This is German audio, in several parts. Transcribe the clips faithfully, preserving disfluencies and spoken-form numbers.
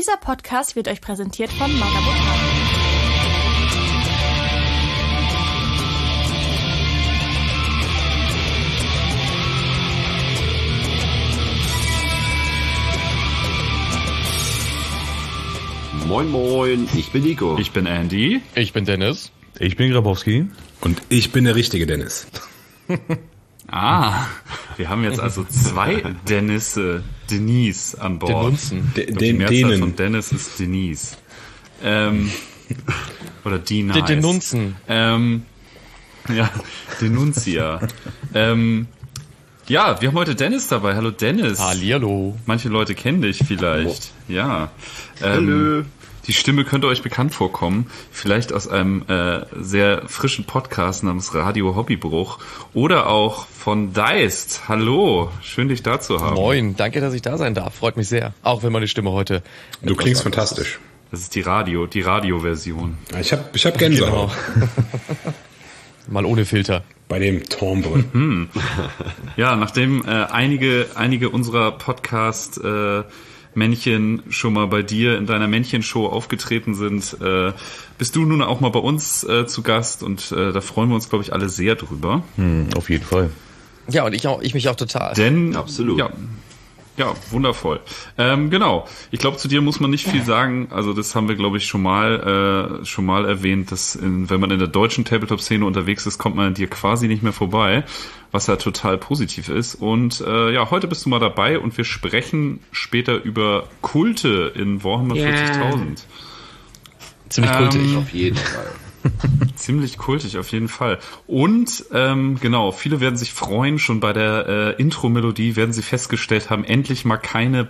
Dieser Podcast wird euch präsentiert von Magabotan. Moin moin, ich bin Nico. Ich bin Andy. Ich bin Dennis. Ich bin Grabowski. Und ich bin der richtige Dennis. Ah, wir haben jetzt also zwei Dennis, äh, Denise an Bord. Denunzen. De, die Mehrzahl denen. von Dennis ist Denise. Ähm, oder die nice. De Denunzen. Ähm, ja, Denunzia. ähm, ja, wir haben heute Dennis dabei. Hallo Dennis. Hallihallo. Manche Leute kennen dich vielleicht. Oh. Ja. Ähm, Hallo. Die Stimme könnte euch bekannt vorkommen, vielleicht aus einem äh, sehr frischen Podcast namens Radio Hobbybruch oder auch von Deist. Hallo, schön dich da zu haben. Moin, danke, dass ich da sein darf, freut mich sehr, auch wenn meine Stimme heute... Du klingst fantastisch. Das ist die Radio, die Radioversion. Ich hab, ich hab Gänsehaut. Genau. Mal ohne Filter. Bei dem Tombre. Mhm. Ja, nachdem äh, einige, einige unserer Podcast... Äh, Männchen schon mal bei dir in deiner Männchenshow aufgetreten sind, äh, bist du nun auch mal bei uns äh, zu Gast und äh, da freuen wir uns, glaube ich, alle sehr drüber. Hm, auf jeden Fall. Ja, und ich auch, ich mich auch total. Denn, absolut. Ja, ja, wundervoll. Ähm, genau. Ich glaube, zu dir muss man nicht viel sagen. Also das haben wir, glaube ich, schon mal äh, schon mal erwähnt, dass in, wenn man in der deutschen Tabletop-Szene unterwegs ist, kommt man an dir quasi nicht mehr vorbei, was ja total positiv ist. Und äh, ja, heute bist du mal dabei und wir sprechen später über Kulte in Warhammer yeah. vierzigtausend. Ziemlich kultig. Ähm, auf jeden Fall. Ziemlich kultig, auf jeden Fall. Und ähm, genau, viele werden sich freuen, schon bei der äh, Intro-Melodie werden sie festgestellt haben, endlich mal keine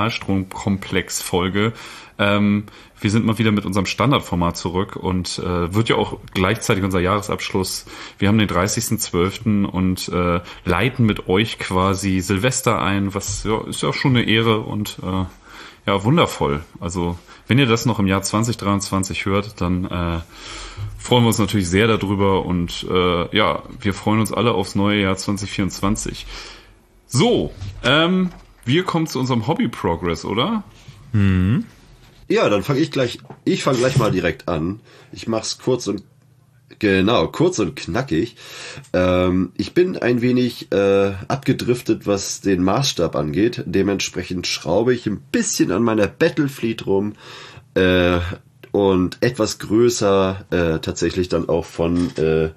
Badab-Malstrom-Komplex-Folge. Ähm, wir sind mal wieder mit unserem Standardformat zurück und äh, wird ja auch gleichzeitig unser Jahresabschluss. Wir haben den dreißigsten zwölften und äh, leiten mit euch quasi Silvester ein, was ja ist ja auch schon eine Ehre und äh, ja, wundervoll. Also wenn ihr das noch im Jahr zwanzig dreiundzwanzig hört, dann äh, freuen wir uns natürlich sehr darüber und äh, ja, wir freuen uns alle aufs neue Jahr zwanzig vierundzwanzig. So, ähm, wir kommen zu unserem Hobby-Progress, oder? Mhm. Ja, dann fange ich gleich, ich fange gleich mal direkt an. Ich mach's kurz und Genau, kurz und knackig. Ähm, ich bin ein wenig äh, abgedriftet, was den Maßstab angeht. Dementsprechend schraube ich ein bisschen an meiner Battlefleet rum äh, und etwas größer äh, tatsächlich dann auch von äh,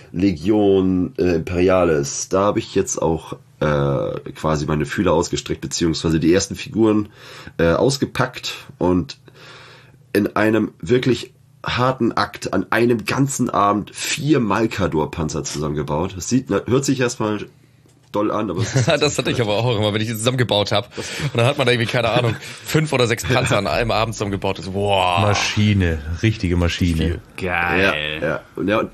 Legion äh, Imperialis. Da habe ich jetzt auch äh, quasi meine Fühler ausgestreckt, beziehungsweise die ersten Figuren äh, ausgepackt und in einem wirklich harten Akt an einem ganzen Abend vier Malkador-Panzer zusammengebaut. Das sieht, hört sich erstmal doll an, aber das hatte ich aber auch immer, wenn ich die zusammengebaut habe. Und dann hat man da irgendwie, keine Ahnung, fünf oder sechs Panzer an einem Abend zusammengebaut. Das, wow. Maschine, richtige Maschine. Viel. Geil. Ja, ja. Und ja, und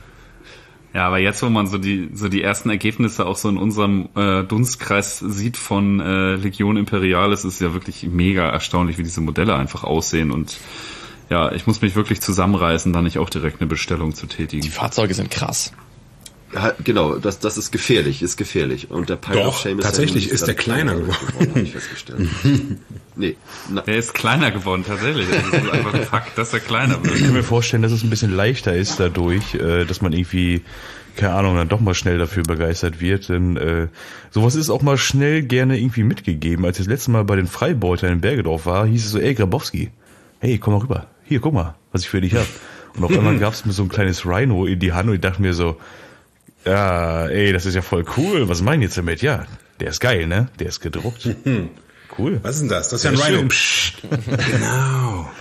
ja, aber jetzt, wo man so die so die ersten Ergebnisse auch so in unserem äh, Dunstkreis sieht von äh, Legion Imperialis, ist ja wirklich mega erstaunlich, wie diese Modelle einfach aussehen und ja, ich muss mich wirklich zusammenreißen, da nicht auch direkt eine Bestellung zu tätigen. Die Fahrzeuge sind krass. Ja, genau, das, das ist gefährlich, ist gefährlich. Und der Pile of Shame ist tatsächlich ist der kleiner geworden, geworden habe ich festgestellt. Nee, na. Der ist kleiner geworden, tatsächlich. Das ist einfach ein Fakt, dass er kleiner wird. Ich kann mir vorstellen, dass es ein bisschen leichter ist dadurch, äh, dass man irgendwie, keine Ahnung, dann doch mal schnell dafür begeistert wird. Denn äh, sowas ist auch mal schnell gerne irgendwie mitgegeben. Als ich das letzte Mal bei den Freibeutern in Bergedorf war, hieß es so, ey Grabowski, hey, komm mal rüber. Hier, guck mal, was ich für dich hab. Und auf einmal gab's mir so ein kleines Rhino in die Hand und ich dachte mir so, ja, ey, das ist ja voll cool. Was meinen jetzt damit? Ja, der ist geil, ne? Der ist gedruckt. Cool. Was ist denn das? Das ist ja ein Rhino. Psst. Genau.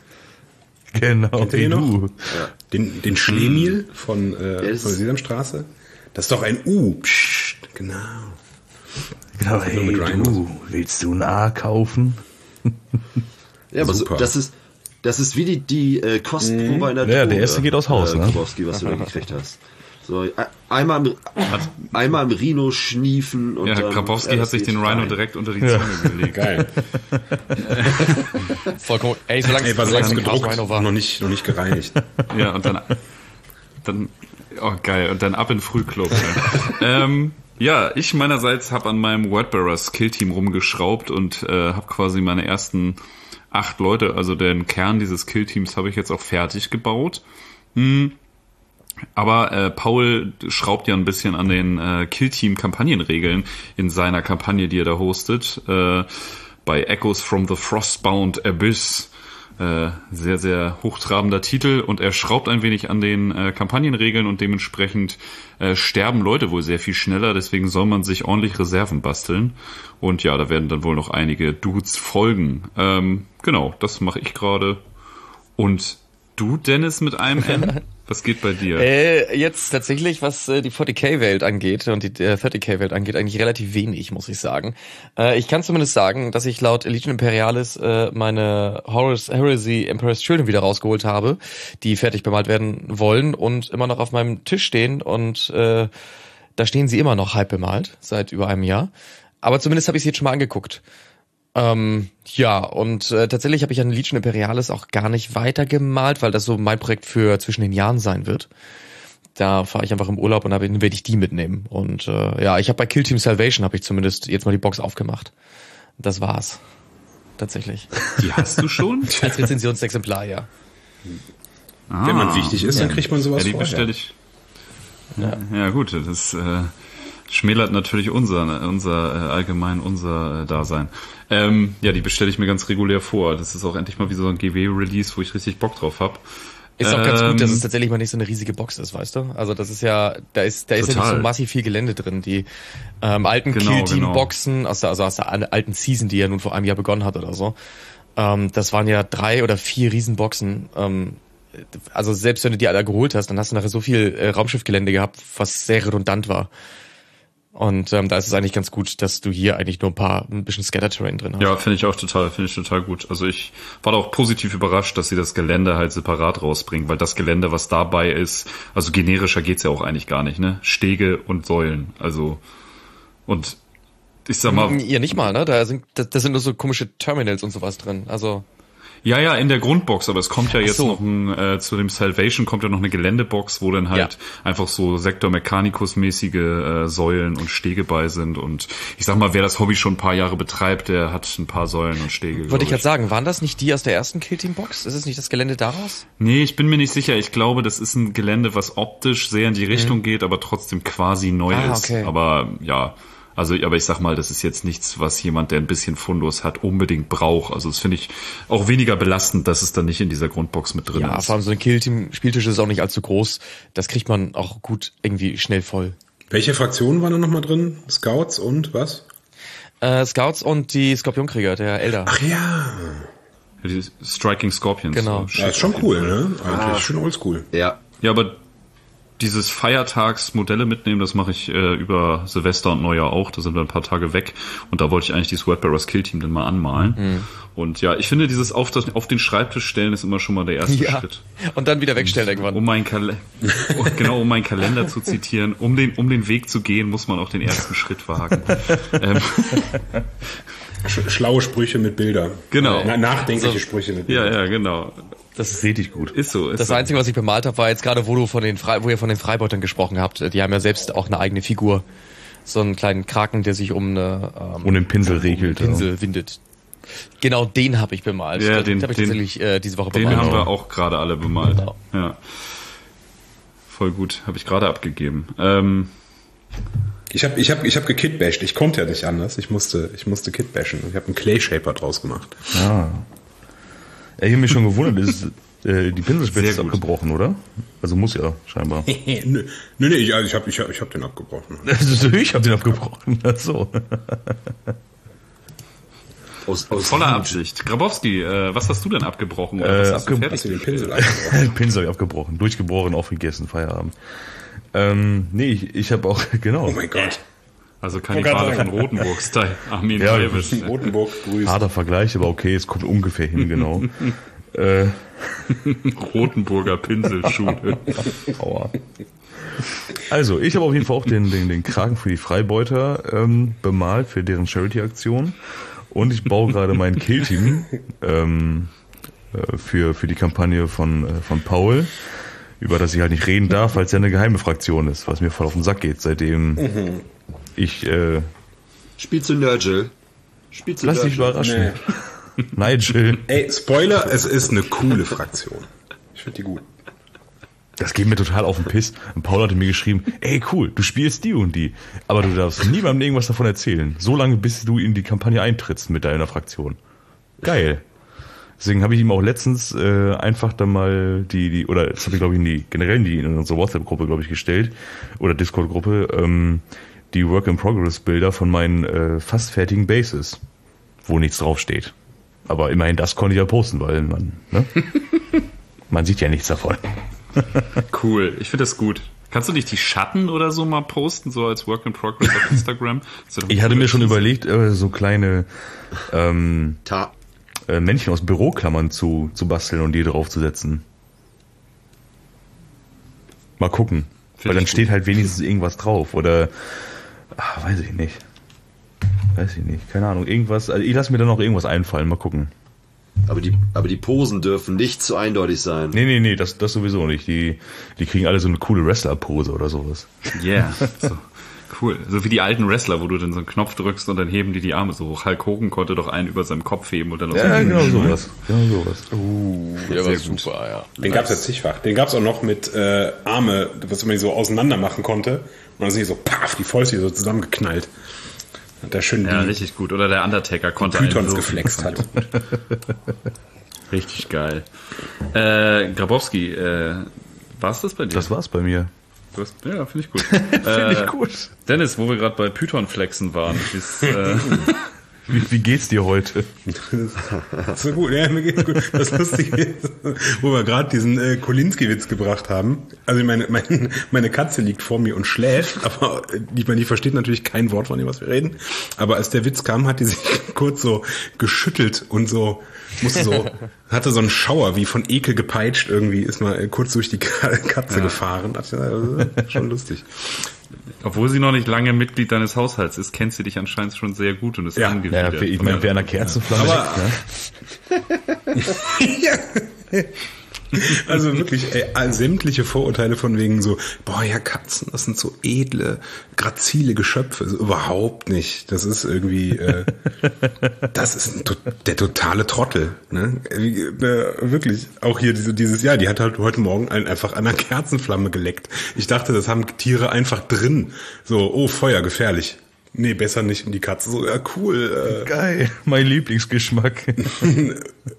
Genau. Kennt ihr den noch? Ja. Den, den Schlemiel von, äh, von der Sesamstraße? Das ist doch ein U. Psst. Genau. Genau, hey, du, willst du ein A kaufen? Ja, aber so, das ist das ist wie die die äh, Kostprobe mhm. einer Ja, Droge, der erste geht aus Haus, äh, ne? Grabowski, was du da gekriegt hast. So, äh, einmal im, einmal im Rhino schniefen und ja, dann... Grabowski ja, hat sich den rein. Rhino direkt unter die Zunge ja. gelegt. Geil. Vollkommen. Ey, solange es so gedruckt Rhino war. Noch nicht, noch nicht gereinigt. Ja, und dann... dann oh, geil. Und dann ab in den Frühclub. Ja. ähm... Ja, ich meinerseits habe an meinem Wordbearer Skillteam rumgeschraubt und äh, habe quasi meine ersten acht Leute, also den Kern dieses Skillteams habe ich jetzt auch fertig gebaut. Hm. Aber äh, Paul schraubt ja ein bisschen an den äh, Killteam-Kampagnenregeln in seiner Kampagne, die er da hostet, äh, bei Echoes from the Frostbound Abyss. Äh, sehr, sehr hochtrabender Titel und er schraubt ein wenig an den äh, Kampagnenregeln und dementsprechend äh, sterben Leute wohl sehr viel schneller, deswegen soll man sich ordentlich Reserven basteln und ja, da werden dann wohl noch einige Dudes folgen. Ähm, genau, das mache ich gerade. Und du, Dennis, mit einem N? Was geht bei dir? Äh, jetzt tatsächlich, was äh, die vierzig K-Welt angeht und die äh, dreißig K-Welt angeht, eigentlich relativ wenig, muss ich sagen. Äh, ich kann zumindest sagen, dass ich laut Legion Imperialis äh, meine Horus Heresy Emperor's Children wieder rausgeholt habe, die fertig bemalt werden wollen und immer noch auf meinem Tisch stehen und äh, da stehen sie immer noch halb bemalt, seit über einem Jahr. Aber zumindest habe ich sie jetzt schon mal angeguckt. Ähm, ja, und äh, tatsächlich habe ich an Legion Imperialis auch gar nicht weitergemalt, weil das so mein Projekt für zwischen den Jahren sein wird. Da fahre ich einfach im Urlaub und dann werde ich die mitnehmen. Und äh, ja, ich habe bei Kill Team Salvation habe ich zumindest jetzt mal die Box aufgemacht. Das war's. Tatsächlich. Die hast du schon? Als Rezensionsexemplar, ja. Ah, Wenn man wichtig ist, dann kriegt man sowas ja, die vorher. bestelle ich. Ja. Ja gut, das äh, schmälert natürlich unser, unser äh, allgemein unser äh, Dasein. Ähm, ja, die bestelle ich mir ganz regulär vor. Das ist auch endlich mal wie so ein G W-Release, wo ich richtig Bock drauf hab. Ist auch ähm, ganz gut, dass es tatsächlich mal nicht so eine riesige Box ist, weißt du? Also das ist ja, da ist, da ist ja nicht so massiv viel Gelände drin. Die ähm, alten Genau, Kill-Team-Boxen genau. aus der, also aus der alten Season, die ja nun vor einem Jahr begonnen hat oder so, ähm, das waren ja drei oder vier Riesenboxen. Ähm, also selbst wenn du die alle geholt hast, dann hast du nachher so viel äh, Raumschiffgelände gehabt, was sehr redundant war. Und ähm, da ist es eigentlich ganz gut, dass du hier eigentlich nur ein paar, ein bisschen Scatter-Terrain drin hast. Ja, finde ich auch total, finde ich total gut. Also ich war da auch positiv überrascht, dass sie das Gelände halt separat rausbringen, weil das Gelände, was dabei ist, also generischer geht's ja auch eigentlich gar nicht, ne? Stege und Säulen, also und ich sag mal... Ja, nicht mal, ne? Da sind, da, da sind nur so komische Terminals und sowas drin, also... Ja, ja, in der Grundbox, aber es kommt ja jetzt so. noch ein, äh, zu dem Salvation kommt ja noch eine Geländebox, wo dann halt ja. einfach so Sector Mechanicus-mäßige äh, Säulen und Stege bei sind und ich sag mal, wer das Hobby schon ein paar Jahre betreibt, der hat ein paar Säulen und Stege. Wollte ich gerade sagen, waren das nicht die aus der ersten Kill-Team-Box? Ist es nicht das Gelände daraus? Nee, ich bin mir nicht sicher. Ich glaube, das ist ein Gelände, was optisch sehr in die Richtung mhm. geht, aber trotzdem quasi neu ah, ist. Okay. Aber ja... Also, aber ich sag mal, das ist jetzt nichts, was jemand, der ein bisschen Fundus hat, unbedingt braucht. Also, das finde ich auch weniger belastend, dass es dann nicht in dieser Grundbox mit drin ja, ist. Ja, vor allem so ein Kill-Team-Spieltisch ist auch nicht allzu groß. Das kriegt man auch gut irgendwie schnell voll. Welche Fraktionen waren da nochmal drin? Scouts und was? Äh, Scouts und die Skorpionkrieger, der Elder. Ach ja. Die Striking Scorpions. Genau. So ja, ist schon cool, ne? Eigentlich ah, schon oldschool. Ja. Ja, aber dieses Feiertagsmodelle mitnehmen, das mache ich äh, über Silvester und Neujahr auch. Da sind wir ein paar Tage weg und da wollte ich eigentlich dieses Wordbearer Skillteam dann mal anmalen. Mhm. Und ja, ich finde, dieses auf, das, auf den Schreibtisch stellen ist immer schon mal der erste ja. Schritt. Und dann wieder wegstellen irgendwann. Um meinen Kal- genau, um meinen Kalender zu zitieren, um den, um den Weg zu gehen, muss man auch den ersten Schritt wagen. ähm. Schlaue Sprüche mit Bildern. Genau. Na, nachdenkliche so. Sprüche mit Bildern. Ja, ja, genau. Das ist richtig gut. Ist so. Ist das so. Einzige, was ich bemalt habe, war jetzt gerade, wo du von den Fre- wo ihr von den Freibeutern gesprochen habt. Die haben ja selbst auch eine eigene Figur. So einen kleinen Kraken, der sich um eine ähm, um den Pinsel regelt. Um den Pinsel ja. windet. Genau, den habe ich bemalt. Ja, den den habe ich den, tatsächlich äh, diese Woche den bemalt. Den haben wir auch gerade alle bemalt. Genau. Ja. Voll gut. Habe ich gerade abgegeben. Ähm, Ich habe ich hab, ich hab gekitbasht. Ich konnte ja nicht anders. Ich musste, ich musste kitbashen. Ich habe einen Clay Shaper draus gemacht. Ah. Ich habe mich schon gewundert, ist äh, die Pinselspitze ist abgebrochen, oder? Also muss ja scheinbar. nö, nö, ich, also ich habe ich hab, ich hab den abgebrochen. Ich habe den abgebrochen. Ach so. Aus, aus voller Absicht. Grabowski, äh, was hast du denn abgebrochen? Oder äh, was hast, abge- du hast du den Pinsel abgebrochen? Pinsel abgebrochen, durchgeboren, aufgegessen, Feierabend. Ähm, nee, ich, ich habe auch, genau. Oh mein Gott. Also Kannibale von Rotenburg-Style. Armin ja, Davis. Rotenburg grüßt. Harter Vergleich, aber okay, es kommt ungefähr hin, genau. äh, Rotenburger Pinselschule. Aua. Also, ich habe auf jeden Fall auch den, den, den Kragen für die Freibeuter ähm, bemalt, für deren Charity-Aktion. Und ich baue gerade mein Kill-Team ähm, äh, für, für die Kampagne von, äh, von Paul, über das ich halt nicht reden darf, weil es ja eine geheime Fraktion ist, was mir voll auf den Sack geht, seitdem, mhm. Ich, äh... Spielst du Nurgle? Spielst du Lass dich Nurgle? überraschen. Nee. Nigel. Ey, Spoiler, es ist eine coole Fraktion. Ich finde die gut. Das geht mir total auf den Piss. Und Paul hatte mir geschrieben, ey cool, du spielst die und die, aber du darfst niemandem irgendwas davon erzählen. So lange, bis du in die Kampagne eintrittst mit deiner Fraktion. Geil. Deswegen habe ich ihm auch letztens äh, einfach dann mal die, die oder das habe ich glaube ich in die, generell in, die, in unsere WhatsApp-Gruppe glaube ich gestellt, oder Discord-Gruppe, ähm, die Work-in-Progress-Bilder von meinen äh, fast fertigen Bases, wo nichts draufsteht. Aber immerhin das konnte ich ja posten, weil man, ne? Man sieht ja nichts davon. Cool, ich finde das gut. Kannst du nicht die Schatten oder so mal posten, so als Work in Progress auf Instagram? Ich hatte mir schon überlegt, äh, so kleine ähm, Ta- äh, Männchen aus Büroklammern zu, zu basteln und die draufzusetzen. Mal gucken. Find Weil dann ich steht gut. halt wenigstens irgendwas drauf. Oder, ach, weiß ich nicht. Weiß ich nicht, keine Ahnung. Irgendwas, also ich lasse mir dann noch irgendwas einfallen, mal gucken. Aber die, aber die Posen dürfen nicht zu eindeutig sein. Nee, nee, nee, das, das sowieso nicht. Die, die kriegen alle so eine coole Wrestler-Pose oder sowas. Yeah, so, cool. So wie die alten Wrestler, wo du dann so einen Knopf drückst und dann heben die die Arme so hoch. Hulk Hogan konnte doch einen über seinem Kopf heben und dann noch Ja, so. genau sowas. Genau sowas. Uh, der war super, ja. Den gab's ja zigfach. Den gab's auch noch mit äh, Arme, was man so auseinander machen konnte. Und dann sind die so, paff, die Fäuste so zusammengeknallt. Und der schön Ja, die richtig gut. Oder der Undertaker konnte Pythons einen so- geflext hat. Richtig geil. Äh, Grabowski, äh, war's das bei dir? Das war's bei mir. Du hast, ja, finde ich gut. Finde äh, ich gut. Dennis, wo wir gerade bei Python-Flexen waren. Ist, äh, Wie, wie geht's dir heute? So gut, ja, mir geht's gut. Das Lustige ist, wo wir gerade diesen äh, Kolinski-Witz gebracht haben. Also meine, meine, meine Katze liegt vor mir und schläft, aber die, die versteht natürlich kein Wort von dem, was wir reden. Aber als der Witz kam, hat die sich kurz so geschüttelt und so, musste so, hatte so einen Schauer wie von Ekel gepeitscht irgendwie, ist mal äh, kurz durch die Katze Ja. gefahren. Das ist also schon lustig. obwohl sie noch nicht lange Mitglied deines Haushalts ist, kennt sie dich anscheinend schon sehr gut und ist Ja. angewidert. Ja, ich meine, wer an der Kerzenflamme Aber- hängt, ne? Also wirklich, ey, all- sämtliche Vorurteile von wegen so, boah, ja, Katzen, das sind so edle, grazile Geschöpfe. Also überhaupt nicht. Das ist irgendwie, äh, das ist ein, to- der totale Trottel. Ne? Wie, äh, wirklich, auch hier diese, dieses Jahr, die hat halt heute Morgen ein, einfach an einer Kerzenflamme geleckt. Ich dachte, das haben Tiere einfach drin. So, oh, Feuer, gefährlich. Nee, besser nicht. Und die Katze so, ja, cool, Geil, mein Lieblingsgeschmack. äh,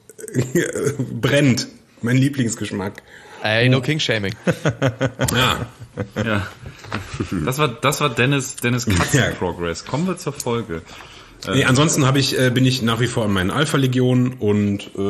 brennt. Mein Lieblingsgeschmack. Ey, no King-Shaming. Ja. Ja. Das war, das war Dennis, Dennis Katzen Ja. Progress. Kommen wir zur Folge. Nee, ansonsten habe ich, äh, bin ich nach wie vor an meinen Alpha-Legionen und äh,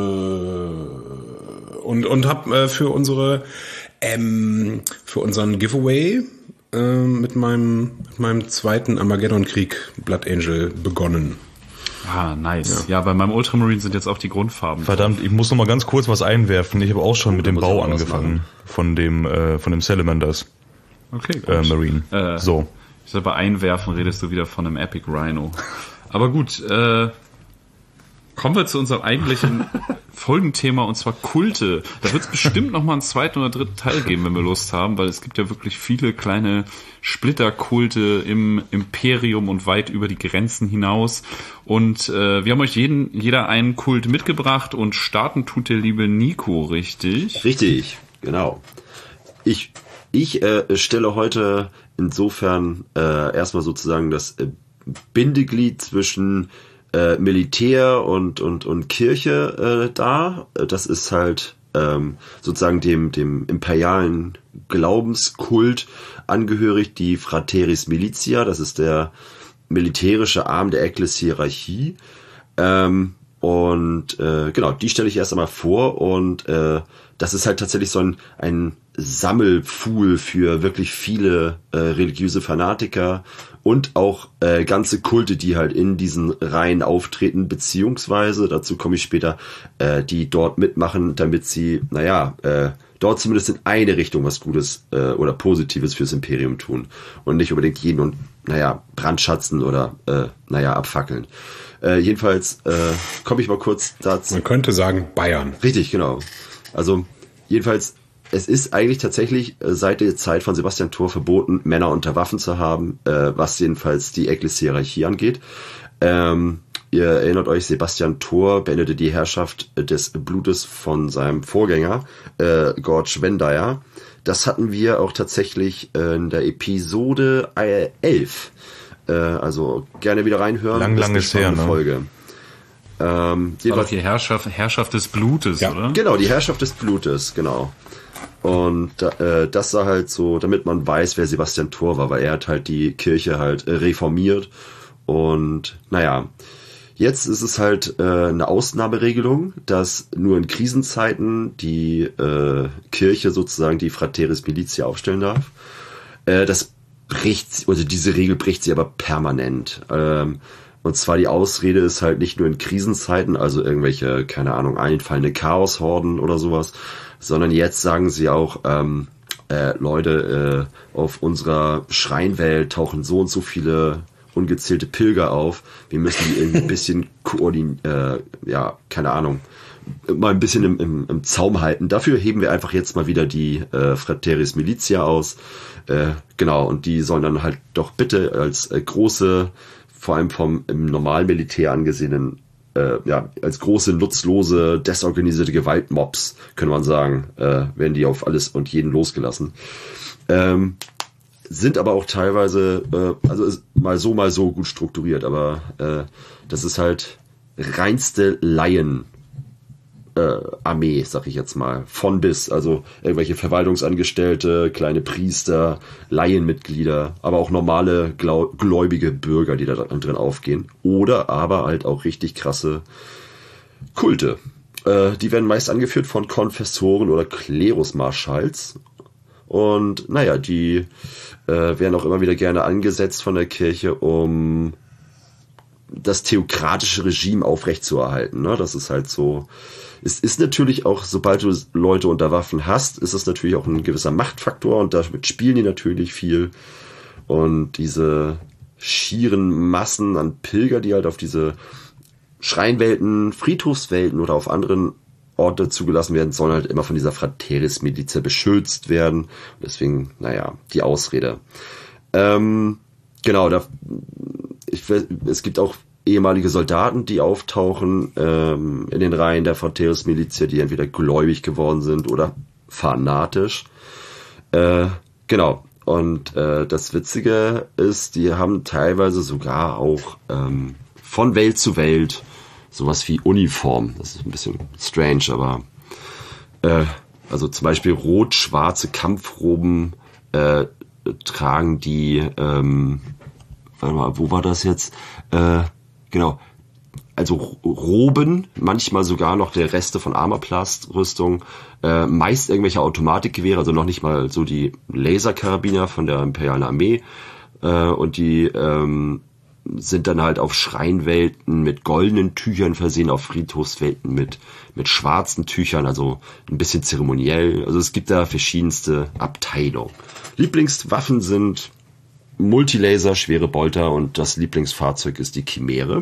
und und habe äh, für unsere ähm, für unseren Giveaway äh, mit meinem mit meinem zweiten Armageddon-Krieg Blood Angel begonnen. Ah, nice. Ja, bei meinem Ultramarine sind jetzt auch die Grundfarben. Verdammt, ich muss noch mal ganz kurz was einwerfen. Ich habe auch schon mit dem muss ich Bau auch was angefangen. machen. Von dem, äh, von dem Salamanders Okay, gut. äh, Marine. Äh, So. Ich sag, bei Einwerfen redest du wieder von einem Epic Rhino. Aber gut, äh, kommen wir zu unserem eigentlichen Folgenthema, und zwar Kulte. Da wird es bestimmt noch mal einen zweiten oder dritten Teil geben, wenn wir Lust haben, weil es gibt ja wirklich viele kleine Splitterkulte im Imperium und weit über die Grenzen hinaus. Und äh, wir haben euch jeden, jeder einen Kult mitgebracht, und starten tut der liebe Nico, richtig? Richtig, genau. Ich, ich äh, stelle heute insofern äh, erstmal sozusagen das äh, Bindeglied zwischen äh, Militär und, und, und Kirche äh, dar. Das ist halt ähm, sozusagen dem, dem imperialen Glaubenskult angehörig, die Frateris Militia. Das ist der militärische Arm der Ekklesiarchie. Ähm, und äh, genau, die stelle ich erst einmal vor, und äh, das ist halt tatsächlich so ein, ein Sammelpfuhl für wirklich viele äh, religiöse Fanatiker und auch äh, ganze Kulte, die halt in diesen Reihen auftreten, beziehungsweise, dazu komme ich später, äh, die dort mitmachen, damit sie, naja, äh, dort zumindest in eine Richtung was Gutes äh, oder Positives fürs Imperium tun und nicht unbedingt jeden und, naja, brandschatzen oder, äh, naja, abfackeln. Äh, jedenfalls äh, komme ich mal kurz dazu. Man könnte sagen Bayern. Richtig, genau. Also jedenfalls es ist eigentlich tatsächlich seit der Zeit von Sebastian Thor verboten, Männer unter Waffen zu haben, äh, was jedenfalls die Ekklesiarchie angeht. Ähm, ihr erinnert euch, Sebastian Thor beendete die Herrschaft des Blutes von seinem Vorgänger, äh, Gorge Vendaya. Das hatten wir auch tatsächlich in der Episode elf. Äh, also gerne wieder reinhören. Lang, lang ist her, ne? Folge. Ähm, War doch die Herrschaft, Herrschaft des Blutes, ja, oder? Genau, die Herrschaft des Blutes, genau. Und äh, das war halt so, damit man weiß, wer Sebastian Thor war, weil er hat halt die Kirche halt äh, reformiert. Und naja, jetzt ist es halt äh, eine Ausnahmeregelung, dass nur in Krisenzeiten die äh, Kirche sozusagen die Frateris Militia aufstellen darf. Äh, das bricht, also diese Regel bricht sie aber permanent. Ähm, und zwar die Ausrede ist halt nicht nur in Krisenzeiten, also irgendwelche, keine Ahnung, einfallende Chaoshorden oder sowas, sondern jetzt sagen sie auch, ähm, äh, Leute, äh, auf unserer Schreinwelt tauchen so und so viele ungezählte Pilger auf. Wir müssen die irgendwie ein bisschen koordinieren, äh, ja, keine Ahnung, mal ein bisschen im, im, im Zaum halten. Dafür heben wir einfach jetzt mal wieder die äh, Frateris Militia aus. Äh, genau, und die sollen dann halt doch bitte als äh, große, vor allem vom im normalen Militär angesehenen, äh, ja, als große, nutzlose, desorganisierte Gewaltmobs, könnte man sagen, äh, werden die auf alles und jeden losgelassen. Ähm, sind aber auch teilweise, äh, also ist mal so, mal so gut strukturiert, aber äh, das ist halt reinste Laien äh, Armee, sag ich jetzt mal, von bis, also irgendwelche Verwaltungsangestellte, kleine Priester, Laienmitglieder, aber auch normale glau- gläubige Bürger, die da drin aufgehen, oder aber halt auch richtig krasse Kulte. Äh, die werden meist angeführt von Konfessoren oder Klerusmarschalls. Und naja, die äh, werden auch immer wieder gerne angesetzt von der Kirche, um das theokratische Regime aufrechtzuerhalten. Ne? Das ist halt so. Es ist natürlich auch, sobald du Leute unter Waffen hast, ist es natürlich auch ein gewisser Machtfaktor und damit spielen die natürlich viel. Und diese schieren Massen an Pilger, die halt auf diese Schreinwelten, Friedhofswelten oder auf anderen Orte zugelassen werden, sollen halt immer von dieser Frateris Militia beschützt werden. Und deswegen, naja, die Ausrede. Ähm, genau, da, ich, es gibt auch ehemalige Soldaten, die auftauchen ähm, in den Reihen der Frateris Militia, die entweder gläubig geworden sind oder fanatisch. Äh, genau. Und äh, das Witzige ist, die haben teilweise sogar auch ähm, von Welt zu Welt sowas wie Uniform. Das ist ein bisschen strange, aber äh, also zum Beispiel rot-schwarze Kampfroben äh, tragen die, ähm, warte mal, wo war das jetzt? Äh, genau, also Roben, manchmal sogar noch der Reste von Armorplast-Rüstung, äh, meist irgendwelche Automatikgewehre, also noch nicht mal so die Laserkarabiner von der Imperialen Armee, äh, und die ähm, sind dann halt auf Schreinwelten mit goldenen Tüchern versehen, auf Friedhofswelten mit mit schwarzen Tüchern, also ein bisschen zeremoniell. Also es gibt da verschiedenste Abteilungen. Lieblingswaffen sind Multilaser, schwere Bolter und das Lieblingsfahrzeug ist die Chimäre.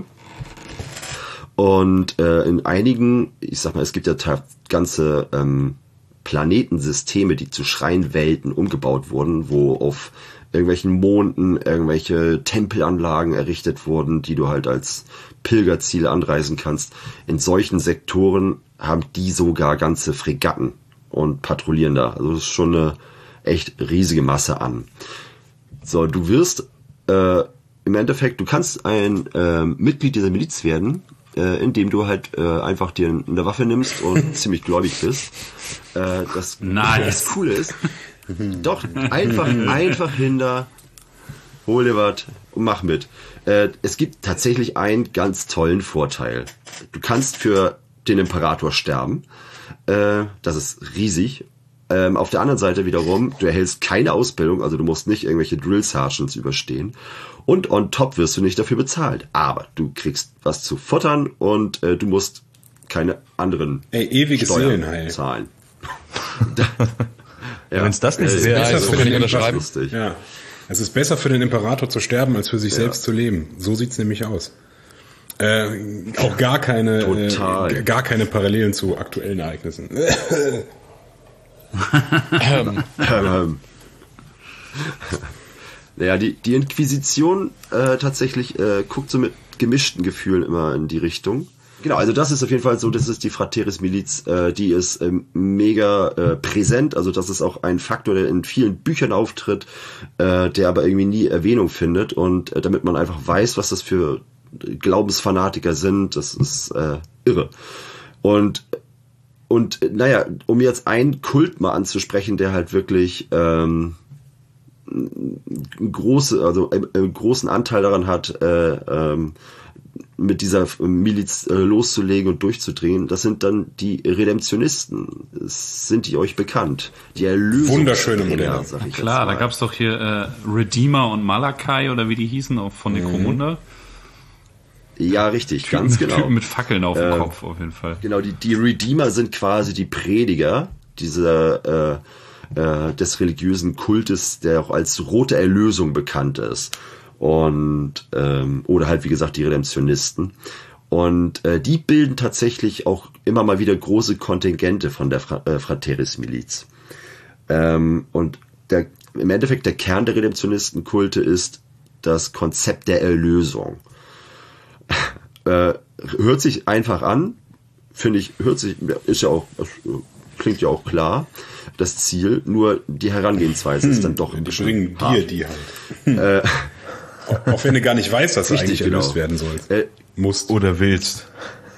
Und äh, in einigen, ich sag mal, es gibt ja ta- ganze ähm, Planetensysteme, die zu Schreinwelten umgebaut wurden, wo auf irgendwelchen Monden irgendwelche Tempelanlagen errichtet wurden, die du halt als Pilgerziel anreisen kannst. In solchen Sektoren haben die sogar ganze Fregatten und patrouillieren da. Also das ist schon eine echt riesige Masse an. So, du wirst äh, im Endeffekt, du kannst ein äh, Mitglied dieser Miliz werden, äh, indem du halt äh, einfach dir eine Waffe nimmst und ziemlich gläubig bist. Äh, das, nice. das Coole ist, doch, einfach, einfach hinter, hol dir was und mach mit. Äh, es gibt tatsächlich einen ganz tollen Vorteil. Du kannst für den Imperator sterben. Äh, das ist riesig. Ähm, auf der anderen Seite wiederum, du erhältst keine Ausbildung, also du musst nicht irgendwelche Drill Sergeants überstehen. Und on top wirst du nicht dafür bezahlt. Aber du kriegst was zu futtern und äh, du musst keine anderen Ey, ewiges Steuern Seelenheil. zahlen. Ja, wenn es das nicht Es ist wäre, besser also für kann den ich unterschreiben. lustig. Ja. Es ist besser für den Imperator zu sterben, als für sich Ja. selbst zu leben. So sieht's nämlich aus. Äh, auch gar keine, Total. äh, gar keine Parallelen zu aktuellen Ereignissen. ähm. ähm. Naja, die, die Inquisition äh, tatsächlich äh, guckt so mit gemischten Gefühlen immer in die Richtung. Genau, also das ist auf jeden Fall so, das ist die Frateris-Miliz, äh, die ist ähm, mega äh, präsent, also das ist auch ein Faktor, der in vielen Büchern auftritt, äh, der aber irgendwie nie Erwähnung findet und äh, damit man einfach weiß, was das für Glaubensfanatiker sind, das ist äh, irre. Und und naja, um jetzt einen Kult mal anzusprechen, der halt wirklich ähm, große, also einen, einen großen Anteil daran hat, äh, ähm, mit dieser Miliz äh, loszulegen und durchzudrehen, das sind dann die Redemptionisten. Sind die euch bekannt? Die Erlösung. Wunderschöne Modelle. Sag ich Klar, da gab's doch hier äh, Redeemer und Malachi oder wie die hießen, auch von Necromunda. Ja, richtig, Typen, ganz genau. Typen mit Fackeln auf dem äh, Kopf auf jeden Fall. Genau, die, die Redeemer sind quasi die Prediger dieser äh, äh, des religiösen Kultes, der auch als rote Erlösung bekannt ist. Und ähm, oder halt wie gesagt die Redemptionisten. Und äh, die bilden tatsächlich auch immer mal wieder große Kontingente von der Fra- äh, Frateris-Miliz. Ähm, und der, im Endeffekt der Kern der Redemptionistenkulte ist das Konzept der Erlösung. äh, hört sich einfach an, finde ich, hört sich, ist ja auch, klingt ja auch klar, das Ziel, nur die Herangehensweise hm, ist dann doch ein die bisschen bringen hart. dir die halt. Hm. Äh, auch wenn du gar nicht weißt, dass du eigentlich erlöst genau. werden sollst. Äh, musst. Oder willst.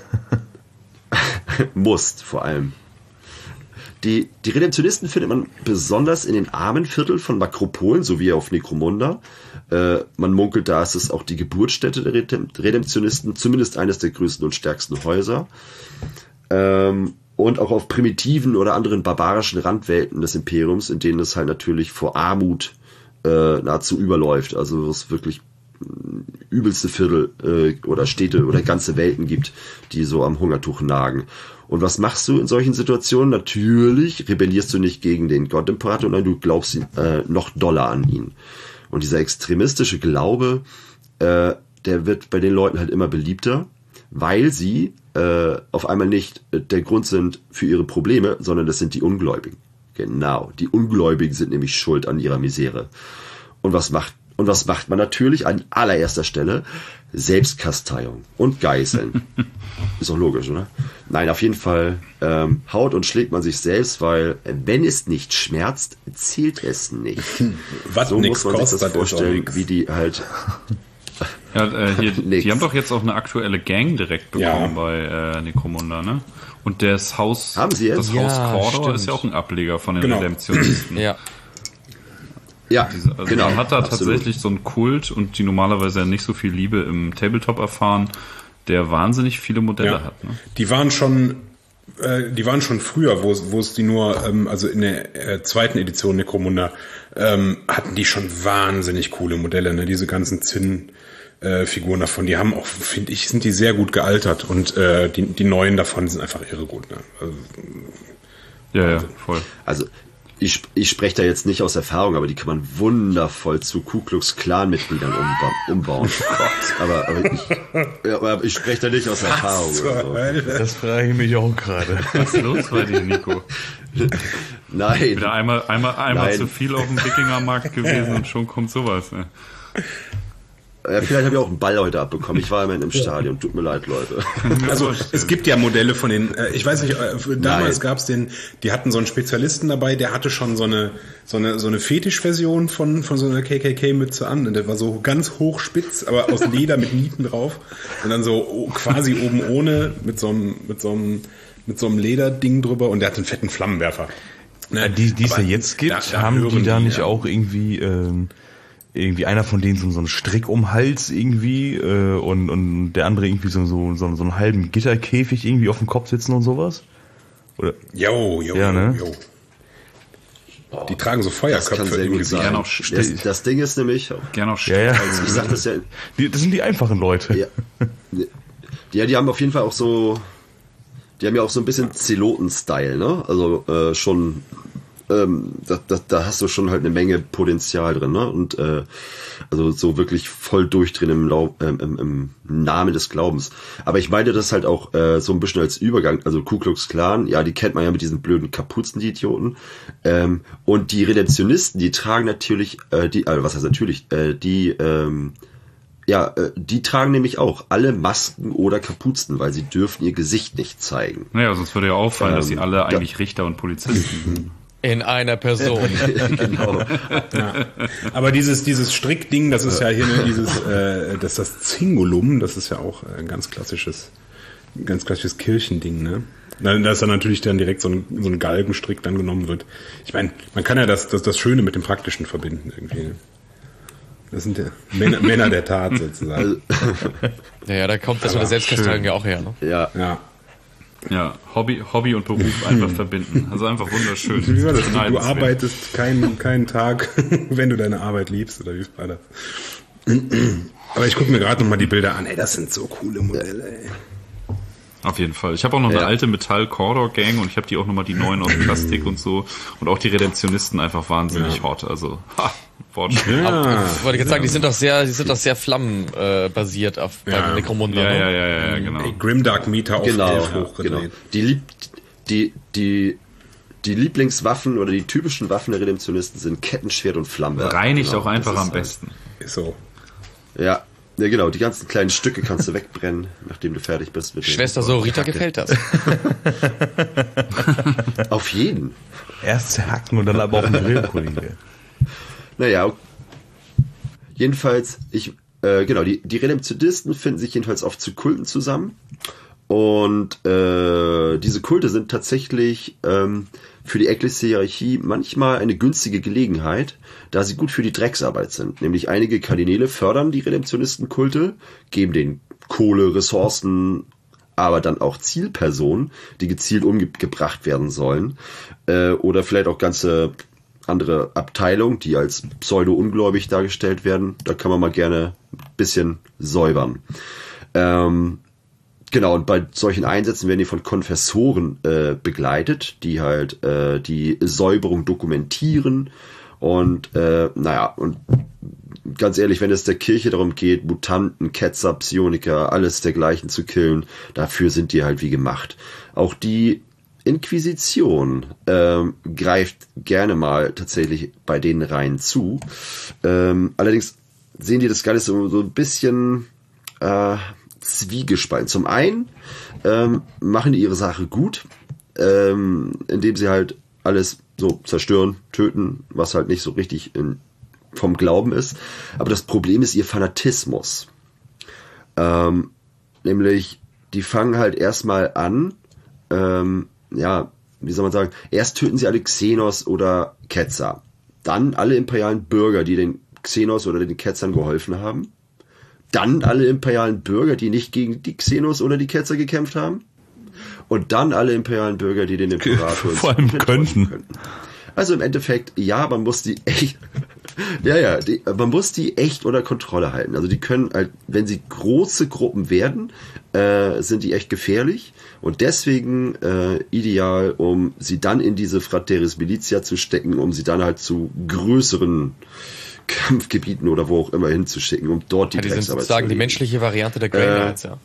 musst, vor allem. Die, die Redemptionisten findet man besonders in den armen Vierteln von Makropolen, sowie auf Necromunda. Äh, man munkelt, da ist es auch die Geburtsstätte der Redemptionisten, zumindest eines der größten und stärksten Häuser. Ähm, und auch auf primitiven oder anderen barbarischen Randwelten des Imperiums, in denen es halt natürlich vor Armut äh, nahezu überläuft. Also wo es wirklich übelste Viertel äh, oder Städte oder ganze Welten gibt, die so am Hungertuch nagen. Und was machst du in solchen Situationen? Natürlich rebellierst du nicht gegen den Gottimperator, nein, du glaubst ihn, äh, noch doller an ihn. Und dieser extremistische Glaube, äh, der wird bei den Leuten halt immer beliebter, weil sie äh, auf einmal nicht äh, der Grund sind für ihre Probleme, sondern das sind die Ungläubigen. Genau, die Ungläubigen sind nämlich schuld an ihrer Misere. Und was macht Und was macht man natürlich an allererster Stelle? Selbstkasteiung und Geißeln. Ist doch logisch, oder? Nein, auf jeden Fall ähm, haut und schlägt man sich selbst, weil wenn es nicht schmerzt, zählt es nicht. Was so nix muss man kostet, sich das vorstellen, wie die halt... Ja, äh, hier, die haben doch jetzt auch eine aktuelle Gang direkt bekommen ja. bei äh, Necromunda, ne? Und das Haus, haben sie jetzt? das Ja, Haus Cordor stimmt. ist ja auch ein Ableger von den Genau. Redemptionisten. Ja. Ja, Diese, also genau. man hat da absolut. tatsächlich so einen Kult und die normalerweise ja nicht so viel Liebe im Tabletop erfahren, der wahnsinnig viele Modelle Ja. hat. Ne? Die waren schon, äh, die waren schon früher, wo es, wo es die nur, ähm, also in der äh, zweiten Edition Necromunda, ähm, hatten die schon wahnsinnig coole Modelle, ne? Diese ganzen Zinn. Äh, Figuren davon, die haben auch, finde ich, sind die sehr gut gealtert und äh, die, die neuen davon sind einfach irre gut. Ne? Also, Ja, ja, voll. Also ich, ich spreche da jetzt nicht aus Erfahrung, aber die kann man wundervoll zu Ku Klux Klan Mitgliedern umba- umbauen. aber, aber, ich, ja, aber ich spreche da nicht aus Erfahrung. Oder so. Das frage ich mich auch gerade. Was ist los bei dir, Nico? Nein. Wieder einmal, einmal, einmal Nein. zu viel auf dem Wikingermarkt gewesen und schon kommt sowas. Ne? Ja, vielleicht habe ich auch einen Ball heute abbekommen. Ich war immerhin im Stadion. Tut mir leid, Leute. Also es gibt ja Modelle von den, äh, ich weiß nicht, äh, damals Nein. gab es den, die hatten so einen Spezialisten dabei, der hatte schon so eine so eine so eine Fetischversion von von so einer K K K-Mütze an und der war so ganz hochspitz, aber aus Leder mit Nieten drauf und dann so oh, quasi oben ohne mit so einem mit so einem mit so einem Lederding drüber und der hat einen fetten Flammenwerfer. Ne? Die, die es ja Aber jetzt gibt, da- da haben hören die da nicht ja. auch irgendwie ähm, irgendwie einer von denen so, so einen Strick um den Hals irgendwie äh, und, und der andere irgendwie so, so, so, so einen halben Gitterkäfig irgendwie auf dem Kopf sitzen und sowas? Oder? Jo, jo, Ja, ne? jo. Die tragen so Das Feuerköpfe kann sehr im gut Gesicht. sein. Gerne auch Das, das Ding ist nämlich, Gerne auch Ja, ja. also ich sag das ja, Die, das sind die einfachen Leute. ja, ja, die haben auf jeden Fall auch so, die haben ja auch so ein bisschen Zeloten-Style, ne? Also äh, schon ähm, da, da, da hast du schon halt eine Menge Potenzial drin, ne? Und äh, also so wirklich voll durchdrehen im, Lau- ähm, im, im Namen des Glaubens. Aber ich meine das halt auch äh, so ein bisschen als Übergang. Also Ku Klux Klan, ja, die kennt man ja mit diesen blöden Kapuzen, die Idioten. Ähm, und die Redemptionisten, die tragen natürlich, äh, die, also was heißt natürlich, äh, die ähm, Ja, äh, die tragen nämlich auch alle Masken oder Kapuzen, weil sie dürfen ihr Gesicht nicht zeigen. Naja, sonst würde ja auffallen, Ähm, dass sie alle ja. eigentlich Richter und Polizisten sind. In einer Person. Genau. Ja. Aber dieses dieses Strickding, das ist ja hier nur dieses, äh, das das Zingulum, das ist ja auch ein ganz klassisches, ganz klassisches Kirchending, ne? Dass dann natürlich dann direkt so ein, so ein Galgenstrick dann genommen wird. Ich meine, man kann ja das, das das Schöne mit dem Praktischen verbinden irgendwie. Ne? Das sind ja Männer, Männer der Tat sozusagen. Ja, ja, da kommt das mit der Selbstkastellung ja auch her, ne? Ja. Ja. Ja, Hobby, Hobby und Beruf einfach verbinden. Also einfach wunderschön. Wie war das? Du, du Beneidenswert. arbeitest keinen keinen Tag, wenn du deine Arbeit liebst, oder wie war das? Aber ich gucke mir gerade noch mal die Bilder an. Ey, das sind so coole Modelle, ey. Auf jeden Fall. Ich habe auch noch eine Ja. alte Metall-Cordor-Gang und ich habe die auch nochmal die neuen aus Plastik und so. Und auch die Redemptionisten einfach wahnsinnig Ja. hot. Also, ha, Wortspiel. Ja. Aber ich wollte jetzt sagen, die sind doch sehr, die sind doch sehr flammenbasiert äh, basiert auf Ja. beim Necromunda. Ja, ne? ja, ja, ja, ja, genau. Ey, Grimdark Meter auf Genau, elf ja, hochgedreht. genau. Die, Lieb die, die, die Lieblingswaffen oder die typischen Waffen der Redemptionisten sind Kettenschwert und Flammenwerfer. Reinigt Genau, auch einfach das ist am halt- besten. Ist so. Ja, ja, genau. Die ganzen kleinen Stücke kannst du wegbrennen, nachdem du fertig bist mit dem- Schwester Sorita Kacke. gefällt das. Auf jeden. Erst zerhacken und dann aber auch ein Grillkollege. Naja, jedenfalls, ich, äh, genau, die, die Redemptionisten finden sich jedenfalls oft zu Kulten zusammen. Und äh, diese Kulte sind tatsächlich ähm, für die Ekklesiarchie manchmal eine günstige Gelegenheit, da sie gut für die Drecksarbeit sind. Nämlich einige Kardinäle fördern die Redemptionistenkulte, geben den Kohle, Ressourcen, aber dann auch Zielpersonen, die gezielt umgebracht werden sollen. Äh, oder vielleicht auch ganze andere Abteilungen, die als pseudo-ungläubig dargestellt werden. Da kann man mal gerne ein bisschen säubern. Ähm, Genau, und bei solchen Einsätzen werden die von Konfessoren äh, begleitet, die halt äh, die Säuberung dokumentieren. Und äh, naja, und ganz ehrlich, wenn es der Kirche darum geht, Mutanten, Ketzer, Psioniker, alles dergleichen zu killen, dafür sind die halt wie gemacht. Auch die Inquisition ähm, greift gerne mal tatsächlich bei denen rein zu. Ähm, allerdings sehen die das Ganze so, so ein bisschen äh, zwiegespalten. Zum einen ähm, machen die ihre Sache gut, ähm, indem sie halt alles so zerstören, töten, was halt nicht so richtig in, vom Glauben ist. Aber das Problem ist ihr Fanatismus. Ähm, nämlich, die fangen halt erstmal an, ähm, ja, wie soll man sagen, erst töten sie alle Xenos oder Ketzer. Dann alle imperialen Bürger, die den Xenos oder den Ketzern geholfen haben. Dann alle imperialen Bürger, die nicht gegen die Xenos oder die Ketzer gekämpft haben. Und dann alle imperialen Bürger, die den Imperator Vor allem könnten. könnten. Also im Endeffekt, ja, man muss die echt, ja, ja, die, man muss die echt unter Kontrolle halten. Also die können halt, wenn sie große Gruppen werden, äh, sind die echt gefährlich. Und deswegen äh, ideal, um sie dann in diese Frateris Militia zu stecken, um sie dann halt zu größeren Kampfgebieten oder wo auch immer hinzuschicken, um dort die Ja, die sind Drecksarbeit zu sozusagen die erledigen. menschliche Variante der Grey Knights, ja.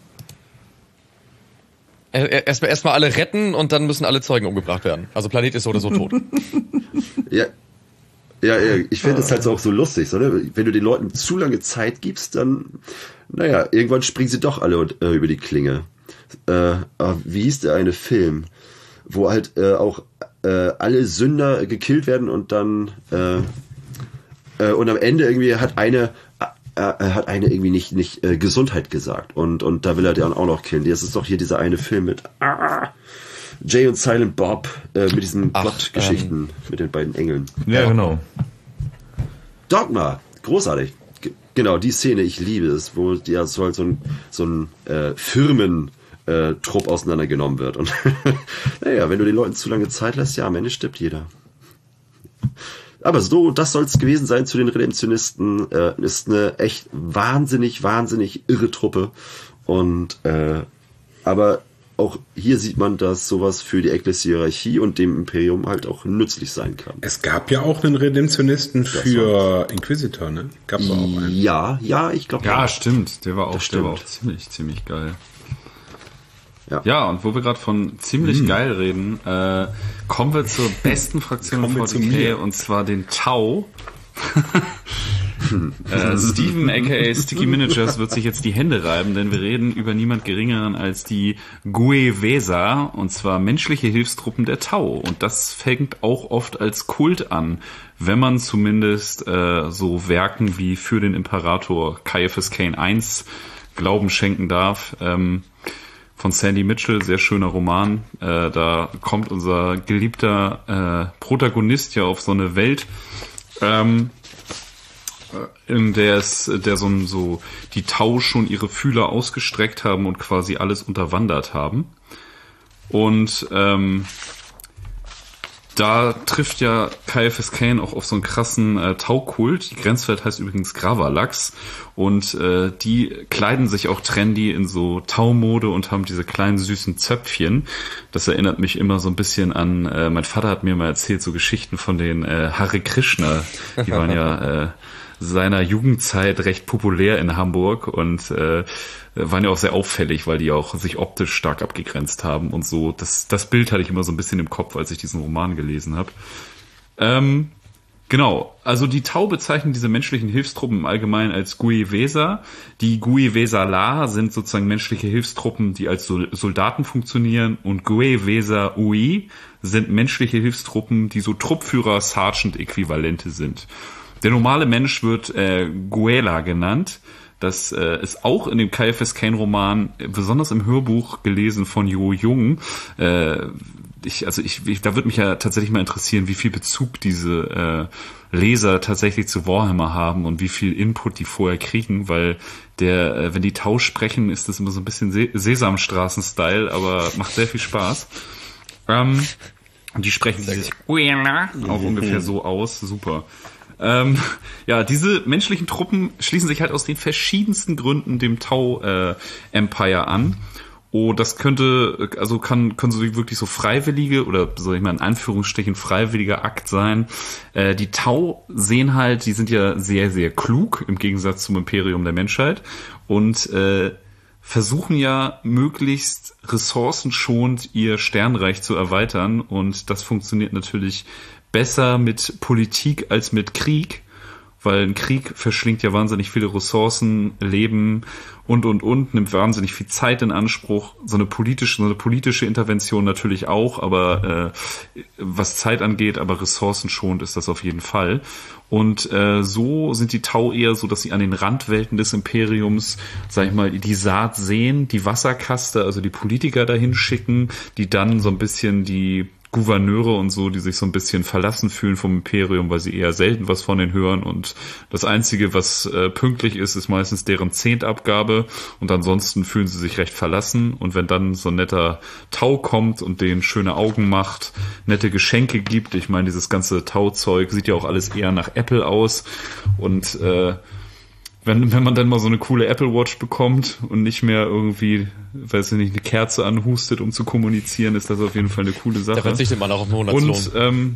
Erstmal erstmal alle retten und dann müssen alle Zeugen umgebracht werden. Also Planet ist so oder so tot. Ja, ja, ja, ich finde das halt auch so lustig, so, ne? Wenn du den Leuten zu lange Zeit gibst, dann, naja, irgendwann springen sie doch alle äh, über die Klinge. Äh, ah, wie hieß der eine Film, wo halt äh, auch äh, alle Sünder gekillt werden und dann äh, äh, und am Ende irgendwie hat eine äh, hat eine irgendwie nicht nicht äh, Gesundheit gesagt und und da will er dann auch noch killen. Das ist doch hier dieser eine Film mit ah, Jay und Silent Bob äh, mit diesen Ach, Plot-Geschichten ähm, mit den beiden Engeln. Ja, genau. Dogma, großartig. G genau, die Szene, ich liebe es, wo ja so halt so ein, so ein äh, Firmen-Trupp auseinandergenommen wird. Und naja, wenn du den Leuten zu lange Zeit lässt, ja, am Ende stirbt jeder. Aber so, das soll es gewesen sein zu den Redemptionisten. Äh, ist eine echt wahnsinnig, wahnsinnig irre Truppe. Und äh, aber auch hier sieht man, dass sowas für die Ekklesiarchie und dem Imperium halt auch nützlich sein kann. Es gab ja auch einen Redemptionisten für Inquisitor, ne? Gab's auch einen. Ja, ja, ich glaube. Ja, stimmt. Der war auch, Das der war stimmt. auch ziemlich, ziemlich geil. Ja. Ja, und wo wir gerade von ziemlich geil reden, äh, kommen wir zur besten Fraktion Kommen wir von zu V D K, mir. und zwar den Tau. äh, Steven aka Sticky Miniatures wird sich jetzt die Hände reiben, denn wir reden über niemand Geringeren als die Guevesa, und zwar menschliche Hilfstruppen der Tau. Und das fängt auch oft als Kult an, wenn man zumindest äh, so Werken wie Für den Imperator Caiaphas Cain eins Glauben schenken darf. Ähm, von Sandy Mitchell, sehr schöner Roman. Äh, da kommt unser geliebter äh, Protagonist ja auf so eine Welt, ähm, in der es, der so, so die Tau schon ihre Fühler ausgestreckt haben und quasi alles unterwandert haben. Und ähm, da trifft ja Caiaphas Cain auch auf so einen krassen äh, Taukult. Die Grenzwelt heißt übrigens Gravalax. Und äh, die kleiden sich auch trendy in so Taumode und haben diese kleinen süßen Zöpfchen. Das erinnert mich immer so ein bisschen an, äh, mein Vater hat mir mal erzählt, so Geschichten von den äh, Hare Krishna. Die waren ja äh, seiner Jugendzeit recht populär in Hamburg und äh, waren ja auch sehr auffällig, weil die auch sich optisch stark abgegrenzt haben und so. Das, das Bild hatte ich immer so ein bisschen im Kopf, als ich diesen Roman gelesen habe. Ähm, genau, also die Tau bezeichnen diese menschlichen Hilfstruppen im Allgemeinen als Guevesa. Die Guevesa-La sind sozusagen menschliche Hilfstruppen, die als Sol- Soldaten funktionieren, und Guevesa-Ui sind menschliche Hilfstruppen, die so Truppführer-Sergeant-Äquivalente sind. Der normale Mensch wird äh, Guela genannt. Das äh, ist auch in dem Caiaphas Cain Roman, äh, besonders im Hörbuch gelesen von Jo Jung. Äh, ich, also ich, ich, da würde mich ja tatsächlich mal interessieren, wie viel Bezug diese äh, Leser tatsächlich zu Warhammer haben und wie viel Input die vorher kriegen, weil der, äh, wenn die Tau sprechen, ist das immer so ein bisschen Se- Sesamstraßen-Style, aber macht sehr viel Spaß. Ähm, und die sprechen dieses Guela auch ungefähr so aus. Super. Ähm, ja, diese menschlichen Truppen schließen sich halt aus den verschiedensten Gründen dem Tau äh, Empire an. Oh, das könnte, also kann, können so wirklich so freiwillige oder soll ich mal in Anführungsstrichen freiwilliger Akt sein. Äh, die Tau sehen halt, die sind ja sehr, sehr klug im Gegensatz zum Imperium der Menschheit und äh, versuchen ja möglichst ressourcenschonend ihr Sternreich zu erweitern, und das funktioniert natürlich besser mit Politik als mit Krieg, weil ein Krieg verschlingt ja wahnsinnig viele Ressourcen, Leben und, und, und, nimmt wahnsinnig viel Zeit in Anspruch. So eine politische, so eine politische Intervention natürlich auch, aber äh, was Zeit angeht, aber ressourcenschonend ist das auf jeden Fall. Und äh, so sind die Tau eher so, dass sie an den Randwelten des Imperiums, sag ich mal, die Saat sehen, die Wasserkaste, also die Politiker dahin schicken, die dann so ein bisschen die Gouverneure und so, die sich so ein bisschen verlassen fühlen vom Imperium, weil sie eher selten was von denen hören, und das Einzige, was äh, pünktlich ist, ist meistens deren Zehntabgabe, und ansonsten fühlen sie sich recht verlassen. Und wenn dann so ein netter Tau kommt und denen schöne Augen macht, nette Geschenke gibt, ich meine, dieses ganze Tauzeug sieht ja auch alles eher nach Apple aus, und äh, Wenn, wenn man dann mal so eine coole Apple Watch bekommt und nicht mehr irgendwie, weiß ich nicht, eine Kerze anhustet, um zu kommunizieren, ist das auf jeden Fall eine coole Sache. Da verzichtet man auch auf einen Monatslohn. Und ähm,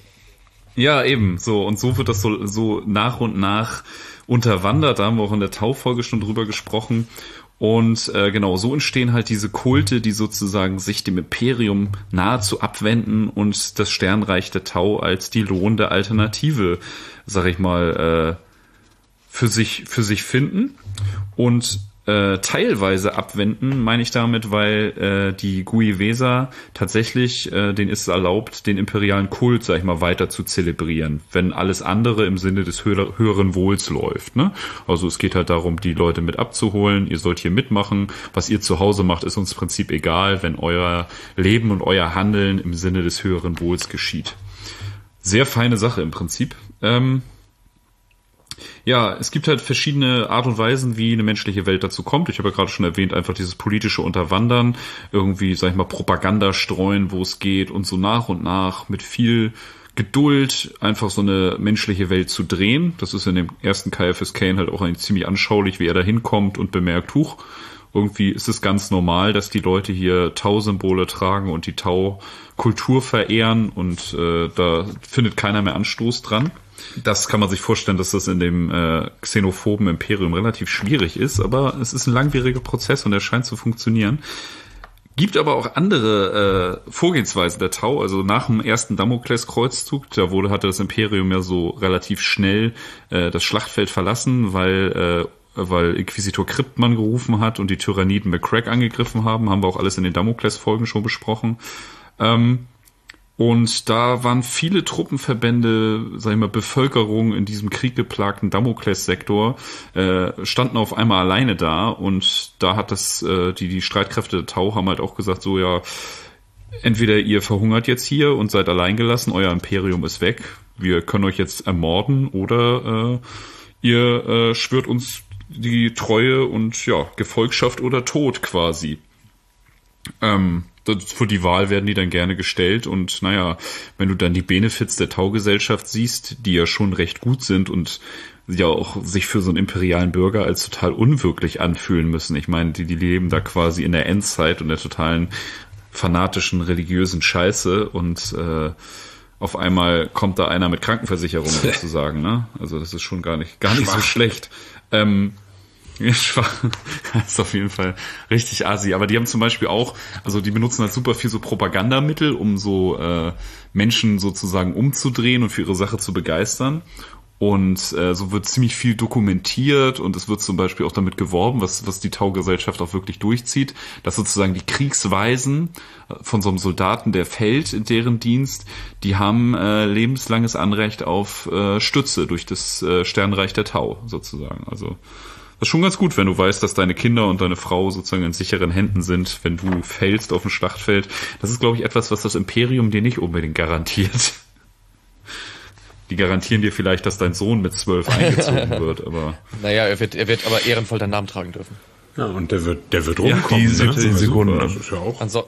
ja, eben, so. Und so wird das so, so nach und nach unterwandert. Da haben wir auch in der Tau-Folge schon drüber gesprochen. Und äh, genau, so entstehen halt diese Kulte, die sozusagen sich dem Imperium nahezu abwenden und das Sternreich der Tau als die lohnende Alternative, sag ich mal, äh, für sich für sich finden und äh, teilweise abwenden, meine ich damit, weil äh, die Guevesa tatsächlich, äh, denen ist es erlaubt, den imperialen Kult, sag ich mal, weiter zu zelebrieren, wenn alles andere im Sinne des höher, höheren Wohls läuft, ne? Also es geht halt darum, die Leute mit abzuholen, ihr sollt hier mitmachen, was ihr zu Hause macht, ist uns im Prinzip egal, wenn euer Leben und euer Handeln im Sinne des höheren Wohls geschieht. Sehr feine Sache im Prinzip. Ähm, Ja, es gibt halt verschiedene Art und Weisen, wie eine menschliche Welt dazu kommt. Ich habe ja gerade schon erwähnt, einfach dieses politische Unterwandern, irgendwie, sag ich mal, Propaganda streuen, wo es geht, und so nach und nach mit viel Geduld einfach so eine menschliche Welt zu drehen. Das ist in dem ersten Caiaphas Cain halt auch eigentlich ziemlich anschaulich, wie er da hinkommt und bemerkt, huch, irgendwie ist es ganz normal, dass die Leute hier Tau-Symbole tragen und die Tau-Kultur verehren und äh, da findet keiner mehr Anstoß dran. Das kann man sich vorstellen, dass das in dem äh, xenophoben Imperium relativ schwierig ist, aber es ist ein langwieriger Prozess und er scheint zu funktionieren. Gibt aber auch andere äh, Vorgehensweisen der Tau, also nach dem ersten Damokleskreuzzug, da wurde hatte das Imperium ja so relativ schnell äh, das Schlachtfeld verlassen, weil äh, weil Inquisitor Kryptmann gerufen hat und die Tyranniden McCrack angegriffen haben, haben wir auch alles in den Damokles-Folgen schon besprochen. Ähm, Und da waren viele Truppenverbände, sag ich mal, Bevölkerung in diesem krieggeplagten Damokles-Sektor, äh, standen auf einmal alleine da und da hat das, äh, die, die Streitkräfte der Tau haben halt auch gesagt, so ja, entweder ihr verhungert jetzt hier und seid allein gelassen, euer Imperium ist weg, wir können euch jetzt ermorden oder äh, ihr äh, schwört uns die Treue und ja, Gefolgschaft oder Tod quasi. Ähm, für die Wahl werden die dann gerne gestellt und naja, wenn du dann die Benefits der Tau-Gesellschaft siehst, die ja schon recht gut sind und ja auch sich für so einen imperialen Bürger als total unwirklich anfühlen müssen. Ich meine, die, die leben da quasi in der Endzeit und der totalen fanatischen, religiösen Scheiße und äh, auf einmal kommt da einer mit Krankenversicherung sozusagen, ne? Also das ist schon gar nicht, gar nicht so schlecht. Ähm, Schwach. Das ist auf jeden Fall richtig assi. Aber die haben zum Beispiel auch, also die benutzen halt super viel so Propagandamittel, um so äh, Menschen sozusagen umzudrehen und für ihre Sache zu begeistern. Und äh, so wird ziemlich viel dokumentiert und es wird zum Beispiel auch damit geworben, was was die Tau-Gesellschaft auch wirklich durchzieht, dass sozusagen die Kriegsweisen von so einem Soldaten, der fällt in deren Dienst, die haben äh, lebenslanges Anrecht auf äh, Stütze durch das äh, Sternreich der Tau sozusagen. Also das ist schon ganz gut, wenn du weißt, dass deine Kinder und deine Frau sozusagen in sicheren Händen sind, wenn du fällst auf dem Schlachtfeld. Das ist, glaube ich, etwas, was das Imperium dir nicht unbedingt garantiert. Die garantieren dir vielleicht, dass dein Sohn mit zwölf eingezogen wird, aber... Naja, er wird, er wird aber ehrenvoll deinen Namen tragen dürfen. Ja, und der wird, der wird rumkommen. Ja, die ne? siebzehn Sekunden. Das ist ja auch... Anso-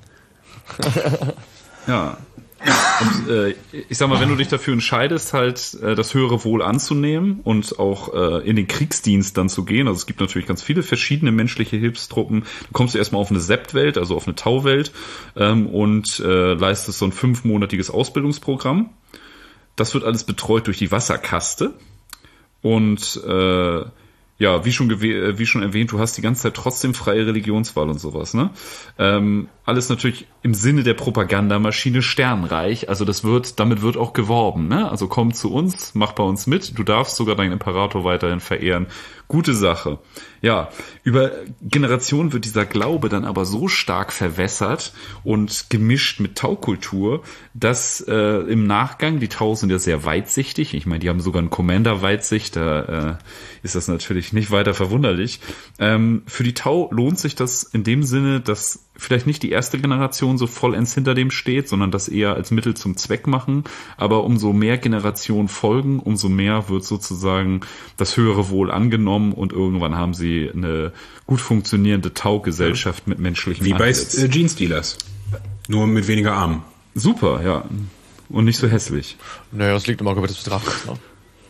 Ja. Und äh, ich sag mal, wenn du dich dafür entscheidest, halt äh, das höhere Wohl anzunehmen und auch äh, in den Kriegsdienst dann zu gehen, also es gibt natürlich ganz viele verschiedene menschliche Hilfstruppen, dann kommst du erstmal auf eine Sept-Welt, also auf eine Tau-Welt ähm, und äh, leistest so ein fünfmonatiges Ausbildungsprogramm. Das wird alles betreut durch die Wasserkaste und äh, ja, wie schon gew- wie schon erwähnt, du hast die ganze Zeit trotzdem freie Religionswahl und sowas, ne? Ähm, alles natürlich im Sinne der Propagandamaschine Sternreich, also das wird, damit wird auch geworben, ne? Also komm zu uns, mach bei uns mit, du darfst sogar deinen Imperator weiterhin verehren. Gute Sache. Ja, über Generationen wird dieser Glaube dann aber so stark verwässert und gemischt mit Tau-Kultur, dass äh, im Nachgang, die Tau sind ja sehr weitsichtig, ich meine, die haben sogar einen Commander-Weitsicht, da äh, ist das natürlich nicht weiter verwunderlich. Ähm, für die Tau lohnt sich das in dem Sinne, dass vielleicht nicht die erste Generation so vollends hinter dem steht, sondern das eher als Mittel zum Zweck machen. Aber umso mehr Generationen folgen, umso mehr wird sozusagen das höhere Wohl angenommen und irgendwann haben sie eine gut funktionierende Tau-Gesellschaft ja. mit menschlichen Wie bei äh, Jeans-Dealers. Nur mit weniger Armen. Super, ja. Und nicht so hässlich. Naja, das liegt im Auge des Betrachters, ne?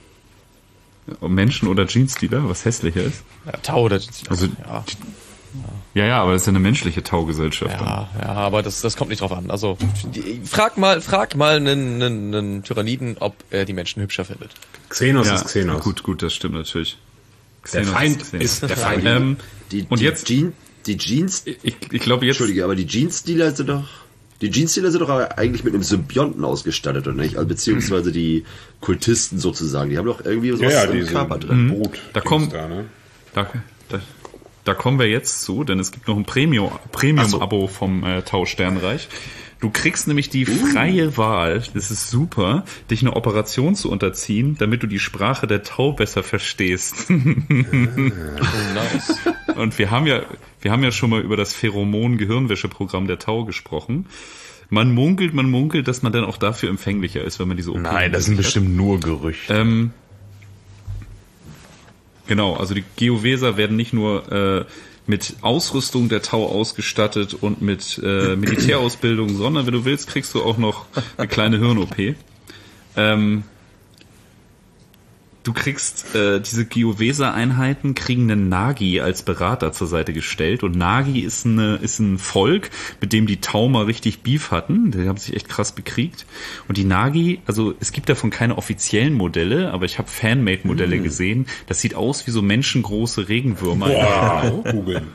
Menschen oder Jeans-Dealer, was hässlicher ist? Ja, Tau oder Jeans-Dealer. Also, ja. Ja, ja, aber das ist ja eine menschliche Taugesellschaft. Ja, ja, aber das, das kommt nicht drauf an. Also die, frag mal, frag mal einen, einen, einen Tyranniden, ob er die Menschen hübscher findet. Xenos ja, ist Xenos. Gut, gut, das stimmt natürlich. Der Xenos Feind ist, Xenos. ist der Feind. ähm, Die, und die jetzt Jean, die Jeans. Ich, ich glaube jetzt. Entschuldige, aber die Jeans-Dealer sind doch. Die Jeans-Dealer sind doch eigentlich mit einem Symbionten ausgestattet, oder nicht? Also beziehungsweise die Kultisten sozusagen. Die haben doch irgendwie so ja, ja, im Körper drin. Boot Da kommt. da, ne? Da, da, da kommen wir jetzt zu, denn es gibt noch ein Premium, Premium-Abo so. vom äh, Tau-Sternreich. Du kriegst nämlich die freie uh. Wahl, das ist super, dich eine Operation zu unterziehen, damit du die Sprache der Tau besser verstehst. Oh, nice. Und wir haben ja, wir haben ja schon mal über das Pheromon-Gehirnwäsche-Programm der Tau gesprochen. Man munkelt, man munkelt, dass man dann auch dafür empfänglicher ist, wenn man diese Operation Nein, das sind bestimmt nur Gerüchte. Ähm, genau, also die Geoveser werden nicht nur äh, mit Ausrüstung der Tau ausgestattet und mit äh, Militärausbildung, sondern wenn du willst, kriegst du auch noch eine kleine Hirn-O P. Ähm, du kriegst, äh, diese Geovesa-Einheiten kriegen einen Nagi als Berater zur Seite gestellt. Und Nagi ist, eine, ist ein Volk, mit dem die Tau mal richtig Beef hatten. Die haben sich echt krass bekriegt. Und die Nagi, also es gibt davon keine offiziellen Modelle, aber ich habe Fan-Made-Modelle mm. gesehen. Das sieht aus wie so menschengroße Regenwürmer. Wow, googeln.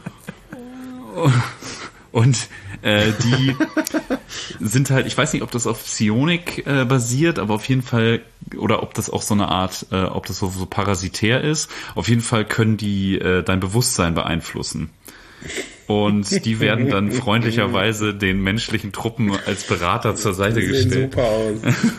Und äh, die sind halt, ich weiß nicht, ob das auf Psionik äh, basiert, aber auf jeden Fall, oder ob das auch so eine Art, äh, ob das so, so parasitär ist, auf jeden Fall können die äh, dein Bewusstsein beeinflussen. Und die werden dann freundlicherweise den menschlichen Truppen als Berater zur Seite die gestellt. Sehen super aus.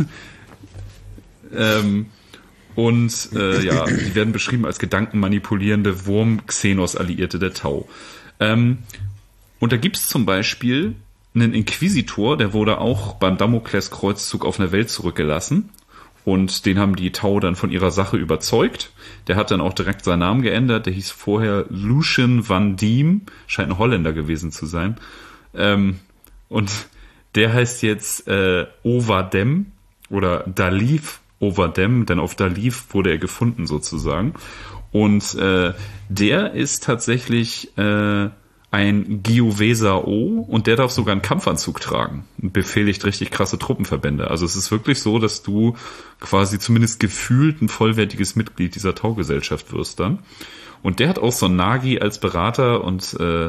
ähm, und äh, ja, die werden beschrieben als gedankenmanipulierende Wurm-Xenos-Alliierte der Tau. Ähm, Und da gibt's zum Beispiel einen Inquisitor, der wurde auch beim Damokleskreuzzug auf einer Welt zurückgelassen. Und den haben die Tau dann von ihrer Sache überzeugt. Der hat dann auch direkt seinen Namen geändert. Der hieß vorher Lucien van Diem, scheint ein Holländer gewesen zu sein. Ähm, und der heißt jetzt äh, Overdem oder Dalif Overdem, denn auf Dalif wurde er gefunden sozusagen. Und äh, der ist tatsächlich... Äh, ein Geovesa-O und der darf sogar einen Kampfanzug tragen und befehligt richtig krasse Truppenverbände. Also es ist wirklich so, dass du quasi zumindest gefühlt ein vollwertiges Mitglied dieser Tau-Gesellschaft wirst dann. Und der hat auch so einen Nagi als Berater und äh,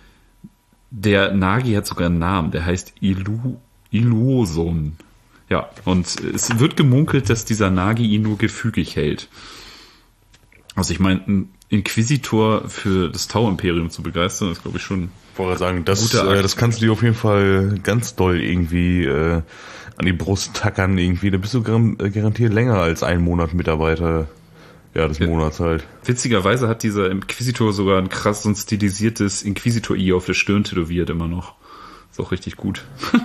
der Nagi hat sogar einen Namen, der heißt Ilu, Iluoson. Ja, und es wird gemunkelt, dass dieser Nagi ihn nur gefügig hält. Also ich meine, ein Inquisitor für das Tau-Imperium zu begeistern, ist, glaube ich, schon... Ich wollte sagen, das, äh, das kannst du dir auf jeden Fall ganz doll irgendwie äh, an die Brust tackern irgendwie. Da bist du garantiert länger als ein Monat Mitarbeiter ja, des ja. Monats halt. Witzigerweise hat dieser Inquisitor sogar ein krass und stilisiertes Inquisitor-I auf der Stirn tätowiert immer noch. Ist auch richtig gut.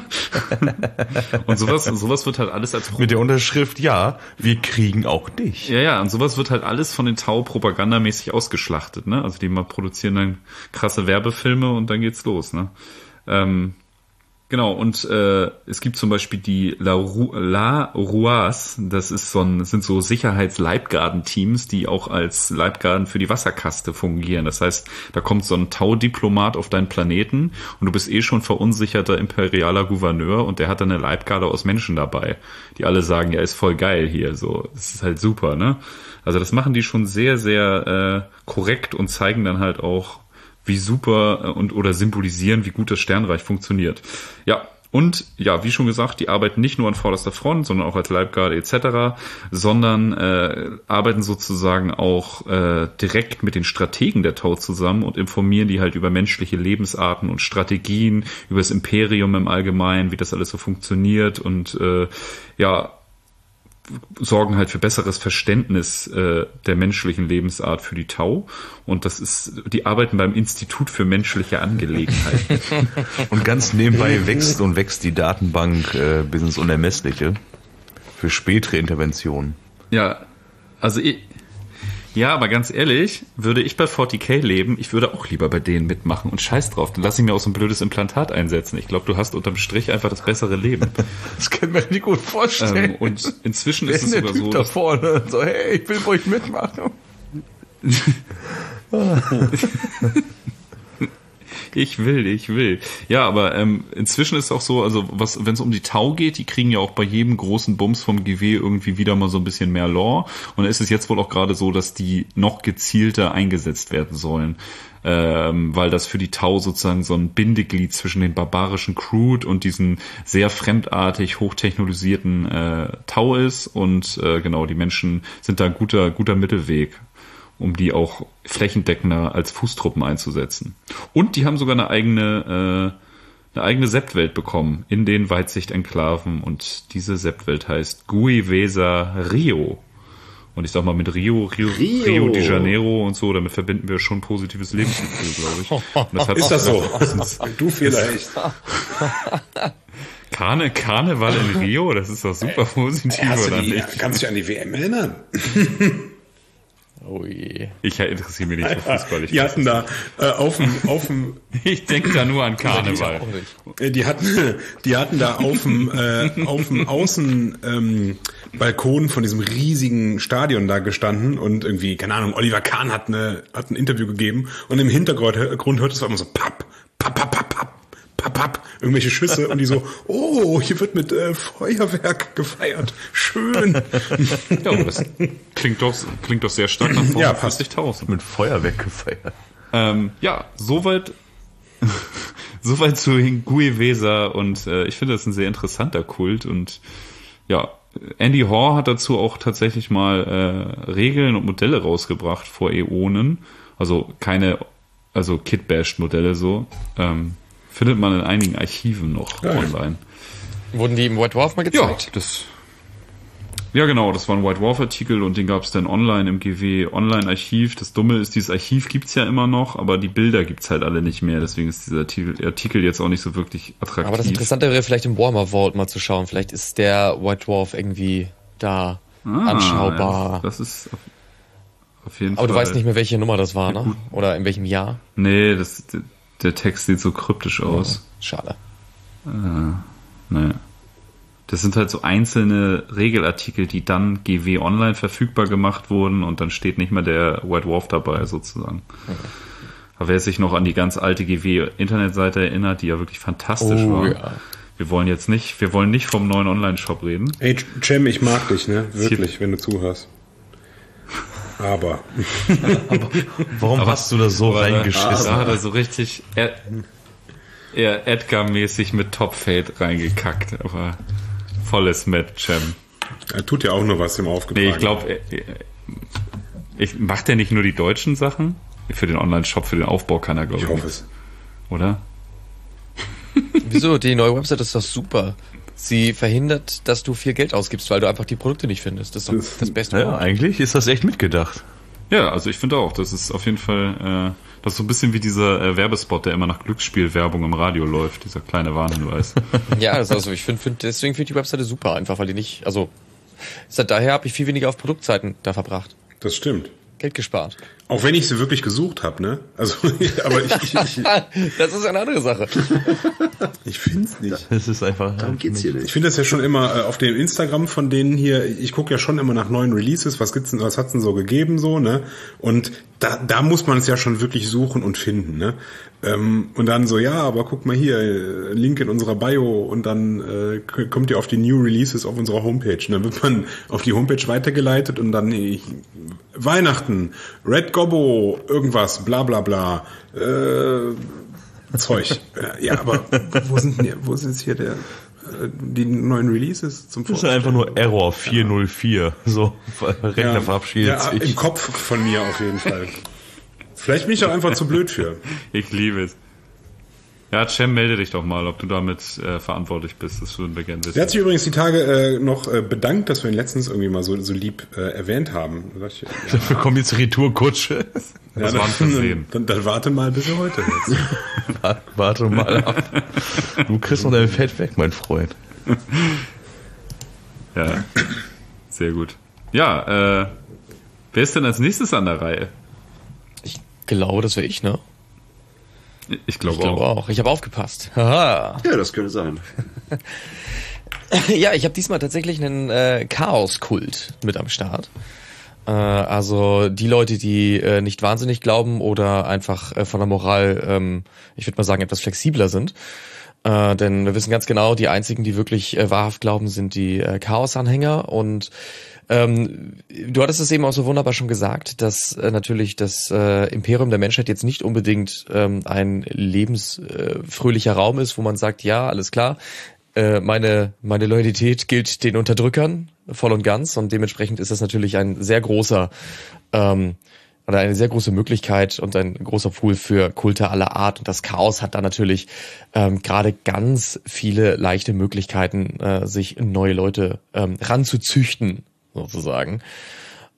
Und sowas, sowas wird halt alles als... Pro- Mit der Unterschrift, ja, wir kriegen auch dich. Ja, ja, und sowas wird halt alles von den Tau propagandamäßig ausgeschlachtet, ne? Also die mal produzieren dann krasse Werbefilme und dann geht's los, ne? Ähm, genau, und äh, es gibt zum Beispiel die La, Ru- La Ruas, das ist so ein, das sind so Sicherheits-Leibgarden-Teams, die auch als Leibgarden für die Wasserkaste fungieren. Das heißt, da kommt so ein Tau-Diplomat auf deinen Planeten und du bist eh schon verunsicherter imperialer Gouverneur und der hat dann eine Leibgarde aus Menschen dabei, die alle sagen, ja, ist voll geil hier, so, das ist halt super, ne? Also das machen die schon sehr, sehr äh, korrekt und zeigen dann halt auch, wie super und oder symbolisieren, wie gut das Sternreich funktioniert. Ja, und ja, wie schon gesagt, die arbeiten nicht nur an vorderster Front, sondern auch als Leibgarde et cetera, sondern äh, arbeiten sozusagen auch äh, direkt mit den Strategen der Tau zusammen und informieren die halt über menschliche Lebensarten und Strategien, über das Imperium im Allgemeinen, wie das alles so funktioniert und äh, ja, sorgen halt für besseres Verständnis äh, der menschlichen Lebensart für die Tau. Und das ist, die arbeiten beim Institut für menschliche Angelegenheiten. Und ganz nebenbei wächst und wächst die Datenbank äh, bis ins Unermessliche für spätere Interventionen. Ja, also ich, ja, aber ganz ehrlich, würde ich bei forty K leben, ich würde auch lieber bei denen mitmachen und scheiß drauf, dann lass ich mir auch so ein blödes Implantat einsetzen. Ich glaube, du hast unterm Strich einfach das bessere Leben. Das kann man nicht gut vorstellen. Ähm, und inzwischen ist es der sogar Typ so, da vorne so, hey, ich will bei euch mitmachen. Ich will, ich will. Ja, aber ähm, inzwischen ist es auch so, also was, wenn es um die Tau geht, die kriegen ja auch bei jedem großen Bums vom G W irgendwie wieder mal so ein bisschen mehr Lore. Und da ist es jetzt wohl auch gerade so, dass die noch gezielter eingesetzt werden sollen. Ähm, weil das für die Tau sozusagen so ein Bindeglied zwischen den barbarischen Crude und diesen sehr fremdartig hochtechnologisierten äh, Tau ist. Und äh, genau, die Menschen sind da ein guter, guter Mittelweg, um die auch flächendeckender als Fußtruppen einzusetzen. Und die haben sogar eine eigene, äh, eine eigene Sept-Welt bekommen in den Weitsicht-Enklaven und diese Sept-Welt heißt Geovesa Rio. Und ich sag mal mit Rio, Rio, Rio, Rio de Janeiro und so, damit verbinden wir schon positives Lebensgefühl, glaube ich. Und das hat ist das so? Du vielleicht. Karne, Karneval in Rio, das ist doch super positiv, Hast du oder die, nicht? kannst du dich an die W M erinnern? Oh je. Ich interessiere mich nicht für Fußball. Ich Die hatten da äh, auf dem, auf dem, Ich denke da nur an Karneval. Auch nicht. äh, die hatten, die hatten da auf dem, äh, auf dem Außen ähm, Balkon von diesem riesigen Stadion da gestanden und irgendwie, keine Ahnung, Oliver Kahn hat eine, hat ein Interview gegeben und im Hintergrund Grund hört es immer so papp, papp, papp, papp, papp. Papp, papp, irgendwelche Schüsse und die so, oh, hier wird mit äh, Feuerwerk gefeiert. Schön. Ja, aber das klingt doch, klingt doch sehr stark nach Ja, passt. fünfzigtausend. Mit Feuerwerk gefeiert. Ähm, ja, soweit, soweit zu Ngui Weser und äh, ich finde das ein sehr interessanter Kult und ja, Andy Hoare hat dazu auch tatsächlich mal äh, Regeln und Modelle rausgebracht vor Äonen, also keine, also Kit-Bashed-Modelle so, ähm, findet man in einigen Archiven noch Geil. online. Wurden die im White Dwarf mal Ja, gezeigt? das. Ja, genau, das war ein White Dwarf-Artikel und den gab es dann online im G W Online-Archiv. Das Dumme ist, dieses Archiv gibt's ja immer noch, aber die Bilder gibt's halt alle nicht mehr. Deswegen ist dieser Artikel, Artikel jetzt auch nicht so wirklich attraktiv. Aber das Interessante wäre vielleicht im Warhammer Vault mal zu schauen. Vielleicht ist der White Dwarf irgendwie da Ah, anschaubar. Ja, das, das ist auf, auf jeden Aber Fall. du weißt nicht mehr, welche Nummer das war, ne? Oder in welchem Jahr? Nee, das, der Text sieht so kryptisch aus. Schade. Naja. Das sind halt so einzelne Regelartikel, die dann G W Online verfügbar gemacht wurden und dann steht nicht mehr der White Dwarf dabei sozusagen. Okay. Aber wer sich noch an die ganz alte G W-Internetseite erinnert, die ja wirklich fantastisch Oh, war. ja. Wir wollen jetzt nicht, wir wollen nicht vom neuen Online-Shop reden. Ey, Cem, ich mag dich, ne? Wirklich, wenn du zuhörst. Aber. Warum hast du das so reingeschissen? Da hat er so richtig Ed, eher Edgar-mäßig mit Top-Fade reingekackt, aber volles Matt Cem. Er tut ja auch nur was im Aufgetragen. Nee, ich glaube, ich, macht er nicht nur die deutschen Sachen? Für den Online-Shop, für den Aufbau kann er, glaube ich. Ich hoffe es. Oder? Wieso? Die neue Website ist doch super. Sie verhindert, dass du viel Geld ausgibst, weil du einfach die Produkte nicht findest. Das ist doch das Beste. Ja, eigentlich ist das echt mitgedacht. Ja, also ich finde auch, das ist auf jeden Fall, äh, das ist so ein bisschen wie dieser äh, Werbespot, der immer nach Glücksspielwerbung im Radio läuft, dieser kleine Warnhinweis. Ja, das ist also ich finde, find, deswegen finde ich die Webseite super, einfach weil die nicht, also seit daher habe ich viel weniger auf Produktseiten da verbracht. Das stimmt. Geld gespart. Auch wenn ich sie wirklich gesucht habe, ne? Also, aber ich, ich, ich, das ist eine andere Sache. ich finde es nicht. Es ist einfach. Darum geht's hier nicht. Ich finde das ja schon immer äh, auf dem Instagram von denen hier, ich gucke ja schon immer nach neuen Releases, was gibt's denn, was hat's denn so gegeben, so, ne? Und da, da muss man es ja schon wirklich suchen und finden, ne? Ähm, und dann so, ja, aber guck mal hier, äh, Link in unserer Bio und dann äh, kommt ihr auf die New Releases auf unserer Homepage. Und dann wird man auf die Homepage weitergeleitet und dann äh, Weihnachten, Red Gobbo, irgendwas, bla bla bla, äh, Zeug. Ja, aber wo sind denn, wo ist jetzt hier der, die neuen Releases zum Das ist einfach nur Error vier null vier. So, Rechner ja, verabschiedet ja, sich. im Kopf von mir auf jeden Fall. Vielleicht bin ich auch einfach zu blöd für. Ich liebe es. Ja, Cem, melde dich doch mal, ob du damit äh, verantwortlich bist. Das würden wir gerne wissen. Der hat sich übrigens die Tage äh, noch äh, bedankt, dass wir ihn letztens irgendwie mal so, so lieb äh, erwähnt haben. Da ich, ja, Dafür kommt jetzt Retourkutsche. Das ja, war ein Versehen. Dann, dann warte mal, bis er heute ist. Warte mal ab. Du kriegst noch dein Fett weg, mein Freund. Ja, sehr gut. Ja, äh, wer ist denn als nächstes an der Reihe? Ich glaube, das wäre ich, ne? Ich glaube Ich glaube auch. auch. Ich habe aufgepasst. Haha. Ja, das könnte sein. Ja, ich habe diesmal tatsächlich einen äh, Chaos-Kult mit am Start. Äh, also die Leute, die äh, nicht wahnsinnig glauben oder einfach äh, von der Moral, ähm, ich würde mal sagen, etwas flexibler sind. Äh, denn wir wissen ganz genau, die einzigen, die wirklich äh, wahrhaft glauben, sind die äh, Chaos-Anhänger. Und ähm, du hattest es eben auch so wunderbar schon gesagt, dass äh, natürlich das äh, Imperium der Menschheit jetzt nicht unbedingt ähm, ein lebensfröhlicher äh, Raum ist, wo man sagt, ja, alles klar, äh, meine meine Loyalität gilt den Unterdrückern voll und ganz. Und dementsprechend ist das natürlich ein sehr großer ähm, oder eine sehr große Möglichkeit und ein großer Pool für Kulte aller Art. Und das Chaos hat da natürlich ähm, gerade ganz viele leichte Möglichkeiten, äh, sich neue Leute ähm, ranzuzüchten, sozusagen.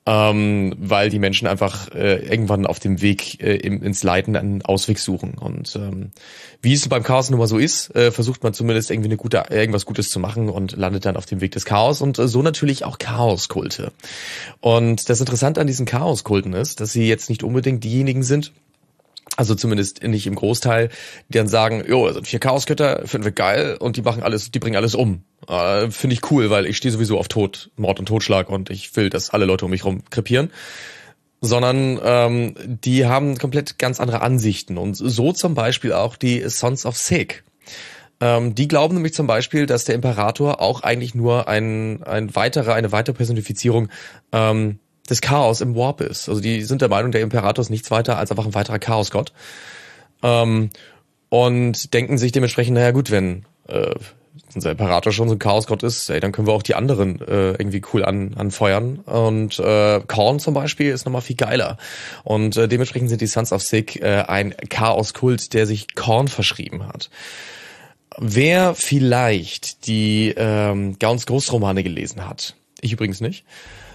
ähm, weil die Menschen einfach äh, irgendwann auf dem Weg äh, im, ins Leiden einen Ausweg suchen. Und ähm, wie es beim Chaos nun mal so ist, äh, versucht man zumindest irgendwie eine gute, irgendwas Gutes zu machen und landet dann auf dem Weg des Chaos und äh, so natürlich auch Chaoskulte. Und das Interessante an diesen Chaoskulten ist, dass sie jetzt nicht unbedingt diejenigen sind, also zumindest nicht im Großteil, die dann sagen, jo, das sind vier Chaosgötter, finden wir geil und die machen alles, die bringen alles um. Äh, Finde ich cool, weil ich stehe sowieso auf Tod, Mord und Totschlag und ich will, dass alle Leute um mich rum krepieren. Sondern ähm, die haben komplett ganz andere Ansichten und so zum Beispiel auch die Sons of Sek. Ähm, die glauben nämlich zum Beispiel, dass der Imperator auch eigentlich nur ein, ein weiterer, eine weitere Personifizierung ähm, des Chaos im Warp ist. Also die sind der Meinung, der Imperator ist nichts weiter als einfach ein weiterer Chaosgott. Ähm, und denken sich dementsprechend, naja gut, wenn äh, unser Imperator schon so ein Chaosgott ist, ey, dann können wir auch die anderen äh, irgendwie cool an, anfeuern. Und äh, Khorne zum Beispiel ist nochmal viel geiler. Und äh, dementsprechend sind die Sons of Sek äh, ein Chaoskult, der sich Khorne verschrieben hat. Wer vielleicht die ähm, Gauns Großromane gelesen hat, ich übrigens nicht,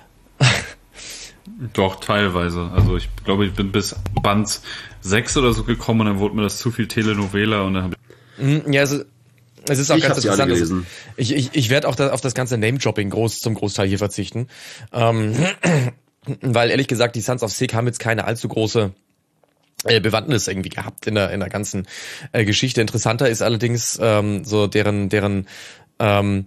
Doch, teilweise. Also ich glaube, ich bin bis Band sechs oder so gekommen und dann wurde mir das zu viel Telenovela und dann habe ich... Ja, also, es ist auch Ich ganz hab sie alle interessant. gelesen. Ich, ich, ich werde auch da, auf das ganze Name-Dropping groß, zum Großteil hier verzichten. Ähm, weil ehrlich gesagt, die Sons of Sek haben jetzt keine allzu große äh, Bewandtnis irgendwie gehabt in der, in der ganzen äh, Geschichte. Interessanter ist allerdings ähm, so deren, deren ähm,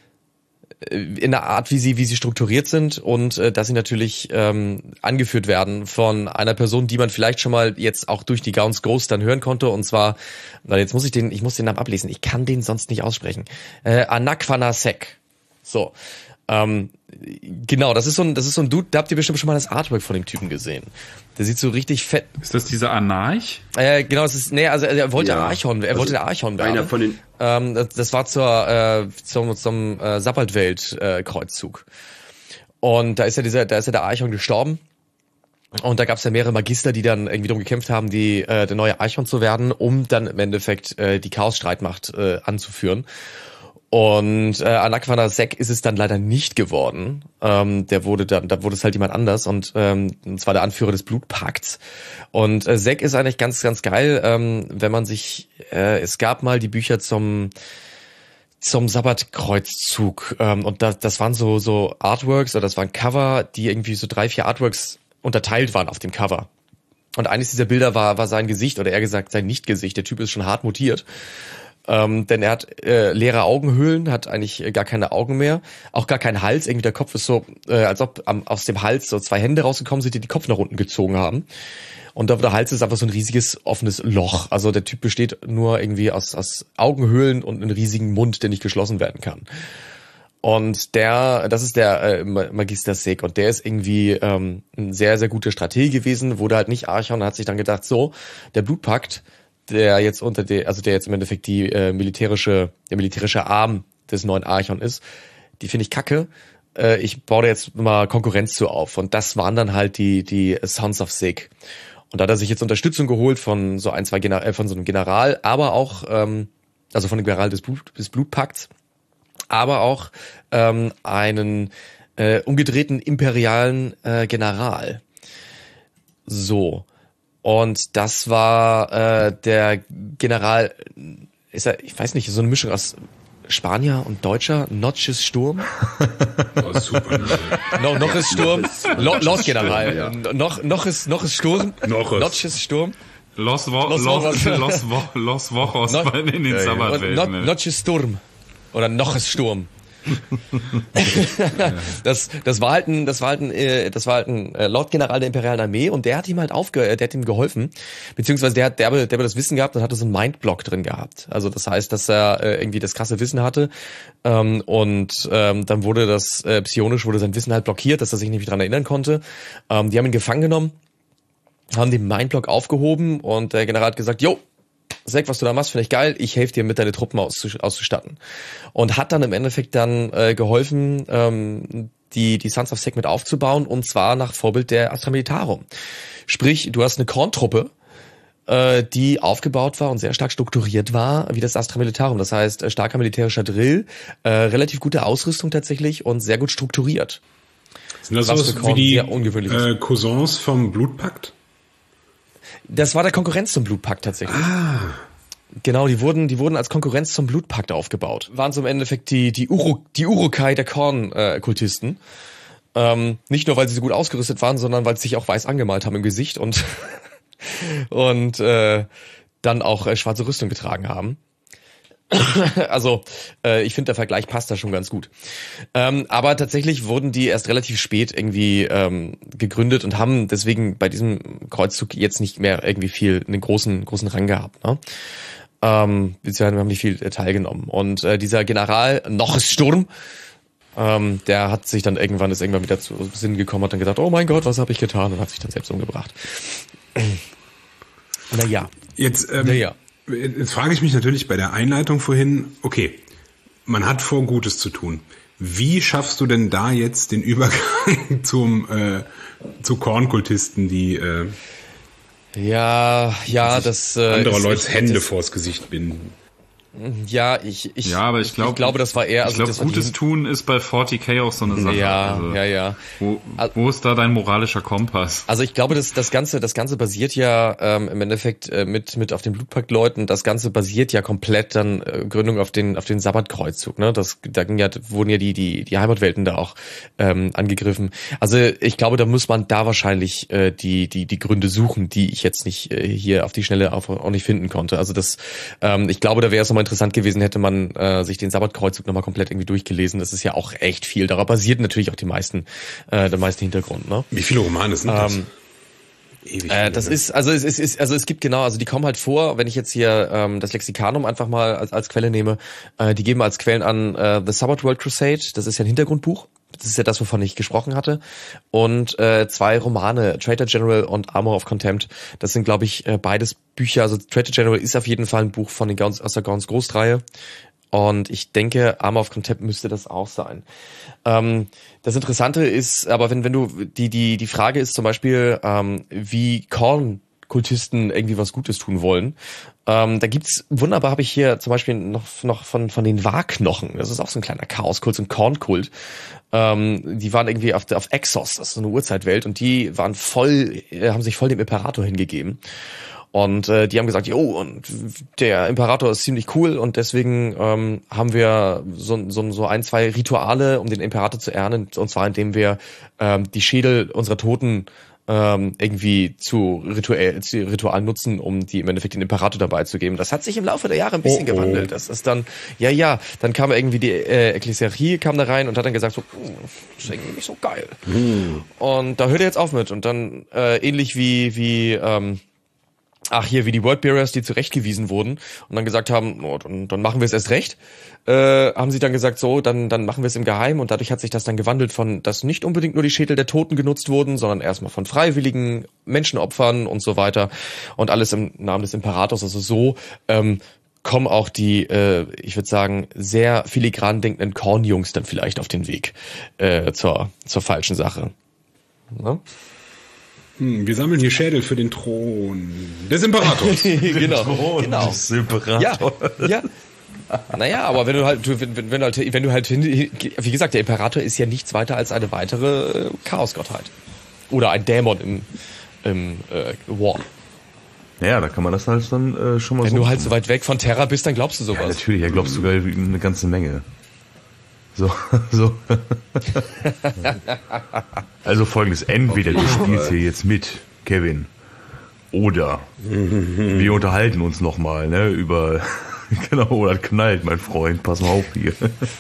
in der Art, wie sie wie sie strukturiert sind und äh, dass sie natürlich ähm, angeführt werden von einer Person, die man vielleicht schon mal jetzt auch durch die Gauns Ghost dann hören konnte, und zwar, na, jetzt muss ich den, ich muss den Namen ablesen, ich kann den sonst nicht aussprechen. Äh, Anakwana Sek. So. Ähm, genau, das ist so ein, das ist so ein Dude, da habt ihr bestimmt schon mal das Artwork von dem Typen gesehen. Der sieht so richtig fett. Ist das dieser Anarch? Äh, genau, es ist, nee, also er wollte Ja, Archon, er also wollte der Archon werden. Einer von den Ähm, das, das war zur, äh, zum, zum äh, Sabbatwelt-Kreuzzug. Und da ist ja dieser, da ist ja der Archon gestorben. Und da gab es ja mehrere Magister, die dann irgendwie darum gekämpft haben, die äh, der neue Archon zu werden, um dann im Endeffekt äh, die Chaos-Streitmacht äh, anzuführen. Und äh, Anakwana Sek ist es dann leider nicht geworden. Ähm, der wurde dann, da wurde es halt jemand anders und ähm, und zwar der Anführer des Blutpakts. Und äh, Sek ist eigentlich ganz, ganz geil, ähm, wenn man sich, äh, es gab mal die Bücher zum zum Sabbatkreuzzug ähm, und das, das waren so so Artworks oder das waren Cover, die irgendwie so drei, vier Artworks unterteilt waren auf dem Cover. Und eines dieser Bilder war war sein Gesicht oder eher gesagt sein Nicht-Gesicht. Der Typ ist schon hart mutiert. Ähm, denn er hat äh, leere Augenhöhlen, hat eigentlich äh, gar keine Augen mehr, auch gar keinen Hals. Irgendwie der Kopf ist so, äh, als ob am, aus dem Hals so zwei Hände rausgekommen sind, die die Kopf nach unten gezogen haben. Und da der Hals ist einfach so ein riesiges offenes Loch. Also der Typ besteht nur irgendwie aus, aus Augenhöhlen und einem riesigen Mund, der nicht geschlossen werden kann. Und der, das ist der äh, Magister Sek und der ist irgendwie ähm, ein sehr, sehr guter Stratege gewesen, wurde halt nicht Archon und hat sich dann gedacht, so, der Blutpakt, der jetzt unter der, also der jetzt im Endeffekt die äh, militärische, der militärische Arm des neuen Archon ist, die finde ich kacke. Äh, ich baue da jetzt mal Konkurrenz zu auf. Und das waren dann halt die die Sons of Sek. Und da hat er sich jetzt Unterstützung geholt von so ein, zwei General, äh, von so einem General, aber auch, ähm, also von dem General des, Blut, des Blutpakts, aber auch ähm, einen äh, umgedrehten imperialen äh, General. So. Und das war äh, der General, ist er, ich weiß nicht, so eine Mischung aus Spanier und Deutscher, Notches Sturm. Oh, super. no, noch ist Sturm. Lo, Los General. Ja. Noch, noch ist, noch ist Sturm. Noch ist. Notches Sturm. Los, Wo Los Los, Wochos. Los, Wo Los Wochos Not- in den Ja, ja. Sabbatwelt. Not, Ne? Notches Sturm. Oder noch ist Sturm. das das war halt ein das war halt ein äh, das war halt ein äh, Lordgeneral der imperialen Armee und der hat ihm halt aufge äh, der hat ihm geholfen, beziehungsweise der hat der der hat das Wissen gehabt und hatte so einen Mindblock drin gehabt. Also das heißt, dass er äh, irgendwie das krasse Wissen hatte ähm, und ähm, dann wurde das äh, psionisch wurde sein Wissen halt blockiert, dass er sich nicht mehr dran erinnern konnte. Ähm, die haben ihn gefangen genommen, haben den Mindblock aufgehoben und der General hat gesagt, jo, Sek, was du da machst, finde ich geil. Ich helfe dir mit, deine Truppen auszustatten. Und hat dann im Endeffekt dann äh, geholfen, ähm, die die Sons of Sek mit aufzubauen, und zwar nach Vorbild der Astra Militarum. Sprich, du hast eine Korntruppe, äh, die aufgebaut war und sehr stark strukturiert war, wie das Astra Militarum. Das heißt, äh, starker militärischer Drill, äh, relativ gute Ausrüstung tatsächlich und sehr gut strukturiert. Sind das Was sowas für Korn wie die sehr ungewöhnlich ist. äh, Cousins vom Blutpakt? Das war der Konkurrenz zum Blutpakt tatsächlich. Ah. Genau, die wurden, die wurden als Konkurrenz zum Blutpakt aufgebaut. Waren so im Endeffekt die, die, Uru, die Urukai der Korn-Kultisten. Ähm, nicht nur, weil sie so gut ausgerüstet waren, sondern weil sie sich auch weiß angemalt haben im Gesicht und, und äh, dann auch äh, schwarze Rüstung getragen haben. Also äh, ich finde, der Vergleich passt da schon ganz gut. Ähm, aber tatsächlich wurden die erst relativ spät irgendwie ähm, gegründet und haben deswegen bei diesem Kreuzzug jetzt nicht mehr irgendwie viel, einen großen großen Rang gehabt. Ne? Ähm, beziehungsweise haben nicht viel teilgenommen. Und äh, dieser General Nochsturm, ähm, der hat sich dann irgendwann, ist irgendwann wieder zu Sinn gekommen, hat dann gedacht, oh mein Gott, was habe ich getan? Und hat sich dann selbst umgebracht. Naja. Jetzt, ähm, naja. Jetzt frage ich mich natürlich bei der Einleitung vorhin, okay, man hat vor, Gutes zu tun. Wie schaffst du denn da jetzt den Übergang zum äh, zu Kornkultisten, die äh, ja, ja, das äh, anderer ist, Leute ich, Hände das, vors Gesicht binden? Ja, ich, ich, ja, aber ich, glaub, ich glaube, das war eher... Also ich glaube, Gutes die, tun ist bei vierzig K auch so eine Sache. Ja, also, ja, ja. Wo, wo ist da dein moralischer Kompass? Also ich glaube, das, das Ganze, das Ganze basiert ja ähm, im Endeffekt äh, mit mit auf den Blutpaktleuten. Das Ganze basiert ja komplett dann äh, Gründung auf den auf den Sabbatkreuzzug. Ne, das da ging ja wurden ja die die die Heimatwelten da auch ähm, angegriffen. Also ich glaube, da muss man da wahrscheinlich äh, die die die Gründe suchen, die ich jetzt nicht äh, hier auf die Schnelle auch, auch nicht finden konnte. Also das, ähm, ich glaube, da wäre es nochmal interessant gewesen, hätte man äh, sich den Sabbatkreuzzug nochmal komplett irgendwie durchgelesen. Das ist ja auch echt viel. Darauf basiert natürlich auch die meisten, äh, der meiste Hintergrund. Ne? Wie viele Romane sind das? Ähm, Ewig äh, das ist, also es ist, also es gibt genau, also die kommen halt vor, wenn ich jetzt hier ähm, das Lexikanum einfach mal als, als Quelle nehme, äh, die geben als Quellen an äh, The Sabbath World Crusade, das ist ja ein Hintergrundbuch, das ist ja das, wovon ich gesprochen hatte, und äh, zwei Romane, Traitor General und Armor of Contempt, das sind, glaube ich, äh, beides Bücher, also Traitor General ist auf jeden Fall ein Buch von den Gauns, aus der Gauns Großreihe. Und ich denke, Armor of Contempt müsste das auch sein. Ähm, das Interessante ist, aber wenn wenn du die die die Frage ist zum Beispiel, ähm, wie Korn-Kultisten irgendwie was Gutes tun wollen. Ähm, da gibt's wunderbar, habe ich hier zum Beispiel noch noch von von den Wahrknochen. Das ist auch so ein kleiner Chaoskult, so ein Kornkult. Ähm, die waren irgendwie auf auf Exos, das ist so eine Urzeitwelt, und die waren voll, haben sich voll dem Imperator hingegeben. Und äh, die haben gesagt, jo, und der Imperator ist ziemlich cool, und deswegen ähm, haben wir so, so, so ein, zwei Rituale, um den Imperator zu ehren, und zwar indem wir ähm, die Schädel unserer Toten ähm, irgendwie zu Ritual, zu Ritual nutzen, um die im Endeffekt den Imperator dabei zu geben. Das hat sich im Laufe der Jahre ein bisschen oh, oh. gewandelt. Das ist dann, ja, ja, dann kam irgendwie die äh, Ekklesiarchie kam da rein und hat dann gesagt, so, oh, das ist irgendwie nicht so geil. Hm. Und da hört er jetzt auf mit. Und dann äh, ähnlich wie, wie, ähm, Ach, hier, wie die Wordbearers, die zurechtgewiesen wurden und dann gesagt haben, oh, dann, dann machen wir es erst recht, äh, haben sie dann gesagt, so, dann, dann machen wir es im Geheimen, und dadurch hat sich das dann gewandelt von, dass nicht unbedingt nur die Schädel der Toten genutzt wurden, sondern erstmal von freiwilligen Menschenopfern und so weiter, und alles im Namen des Imperators. Also so ähm, kommen auch die, äh, ich würde sagen, sehr filigran denkenden Kornjungs dann vielleicht auf den Weg äh, zur, zur falschen Sache. Ne? Wir sammeln hier Schädel für den Thron des Imperators. Genau, Thron genau. des Imperators. Ja, ja. Naja, aber wenn du halt, wenn, wenn, wenn du halt, wenn du halt, wie gesagt, der Imperator ist ja nichts weiter als eine weitere Chaosgottheit. Oder ein Dämon im, im äh, War. Ja, da kann man das halt dann äh, schon mal wenn so... Wenn du halt so weit weg von Terra bist, dann glaubst du sowas. Ja, natürlich, ja, glaubst du sogar eine ganze Menge. So, so. Also folgendes, entweder du spielst hier jetzt mit, Kevin, oder wir unterhalten uns nochmal, ne, über, genau, oder knallt, mein Freund, pass mal auf hier.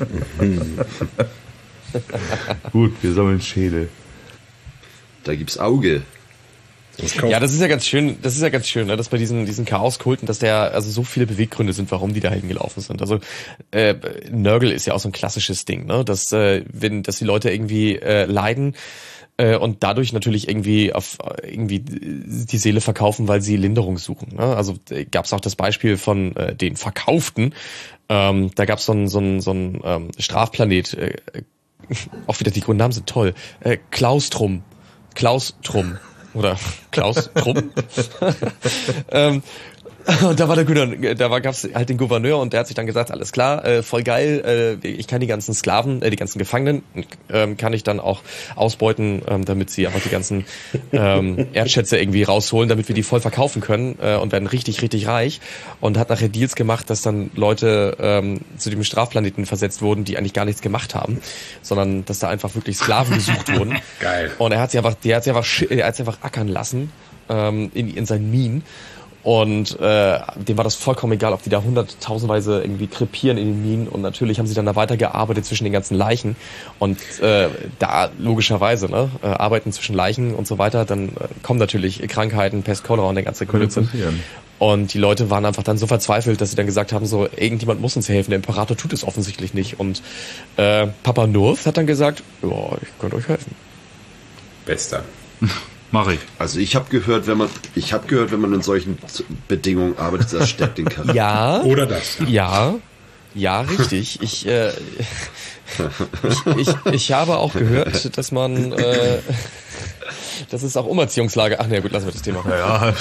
Gut, wir sammeln Schädel. Da gibt's Auge. Ja, das ist ja ganz schön, das ist ja ganz schön, ne, dass bei diesen diesen Chaoskulten, dass der also so viele Beweggründe sind, warum die da hingelaufen sind. Also äh, Nörgel ist ja auch so ein klassisches Ding, ne, dass äh, wenn dass die Leute irgendwie äh, leiden äh, und dadurch natürlich irgendwie auf irgendwie die Seele verkaufen, weil sie Linderung suchen. Ne? Also äh, gab es auch das Beispiel von äh, den Verkauften. Ähm, da gab es so ein so ein so ein ähm, Strafplanet. Äh, auch wieder die Grundnamen sind toll. Äh, Klaustrum, Klaustrum. Oder Klaus Trumm. ähm, Und da war der Gouverneur, da war, gab's halt den Gouverneur und der hat sich dann gesagt, alles klar, äh, voll geil, äh, ich kann die ganzen Sklaven, äh, die ganzen Gefangenen, ähm, kann ich dann auch ausbeuten, ähm, damit sie einfach die ganzen ähm, Erdschätze irgendwie rausholen, damit wir die voll verkaufen können äh, und werden richtig, richtig reich. Und hat nachher Deals gemacht, dass dann Leute ähm, zu dem Strafplaneten versetzt wurden, die eigentlich gar nichts gemacht haben, sondern dass da einfach wirklich Sklaven gesucht wurden. Geil. Und er hat sie einfach, der hat sie einfach, er hat sie einfach ackern lassen ähm, in, in seinen Minen. Und äh, dem war das vollkommen egal, ob die da hunderttausendweise irgendwie krepieren in den Minen. Und natürlich haben sie dann da weitergearbeitet zwischen den ganzen Leichen. Und äh, da logischerweise, ne, äh, arbeiten zwischen Leichen und so weiter, dann äh, kommen natürlich Krankheiten, Pest, Cholera und der ganze Blödsinn. Und die Leute waren einfach dann so verzweifelt, dass sie dann gesagt haben, so, irgendjemand muss uns helfen, der Imperator tut es offensichtlich nicht. Und äh, Papa North hat dann gesagt, ja, ich könnte euch helfen. Bester. Mach ich. Also ich habe gehört, wenn man, ich habe gehört, wenn man in solchen Bedingungen arbeitet, das stärkt den Charakter. Ja. Oder das. Ja. Ja, richtig. Ich, äh, ich, ich, ich habe auch gehört, dass man, äh, dass es auch Umerziehungslage. Ach ne, gut, lassen wir das Thema. Ja.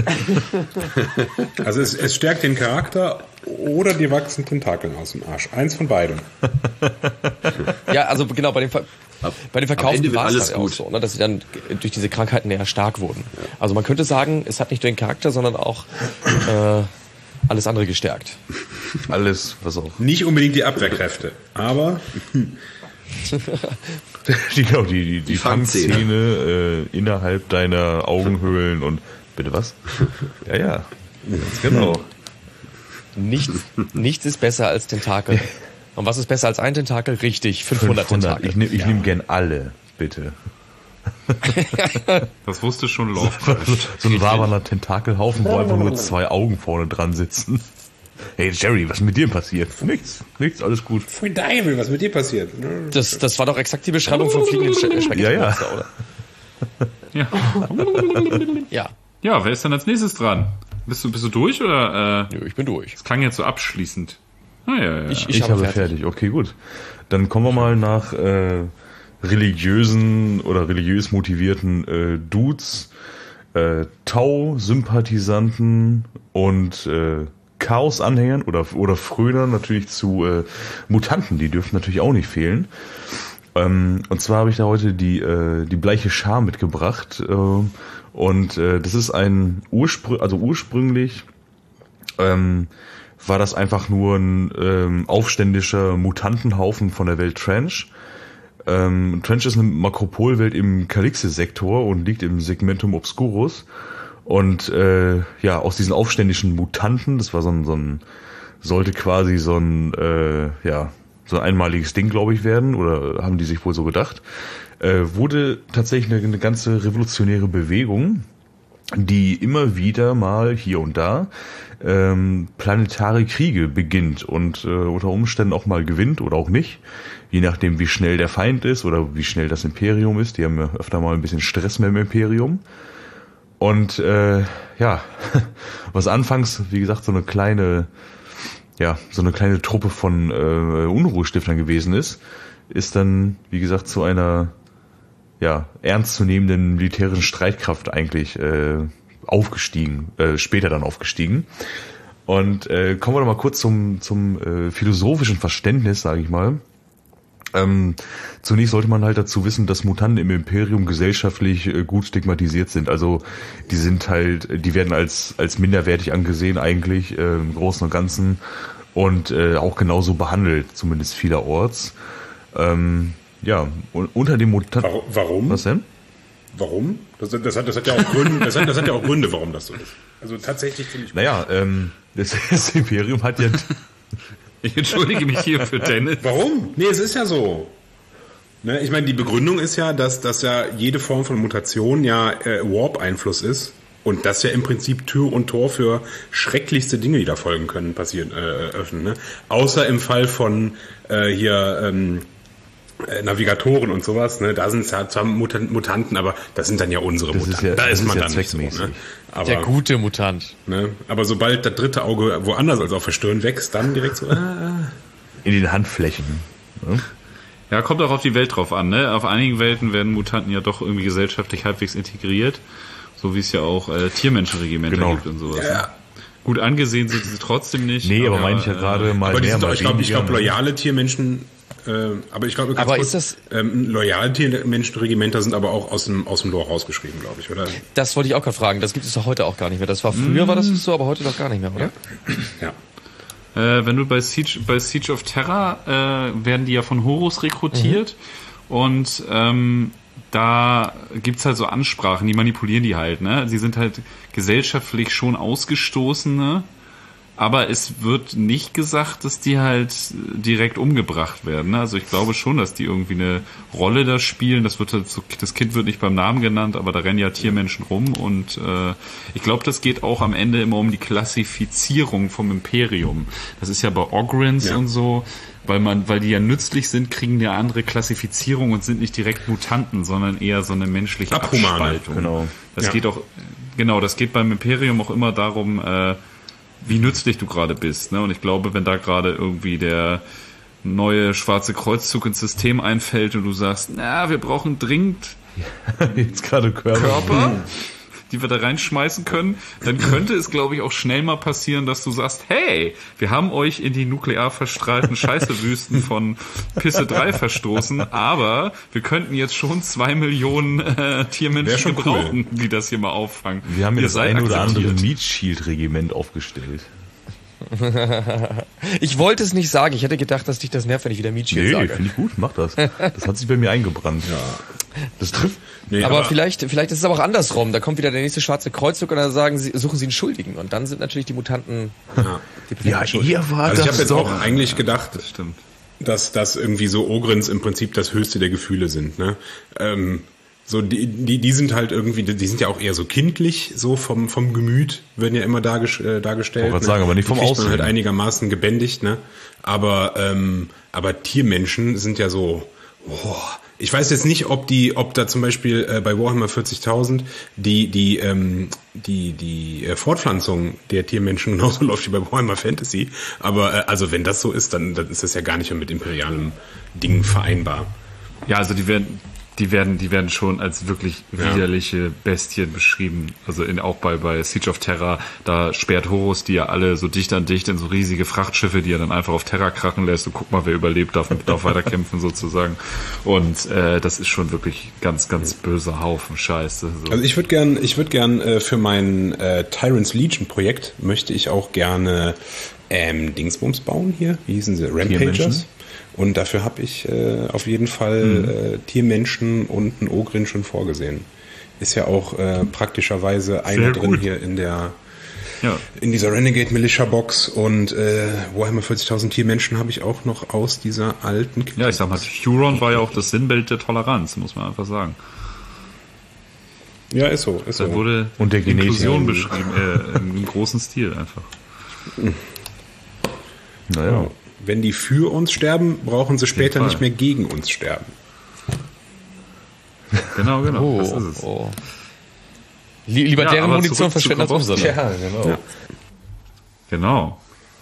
Also es, es stärkt den Charakter oder die wachsen Tentakeln aus dem Arsch. Eins von beidem. Ja, also genau, bei dem Ver Ab, bei den Verkauften war es alles halt auch so, ne, dass sie dann durch diese Krankheiten eher stark wurden. Ja. Also man könnte sagen, es hat nicht nur den Charakter, sondern auch äh, alles andere gestärkt. Alles, was auch. Nicht unbedingt die Abwehrkräfte, aber die, genau, die, die, die, die Fangzähne, Fangzähne äh, innerhalb deiner Augenhöhlen und bitte was? Ja, ja. Ganz genau. Nichts, nichts ist besser als Tentakel. Und was ist besser als ein Tentakel? Richtig, fünfhundert, fünfhundert. Tentakel. Ich nehme ich Ja. nehm gern alle, bitte. Das wusste schon Lovecraft. So ein wabernder Tentakelhaufen, wo einfach nur zwei Augen vorne dran sitzen. Hey Jerry, was ist mit dir passiert? Nichts, nichts, alles gut. Pfui Deibel, was mit dir passiert? Das, das war doch exakt die Beschreibung vom fliegenden Sch- Schreckensmonster, Ja, ja. oder? Ja. Ja. Ja, wer ist denn als nächstes dran? Bist du, bist du durch oder? Äh, Nö, ich bin durch. das klang jetzt so abschließend. Ah, ja, ja. Ich, Ich, ich, habe habe fertig. fertig. Okay, gut. Dann kommen wir mal nach äh, religiösen oder religiös motivierten äh, Dudes, äh, Tau-Sympathisanten und äh, Chaos-Anhängern oder, oder Frönern natürlich zu äh, Mutanten. Die dürfen natürlich auch nicht fehlen. Ähm, und zwar habe ich da heute die, äh, die bleiche Schar mitgebracht. Äh, und äh, das ist ein Urspr- also ursprünglich ähm, war das einfach nur ein ähm, aufständischer Mutantenhaufen von der Welt Trench. Ähm, Trench ist eine Makropolwelt im Calixe-Sektor und liegt im Segmentum Obscurus. Und äh, ja, aus diesen aufständischen Mutanten, das war so ein, so ein sollte quasi so ein äh, ja so ein einmaliges Ding, glaube ich, werden, oder haben die sich wohl so gedacht, äh, wurde tatsächlich eine, eine ganze revolutionäre Bewegung, die immer wieder mal hier und da ähm, planetare Kriege beginnt und äh, unter Umständen auch mal gewinnt oder auch nicht, je nachdem wie schnell der Feind ist oder wie schnell das Imperium ist. Die haben ja öfter mal ein bisschen Stress mit dem Imperium. Und äh, ja, was anfangs, wie gesagt, so eine kleine, ja, so eine kleine Truppe von äh, Unruhestiftern gewesen ist, ist dann, wie gesagt, zu einer ja ernstzunehmenden militärischen Streitkraft eigentlich äh, aufgestiegen, äh, später dann aufgestiegen. Und äh, kommen wir doch mal kurz zum zum äh, philosophischen Verständnis, sage ich mal. Ähm, zunächst sollte man halt dazu wissen, dass Mutanten im Imperium gesellschaftlich äh, gut stigmatisiert sind. Also die sind halt, die werden als als minderwertig angesehen eigentlich äh, im Großen und Ganzen und äh, auch genauso behandelt, zumindest vielerorts. Ähm, ja, und unter dem Mutanten. Warum? Was denn? Warum? Das, das, hat, das hat ja auch Gründe, das hat, das hat ja auch Gründe, warum das so ist. Also tatsächlich finde ich. Naja, ähm, das, das Imperium hat ja. Ich entschuldige mich hier für Dennis. Warum? Nee, es ist ja so. Ne, ich meine, die Begründung ist ja, dass, dass ja jede Form von Mutation ja äh, Warp-Einfluss ist und das ja im Prinzip Tür und Tor für schrecklichste Dinge, die da folgen können, passieren, äh, öffnen. Ne? Außer im Fall von äh, hier ähm, äh, Navigatoren und sowas. Ne? Da sind es ja zwar Mutan- Mutanten, aber das sind dann ja unsere Das ist Mutanten. ja- da das ist ist man ja dann nicht so. zweckmäßig. Ne? Aber, Der gute Mutant. ne? Aber sobald das dritte Auge woanders als auf der Stirn wächst, dann direkt so. Ah, In den Handflächen. Ne? Ja, kommt auch auf die Welt drauf an, ne? Auf einigen Welten werden Mutanten ja doch irgendwie gesellschaftlich halbwegs integriert, so wie es ja auch äh, Tiermenschenregimenter Genau. gibt und sowas. ja. Ne? Gut angesehen sind sie trotzdem nicht. Nee, aber, aber meine ich ja gerade mal aber die mehr, sind doch, mal ich glaube, ich weniger. glaube, loyale Tiermenschen, äh, aber ich glaube, Aber kurz, ist das- ähm, loyale Tiermenschenregimenter sind aber auch aus dem, aus dem Lore rausgeschrieben, glaube ich, oder? Das wollte ich auch gerade fragen. Das gibt es doch heute auch gar nicht mehr. Das war früher, war das so, aber heute doch gar nicht mehr, oder? Ja. Äh, wenn du bei Siege, bei Siege of Terra äh, werden die ja von Horus rekrutiert mhm. und ähm, da gibt's halt so Ansprachen, die manipulieren die halt, ne? Sie sind halt gesellschaftlich schon Ausgestoßene, aber es wird nicht gesagt, dass die halt direkt umgebracht werden, ne? Also ich glaube schon, dass die irgendwie eine Rolle da spielen. Das wird halt so, das Kind wird nicht beim Namen genannt, aber da rennen ja Tiermenschen rum und äh, ich glaube, das geht auch am Ende immer um die Klassifizierung vom Imperium. Das ist ja bei Ogrins ja. und so. Weil man, weil die ja nützlich sind, kriegen die eine andere Klassifizierung und sind nicht direkt Mutanten, sondern eher so eine menschliche Abhumane, Abspaltung. Genau. Das Ja. geht auch, genau, das geht beim Imperium auch immer darum, äh, wie nützlich du gerade bist, ne? Und ich glaube, wenn da gerade irgendwie der neue schwarze Kreuzzug ins System einfällt und du sagst, na, wir brauchen dringend Jetzt gerade Körper. Körper, die wir da reinschmeißen können, dann könnte es, glaube ich, auch schnell mal passieren, dass du sagst, hey, wir haben euch in die nuklear verstrahlten Scheißewüsten von Pisse drei verstoßen, aber wir könnten jetzt schon zwei Millionen äh, Tiermenschen schon gebrauchen, cool. die das hier mal auffangen. Wir haben Ihr jetzt das seid ein oder andere akzeptiert. Meat Shield Regiment aufgestellt. Ich wollte es nicht sagen. Ich hätte gedacht, dass dich das nervt, wenn ich wieder Meat Shield Nee, sage. finde ich gut, mach das. Das hat sich bei mir eingebrannt. Ja. Das trifft. Nee, aber, aber vielleicht, vielleicht ist es aber auch andersrum. Da kommt wieder der nächste schwarze Kreuzzug und dann sagen sie, suchen sie einen Schuldigen. Und dann sind natürlich die Mutanten. Ja. Die Ja, ihr wart Also ich das habe jetzt doch. auch eigentlich gedacht, Das stimmt. dass dass irgendwie so Ogrins im Prinzip das höchste der Gefühle sind. Ne? Ähm, so die, die die sind halt irgendwie, die sind ja auch eher so kindlich, so vom vom Gemüt werden ja immer darges äh, dargestellt. Ich wollte sagen, aber nicht vom Die kriegt man Aussehen. halt einigermaßen gebändigt, ne? Aber ähm, aber Tiermenschen sind ja so. Oh, ich weiß jetzt nicht, ob die, ob da zum Beispiel äh, bei Warhammer vierzigtausend die die ähm, die die äh, Fortpflanzung der Tiermenschen genauso läuft wie bei Warhammer Fantasy. Aber äh, also wenn das so ist, dann, dann ist das ja gar nicht mehr mit imperialem Ding vereinbar. Ja, also die werden, die werden, die werden schon als wirklich widerliche Bestien beschrieben. Also in, auch bei, bei Siege of Terra, da sperrt Horus die ja alle so dicht an dicht in so riesige Frachtschiffe, die er dann einfach auf Terra krachen lässt und guck mal, wer überlebt, darf, darf weiterkämpfen sozusagen. Und äh, das ist schon wirklich ganz, ganz böser Haufen Scheiße. So. Also ich würde gern, ich würde gern äh, für mein äh, Tyrants Legion Projekt möchte ich auch gerne ähm, Dingsbums bauen hier. Wie hießen sie? Rampagers. Tiermenschen? Und dafür habe ich äh, auf jeden Fall Mhm. äh, Tiermenschen und einen Ogrin schon vorgesehen. Ist ja auch äh, praktischerweise einer drin gut. hier in der Ja. in dieser Renegade Militia Box und äh, Warhammer vierzigtausend Tiermenschen habe ich auch noch aus dieser alten Kiste. Ja, ich sag mal, Huron war ja auch das Sinnbild der Toleranz, muss man einfach sagen. Ja, ist so, ist Da so. wurde Und der Inklusion Genetiker. beschrieben, äh, im großen Stil einfach. Naja. Wenn die für uns sterben, brauchen sie später Fall. nicht mehr gegen uns sterben. Genau, genau. Oh, das ist es. oh. Lie- Lieber Ja, deren aber Munition zurück zu verschwenden als Roboter. unsere. Ja, genau. Ja. Genau.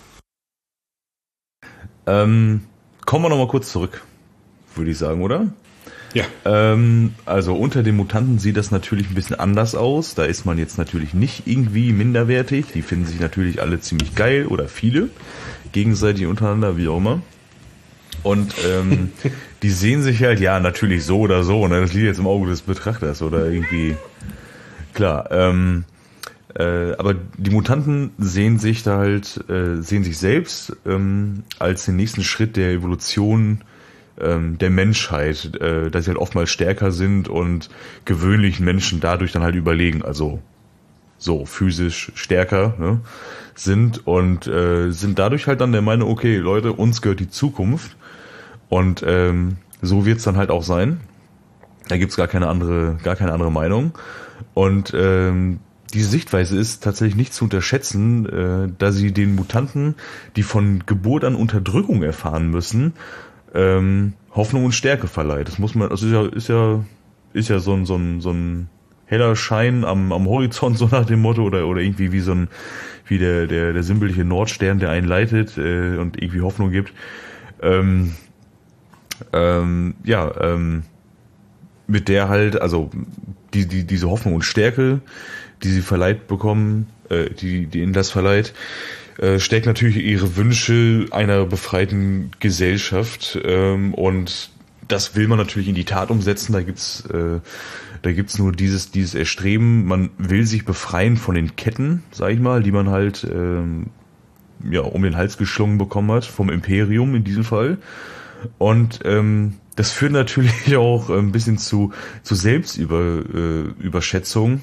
Ähm, kommen wir nochmal kurz zurück, würde ich sagen, oder? Ja. Ähm, also unter den Mutanten sieht das natürlich ein bisschen anders aus. Da ist man jetzt natürlich nicht irgendwie minderwertig. Die finden sich natürlich alle ziemlich geil oder viele. Gegenseitig untereinander, wie auch immer. Und ähm, die sehen sich halt, ja, natürlich so oder so. Ne? Das liegt jetzt im Auge des Betrachters oder irgendwie... Klar, ähm, äh, aber die Mutanten sehen sich da halt, äh, sehen sich selbst ähm, als den nächsten Schritt der Evolution ähm, der Menschheit, äh, dass sie halt oftmals stärker sind und gewöhnlichen Menschen dadurch dann halt überlegen, also so physisch stärker, ne, sind und äh, sind dadurch halt dann der Meinung, okay, Leute, uns gehört die Zukunft und ähm, so wird's dann halt auch sein. Da gibt's gar keine andere, gar keine andere Meinung. Und ähm, diese Sichtweise ist tatsächlich nicht zu unterschätzen, äh, da sie den Mutanten, die von Geburt an Unterdrückung erfahren müssen, ähm, Hoffnung und Stärke verleiht. Das muss man, das ist ja, ist ja, ist ja so ein, so ein, so ein heller Schein am, am Horizont, so nach dem Motto, oder, oder irgendwie wie so ein, wie der, der, der sinnbildliche Nordstern, der einen leitet äh, und irgendwie Hoffnung gibt. Ähm, ähm, ja, ähm, mit der halt, also die, die, diese Hoffnung und Stärke, die sie verleiht bekommen, äh, die, die ihnen das verleiht, äh, stärkt natürlich ihre Wünsche einer befreiten Gesellschaft, ähm, und das will man natürlich in die Tat umsetzen. Da gibt's, äh, da gibt's nur dieses, dieses Erstreben. Man will sich befreien von den Ketten, sag ich mal, die man halt, ähm, ja, um den Hals geschlungen bekommen hat, vom Imperium in diesem Fall. Und ähm, das führt natürlich auch ein bisschen zu, zu Selbstüberschätzung,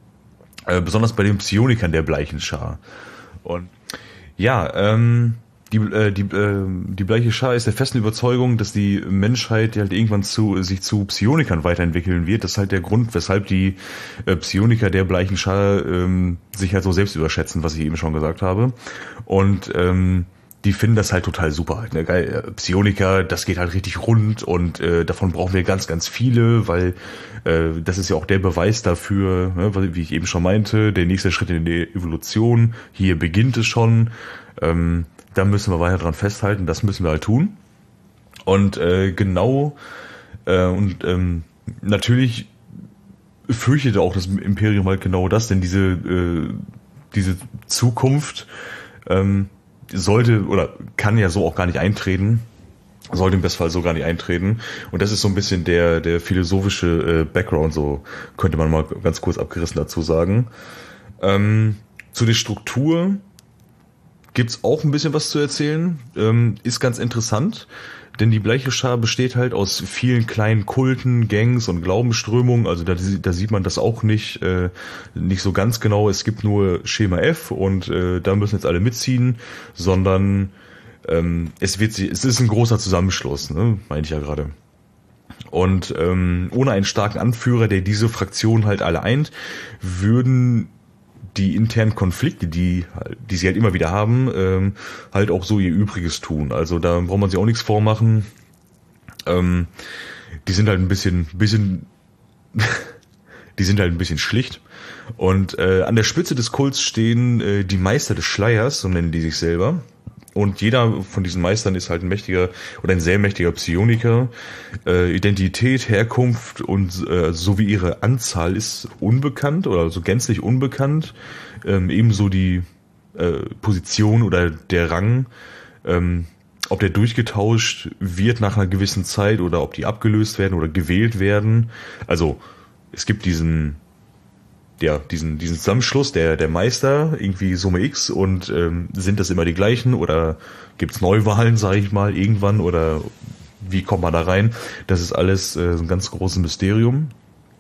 äh, besonders bei den Psionikern der Bleichen Schar. Und ja, ähm, die, äh, die, äh, die Bleiche Schar ist der festen Überzeugung, dass die Menschheit halt irgendwann zu, sich zu Psionikern weiterentwickeln wird. Das ist halt der Grund, weshalb die äh, Psioniker der Bleichen Schar ähm, sich halt so selbst überschätzen, was ich eben schon gesagt habe. Und ähm, die finden das halt total super. Halt, ne? Geil, Psioniker, das geht halt richtig rund und äh, davon brauchen wir ganz, ganz viele, weil äh, das ist ja auch der Beweis dafür, ne? Wie ich eben schon meinte, der nächste Schritt in der Evolution, hier beginnt es schon, ähm, da müssen wir weiter dran festhalten, das müssen wir halt tun. Und äh, genau, äh, und ähm, natürlich fürchtete auch das Imperium halt genau das, denn diese, äh, diese Zukunft, ähm, sollte oder kann ja so auch gar nicht eintreten, sollte im Bestfall so gar nicht eintreten. Und das ist so ein bisschen der der philosophische äh, Background, so könnte man mal ganz kurz abgerissen dazu sagen. Ähm, zu der Struktur gibt's auch ein bisschen was zu erzählen. Ähm, ist ganz interessant, denn die Bleiche Schar besteht halt aus vielen kleinen Kulten, Gangs und Glaubensströmungen. Also da, da sieht man das auch nicht äh, nicht so ganz genau. Es gibt nur Schema F und äh, da müssen jetzt alle mitziehen, sondern ähm, es wird es ist ein großer Zusammenschluss, ne, meinte ich ja gerade. Und ähm, ohne einen starken Anführer, der diese Fraktion halt alle eint, würden die internen Konflikte, die die sie halt immer wieder haben, ähm, halt auch so ihr Übriges tun. Also da braucht man sich auch nichts vormachen. Ähm, die sind halt ein bisschen, bisschen, die sind halt ein bisschen schlicht. Und äh, an der Spitze des Kults stehen äh, die Meister des Schleiers, so nennen die sich selber. Und jeder von diesen Meistern ist halt ein mächtiger oder ein sehr mächtiger Psioniker. Äh, Identität, Herkunft und äh, sowie ihre Anzahl ist unbekannt oder so gänzlich unbekannt. Ähm, ebenso die äh, Position oder der Rang, ähm, ob der durchgetauscht wird nach einer gewissen Zeit oder ob die abgelöst werden oder gewählt werden. Also es gibt diesen ja, diesen, diesen Zusammenschluss der, der Meister, irgendwie Summe X, und ähm, sind das immer die gleichen oder gibt's Neuwahlen, sage ich mal, irgendwann, oder wie kommt man da rein? Das ist alles äh, ein ganz großes Mysterium.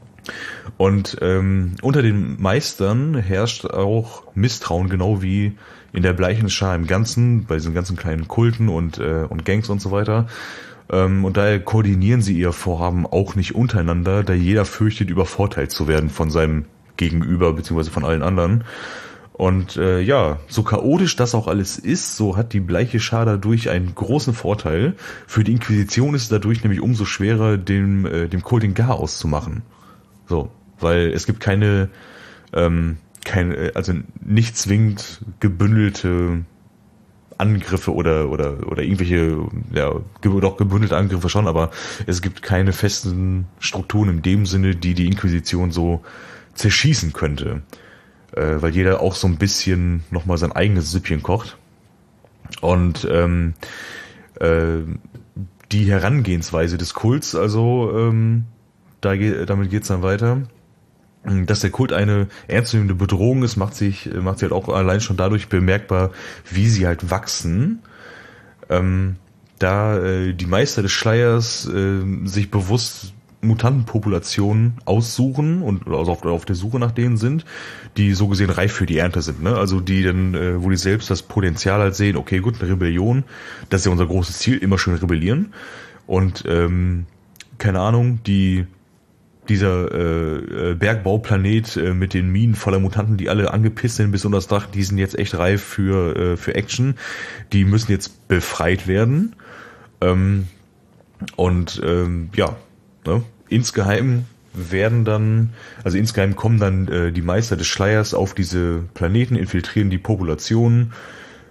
Und ähm, unter den Meistern herrscht auch Misstrauen, genau wie in der Bleichen Schar im Ganzen, bei diesen ganzen kleinen Kulten und, äh, und Gangs und so weiter. Ähm, und daher koordinieren sie ihr Vorhaben auch nicht untereinander, da jeder fürchtet, übervorteilt zu werden von seinem Gegenüber, beziehungsweise von allen anderen. Und äh, ja, so chaotisch das auch alles ist, so hat die Bleiche Schar dadurch einen großen Vorteil. Für die Inquisition ist es dadurch nämlich umso schwerer, dem, äh, dem Kult den Garaus zu machen. So, weil es gibt keine, ähm, keine, also nicht zwingend gebündelte Angriffe oder oder oder irgendwelche, ja, doch gebündelte Angriffe schon, aber es gibt keine festen Strukturen in dem Sinne, die die Inquisition so zerschießen könnte, äh, weil jeder auch so ein bisschen nochmal sein eigenes Süppchen kocht. Und ähm, äh, die Herangehensweise des Kults, also ähm, da geht, damit geht's dann weiter. Dass der Kult eine ernstzunehmende Bedrohung ist, macht sich macht sich halt auch allein schon dadurch bemerkbar, wie sie halt wachsen. Ähm, da äh, die Meister des Schleiers äh, sich bewusst Mutantenpopulationen aussuchen und also auf, auf der Suche nach denen sind, die so gesehen reif für die Ernte sind, ne? Also die dann, äh, wo die selbst das Potenzial halt sehen, okay, gut, eine Rebellion, das ist ja unser großes Ziel, immer schön rebellieren. Und ähm, keine Ahnung, die dieser äh, Bergbauplanet äh, mit den Minen voller Mutanten, die alle angepisst sind bis unter das Dach, die sind jetzt echt reif für äh, für Action. Die müssen jetzt befreit werden. Ähm, und ähm, ja, ne? Insgeheim werden dann, also insgeheim kommen dann äh, die Meister des Schleiers auf diese Planeten, infiltrieren die Populationen,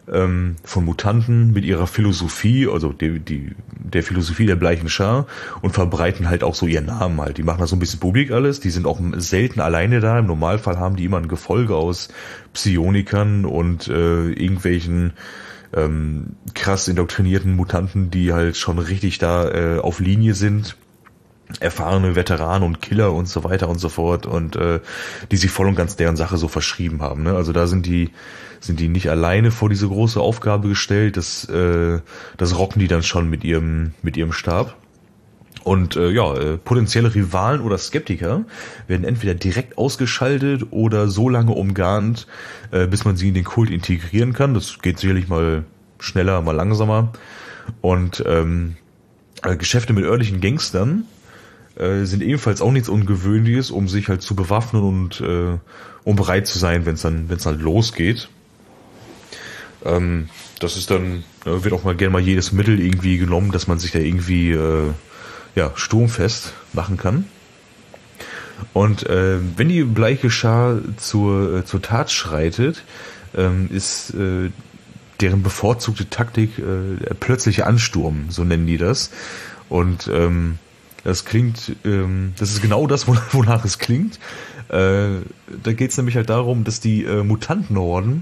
ähm, von Mutanten mit ihrer Philosophie, also die, die, der Philosophie der bleichen Schar und verbreiten halt auch so ihren Namen halt. Die machen das so ein bisschen publik alles, die sind auch selten alleine da. Im Normalfall haben die immer ein Gefolge aus Psionikern und äh, irgendwelchen ähm, krass indoktrinierten Mutanten, die halt schon richtig da äh, auf Linie sind. Erfahrene Veteranen und Killer und so weiter und so fort und äh, die sich voll und ganz deren Sache so verschrieben haben. Ne? Also da sind die sind die nicht alleine vor diese große Aufgabe gestellt. Das äh, das rocken die dann schon mit ihrem mit ihrem Stab. Und äh, ja, äh, potenzielle Rivalen oder Skeptiker werden entweder direkt ausgeschaltet oder so lange umgarnt, äh, bis man sie in den Kult integrieren kann. Das geht sicherlich mal schneller, mal langsamer. Und ähm, äh, Geschäfte mit örtlichen Gangstern sind ebenfalls auch nichts Ungewöhnliches, um sich halt zu bewaffnen und äh, um bereit zu sein, wenn es dann, wenn es halt losgeht. Ähm, das ist dann, äh, wird auch mal gerne mal jedes Mittel irgendwie genommen, dass man sich da irgendwie äh, ja sturmfest machen kann. Und äh, wenn die bleiche Schar zur äh, zur Tat schreitet, ähm, ist äh, deren bevorzugte Taktik äh, der plötzliche Ansturm, so nennen die das. Und ähm, Das klingt, ähm, das ist genau das, wonach es klingt. Äh, da geht es nämlich halt darum, dass die äh, Mutantenhorden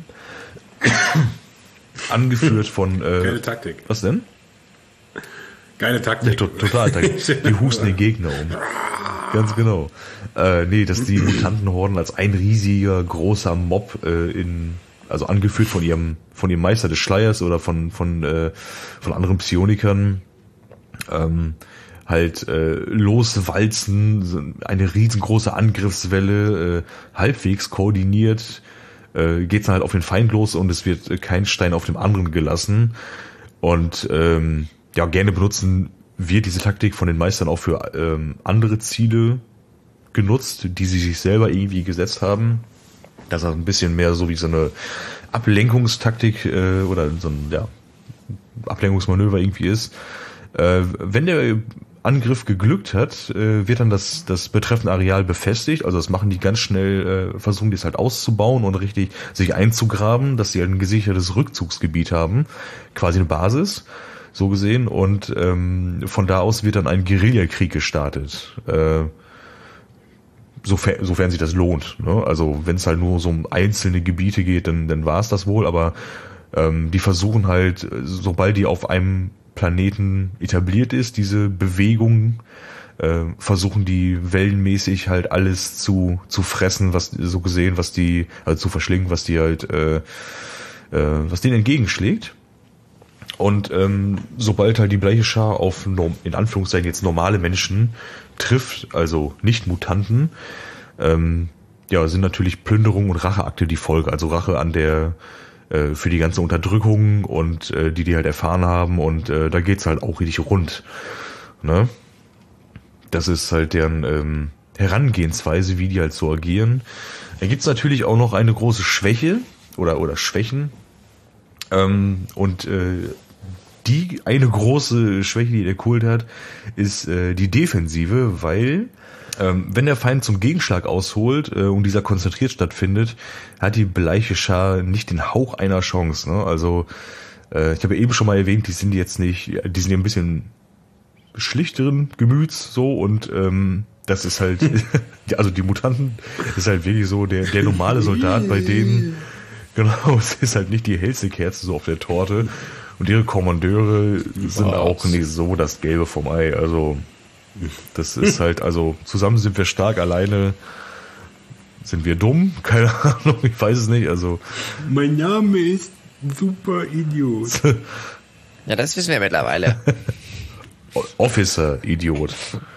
angeführt von... Äh, Geile Taktik. Was denn? Geile Taktik. Ja, to- total. Die husten den Gegner um. Ganz genau. Äh, nee, dass die Mutantenhorden als ein riesiger, großer Mob äh, in... Also angeführt von ihrem von ihrem Meister des Schleiers oder von von äh, von anderen Psionikern ähm, halt äh, loswalzen, eine riesengroße Angriffswelle, äh, halbwegs koordiniert, äh, geht's dann halt auf den Feind los und es wird äh, kein Stein auf dem anderen gelassen. Und ähm, ja, gerne benutzen wird diese Taktik von den Meistern auch für ähm, andere Ziele genutzt, die sie sich selber irgendwie gesetzt haben. Das ist ein bisschen mehr so wie so eine Ablenkungstaktik äh, oder so ein ja, Ablenkungsmanöver irgendwie ist. Äh, wenn der Angriff geglückt hat, äh, wird dann das das betreffende Areal befestigt. Also das machen die ganz schnell, äh, versuchen die es halt auszubauen und richtig sich einzugraben, dass sie halt ein gesichertes Rückzugsgebiet haben, quasi eine Basis, so gesehen. Und ähm, von da aus wird dann ein Guerillakrieg gestartet, äh, sofern, sofern sich das lohnt. Ne? Also wenn es halt nur so um einzelne Gebiete geht, dann dann war es das wohl. Aber ähm, die versuchen halt, sobald die auf einem Planeten etabliert ist, diese Bewegung, äh, versuchen die wellenmäßig halt alles zu zu fressen, was so gesehen, was die, also zu verschlingen, was die halt, äh, äh, was denen entgegenschlägt. Und ähm, sobald halt die bleiche Schar auf in Anführungszeichen jetzt normale Menschen trifft, also nicht Mutanten, ähm, ja, sind natürlich Plünderung und Racheakte die Folge, also Rache an der für die ganze Unterdrückung und äh, die die halt erfahren haben und äh, da geht's halt auch richtig rund. Ne? Das ist halt deren ähm, Herangehensweise, wie die halt so agieren. Da gibt's natürlich auch noch eine große Schwäche oder oder Schwächen ähm, und äh, die eine große Schwäche, die der Kult hat, ist äh, die Defensive, weil Ähm, wenn der Feind zum Gegenschlag ausholt äh, und dieser konzentriert stattfindet, hat die bleiche Schar nicht den Hauch einer Chance. Ne? Also äh, ich habe eben schon mal erwähnt, die sind jetzt nicht, die sind ja ein bisschen schlichteren Gemüts so und ähm, das ist halt, also die Mutanten, das ist halt wirklich so der der normale Soldat, bei denen, genau, es ist halt nicht die hellste Kerze so auf der Torte und ihre Kommandeure sind auch nicht so das Gelbe vom Ei, also das ist halt, also zusammen sind wir stark, alleine sind wir dumm, keine Ahnung, ich weiß es nicht, also. Mein Name ist Super Idiot. Ja, das wissen wir mittlerweile. Officer Idiot.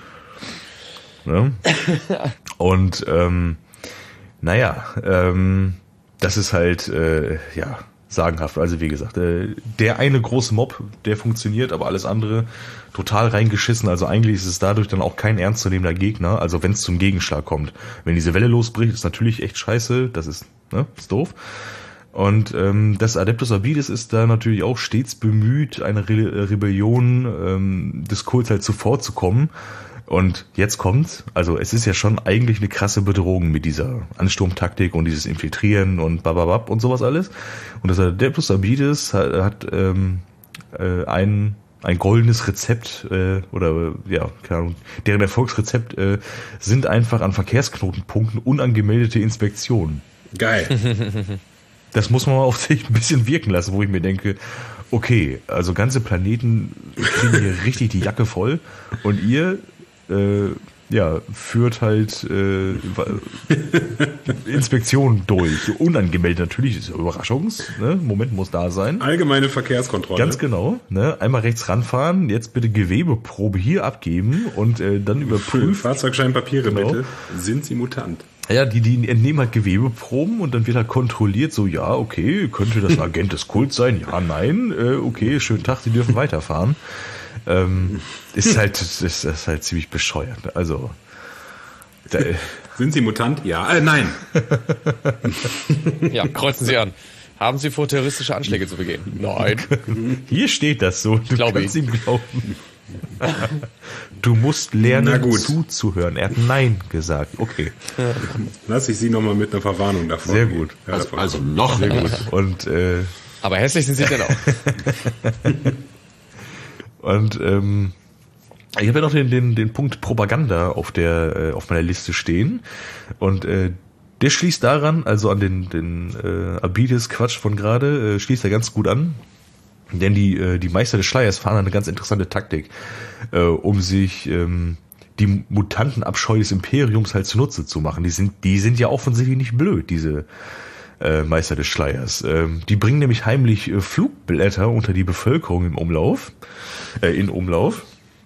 Ne? Und, ähm, naja, ähm, das ist halt, äh, ja, sagenhaft. Also wie gesagt, äh, der eine große Mob, der funktioniert, aber alles andere total reingeschissen. Also eigentlich ist es dadurch dann auch kein ernstzunehmender Gegner. Also wenn es zum Gegenschlag kommt. Wenn diese Welle losbricht, ist natürlich echt scheiße. Das ist, ne, ist doof. Und ähm, das Adeptus Arbites ist da natürlich auch stets bemüht, eine Re- Rebellion ähm, des Kults halt zuvorzukommen Und jetzt kommt's, also es ist ja schon eigentlich eine krasse Bedrohung mit dieser Ansturmtaktik und dieses Infiltrieren und bababab und sowas alles. Und das Adeptus Arbites hat, hat ähm, äh, ein ein goldenes Rezept äh, oder ja, keine Ahnung, deren Erfolgsrezept äh, sind einfach an Verkehrsknotenpunkten unangemeldete Inspektionen. Geil. Das muss man mal auf sich ein bisschen wirken lassen, wo ich mir denke, okay, also ganze Planeten kriegen hier richtig die Jacke voll und ihr äh, ja, führt halt äh, Inspektionen durch. Unangemeldet natürlich, ist ja Überraschungs, ne? Moment muss da sein. Allgemeine Verkehrskontrolle. Ganz genau, ne? Einmal rechts ranfahren, jetzt bitte Gewebeprobe hier abgeben und äh, dann überprüfen. Fahrzeugscheinpapiere Genau. bitte. Sind sie Mutant? Ja, die, die entnehmen halt Gewebeproben und dann wird halt kontrolliert, so, ja, okay, könnte das ein Agent des Kults sein? Ja, nein, äh, okay, schönen Tag, Sie dürfen weiterfahren. Ähm, ist halt, ist, ist halt ziemlich bescheuert. Also, da, Sind sie Mutant? Ja, äh, nein. Ja, kreuzen Sie an. Haben Sie vor, terroristische Anschläge zu begehen? Nein. hier steht das so, du Glaube kannst ich. ihm glauben. Du musst Na lernen gut. zuzuhören. Er hat Nein gesagt. Okay, Lass ich Sie nochmal mit einer Verwarnung davon. sehr gehen. gut. Ja, Also, davon. also noch Sehr gut. Und, äh, Aber hässlich sind Sie denn auch. Und ähm, ich habe ja noch den, den, den Punkt Propaganda auf der äh, auf meiner Liste stehen. Und äh, der schließt daran, also an den, den äh, Arbites-Quatsch von gerade, äh, schließt er ganz gut an. Denn die, äh, die Meister des Schleiers fahren eine ganz interessante Taktik, äh, um sich ähm, die Mutantenabscheu des Imperiums halt zunutze zu machen. Die sind, die sind ja offensichtlich nicht blöd, diese äh, Meister des Schleiers. Ähm, die bringen nämlich heimlich äh, Flugblätter unter die Bevölkerung im Umlauf, äh, in Umlauf.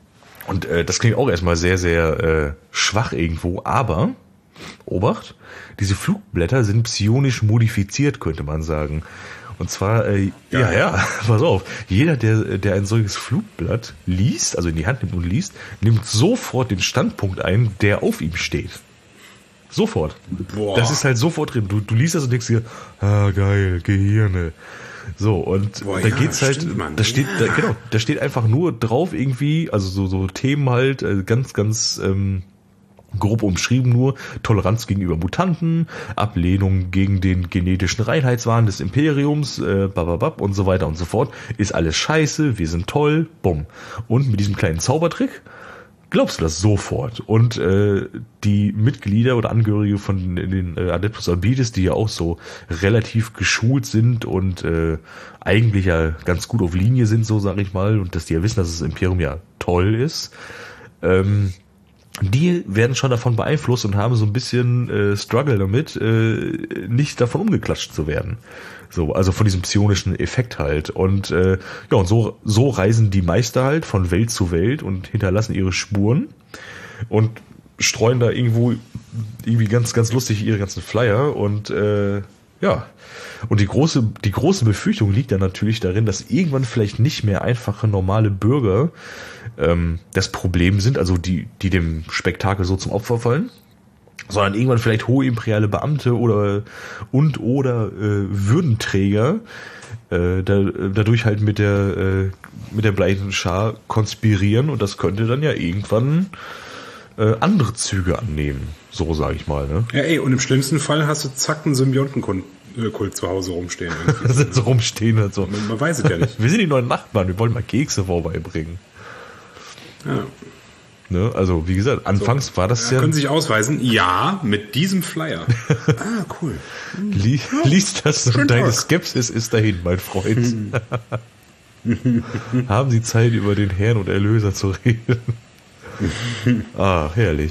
Und äh, das klingt auch erstmal sehr, sehr äh, schwach irgendwo, aber, Obacht, diese Flugblätter sind psionisch modifiziert, könnte man sagen. Und zwar, äh, ja, ja, ja, pass auf, jeder, der, der ein solches Flugblatt liest, also in die Hand nimmt und liest, nimmt sofort den Standpunkt ein, der auf ihm steht. Sofort. Boah. Das ist halt sofort drin. Du, du liest das und denkst dir, ah, geil, Gehirne. So, und Boah, da ja, geht's halt, stimmt, Mann. da steht, da, genau, da steht einfach nur drauf irgendwie, also so, so Themen halt, äh, ganz, ganz, ähm, grob umschrieben nur, Toleranz gegenüber Mutanten, Ablehnung gegen den genetischen Reinheitswahn des Imperiums, äh, bababab und so weiter und so fort. Ist alles scheiße, wir sind toll, bumm. Und mit diesem kleinen Zaubertrick glaubst du das sofort. Und äh, die Mitglieder oder Angehörige von den äh, Adeptus Arbites, die ja auch so relativ geschult sind und äh, eigentlich ja ganz gut auf Linie sind, so sag ich mal, und dass die ja wissen, dass das Imperium ja toll ist, ähm, die werden schon davon beeinflusst und haben so ein bisschen äh, Struggle damit, äh, nicht davon umgeklatscht zu werden. So, also von diesem psionischen Effekt halt. Und äh, ja, und so so reisen die Meister halt von Welt zu Welt und hinterlassen ihre Spuren und streuen da irgendwo irgendwie ganz ganz lustig ihre ganzen Flyer und äh, ja. Und die große, die große Befürchtung liegt dann natürlich darin, dass irgendwann vielleicht nicht mehr einfache normale Bürger ähm, das Problem sind, also die, die dem Spektakel so zum Opfer fallen, sondern irgendwann vielleicht hohe imperiale Beamte oder und oder äh, Würdenträger äh, da, dadurch halt mit der äh, mit der bleichen Schar konspirieren und das könnte dann ja irgendwann äh, andere Züge annehmen, so sage ich mal. Ne? Ja, ey, und im schlimmsten Fall hast du zack einen Symbiontenkult zu Hause rumstehen. Das sind so rumstehen und so. Man, man weiß es ja nicht. Wir sind die neuen Nachbarn, wir wollen mal Kekse vorbeibringen. Ja. Ne? Also, wie gesagt, anfangs So. war das Ja, ja. können Sie sich ausweisen? Ja, mit diesem Flyer. Ah, cool. Li liest das und schönen deine Tag. Skepsis ist dahin, mein Freund. Haben Sie Zeit, über den Herrn und Erlöser zu reden? Ah, herrlich.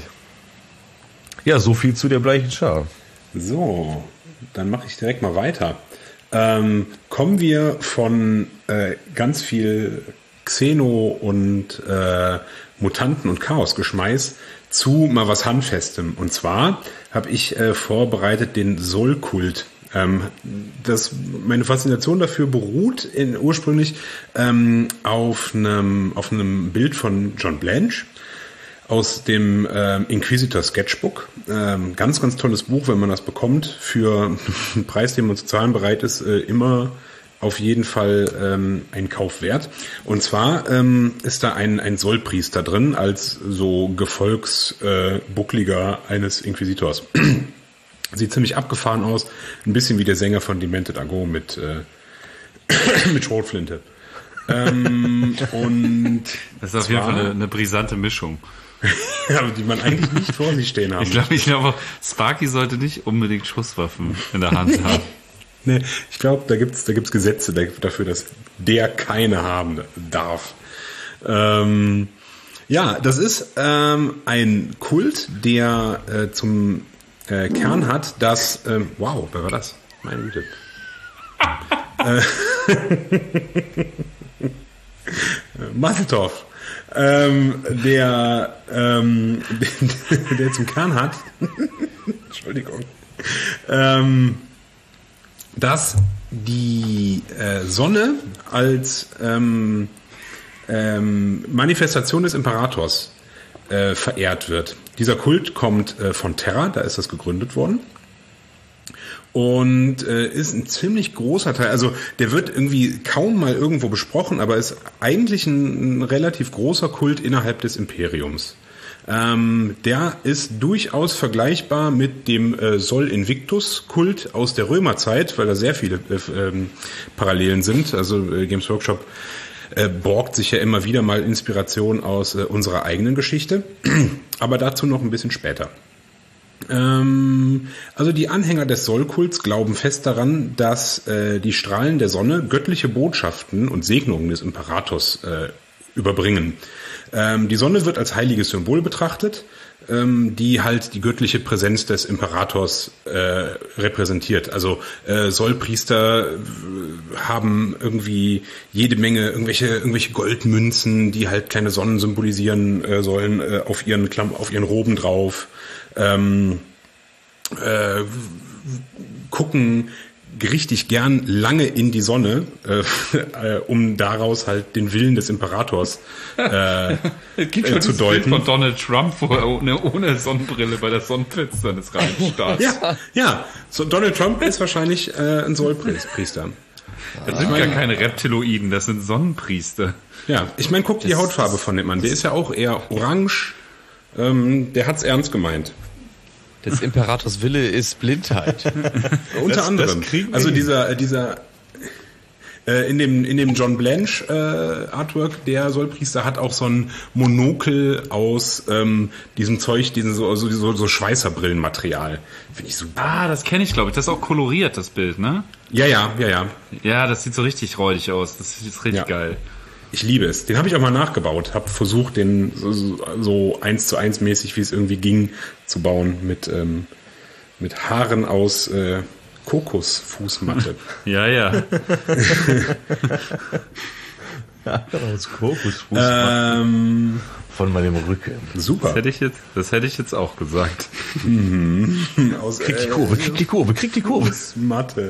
Ja, so viel zu der bleichen Schar. So, dann mache ich direkt mal weiter. Ähm, kommen wir von äh, ganz viel Xeno und äh, Mutanten und Chaosgeschmeiß zu mal was Handfestem. Und zwar habe ich äh, vorbereitet den Sol-Kult. Ähm, das, meine Faszination dafür beruht in, ursprünglich ähm, auf einem auf einem Bild von John Blanche aus dem ähm, Inquisitor Sketchbook. Ähm, ganz, ganz tolles Buch, wenn man das bekommt, für einen Preis, den man zu zahlen bereit ist, äh, immer auf jeden Fall ähm, ein Kauf wert. Und zwar ähm, ist da ein, ein Sollpriester drin als so Gefolgsbuckliger äh, eines Inquisitors. Sieht ziemlich abgefahren aus, ein bisschen wie der Sänger von Demented Ago mit äh, mit Schrotflinte. ähm, und das ist auf jeden Fall eine, eine brisante Mischung. Ja, die man eigentlich nicht vor sich stehen haben. Ich glaube, ich glaube, Sparky sollte nicht unbedingt Schusswaffen in der Hand haben. Nee, ich glaube, da gibt's da gibt's Gesetze dafür, dass der keine haben darf. Ähm, ja, das ist ähm, ein Kult, der äh, zum äh, Kern hat, dass ähm, wow, wer war das? Meine Güte. äh, Masseltorf. Ähm, der, ähm, der, der zum Kern hat, Entschuldigung, ähm, dass die äh, Sonne als ähm, ähm, Manifestation des Imperators äh, verehrt wird. Dieser Kult kommt äh, von Terra, da ist das gegründet worden. Und äh, ist ein ziemlich großer Teil, also der wird irgendwie kaum mal irgendwo besprochen, aber ist eigentlich ein, ein relativ großer Kult innerhalb des Imperiums. Ähm, der ist durchaus vergleichbar mit dem äh, Sol Invictus-Kult aus der Römerzeit, weil da sehr viele äh, ähm, Parallelen sind. Also äh, Games Workshop äh, borgt sich ja immer wieder mal Inspiration aus äh, unserer eigenen Geschichte, aber dazu noch ein bisschen später. Also die Anhänger des Sol-Kults glauben fest daran, dass äh, die Strahlen der Sonne göttliche Botschaften und Segnungen des Imperators äh, überbringen. Ähm, die Sonne wird als heiliges Symbol betrachtet, ähm, die halt die göttliche Präsenz des Imperators äh, repräsentiert. Also äh, Sollpriester haben irgendwie jede Menge irgendwelche irgendwelche Goldmünzen, die halt kleine Sonnen symbolisieren äh, sollen, äh, auf ihren Klamm, auf ihren Roben drauf. Ähm, äh, gucken richtig gern lange in die Sonne, äh, äh, um daraus halt den Willen des Imperators äh, es gibt äh, zu deuten. Bild von Donald Trump, wo er ohne, ohne Sonnenbrille bei der Sonnenfinsternis reinstarrt. Ja, ja. So, Donald Trump ist wahrscheinlich äh, ein Sollpriester. Das sind gar keine Reptiloiden, das sind Sonnenpriester. Ja, ich meine, guck die Hautfarbe von dem Mann. Der ist ja auch eher orange. Ähm, der hat's ernst gemeint. Des Imperators Wille ist Blindheit. Unter das, anderem. Das also dieser, dieser äh, in dem in dem John Blanche äh, Artwork, der Sollpriester hat auch so ein Monokel aus ähm, diesem Zeug, diesem so, so, so, so Schweißerbrillenmaterial. Finde ich super. Ah, das kenne ich, glaube ich. Das ist auch koloriert, das Bild, ne? Ja, ja, ja, ja. Ja, das sieht so richtig räudig aus. Das ist richtig ja. geil. Ich liebe es. Den habe ich auch mal nachgebaut. Habe versucht, den so, so eins zu eins mäßig, wie es irgendwie ging, zu bauen mit ähm, mit Haaren aus äh, Kokosfußmatte. Ja, ja. Aus Kokosfußmatte. Ähm, Von meinem Rücken. Super. Das hätte ich jetzt, das hätte ich jetzt auch gesagt. Mhm. Aus, krieg die Kurve, krieg die Kurve, krieg die Kurve. Matte.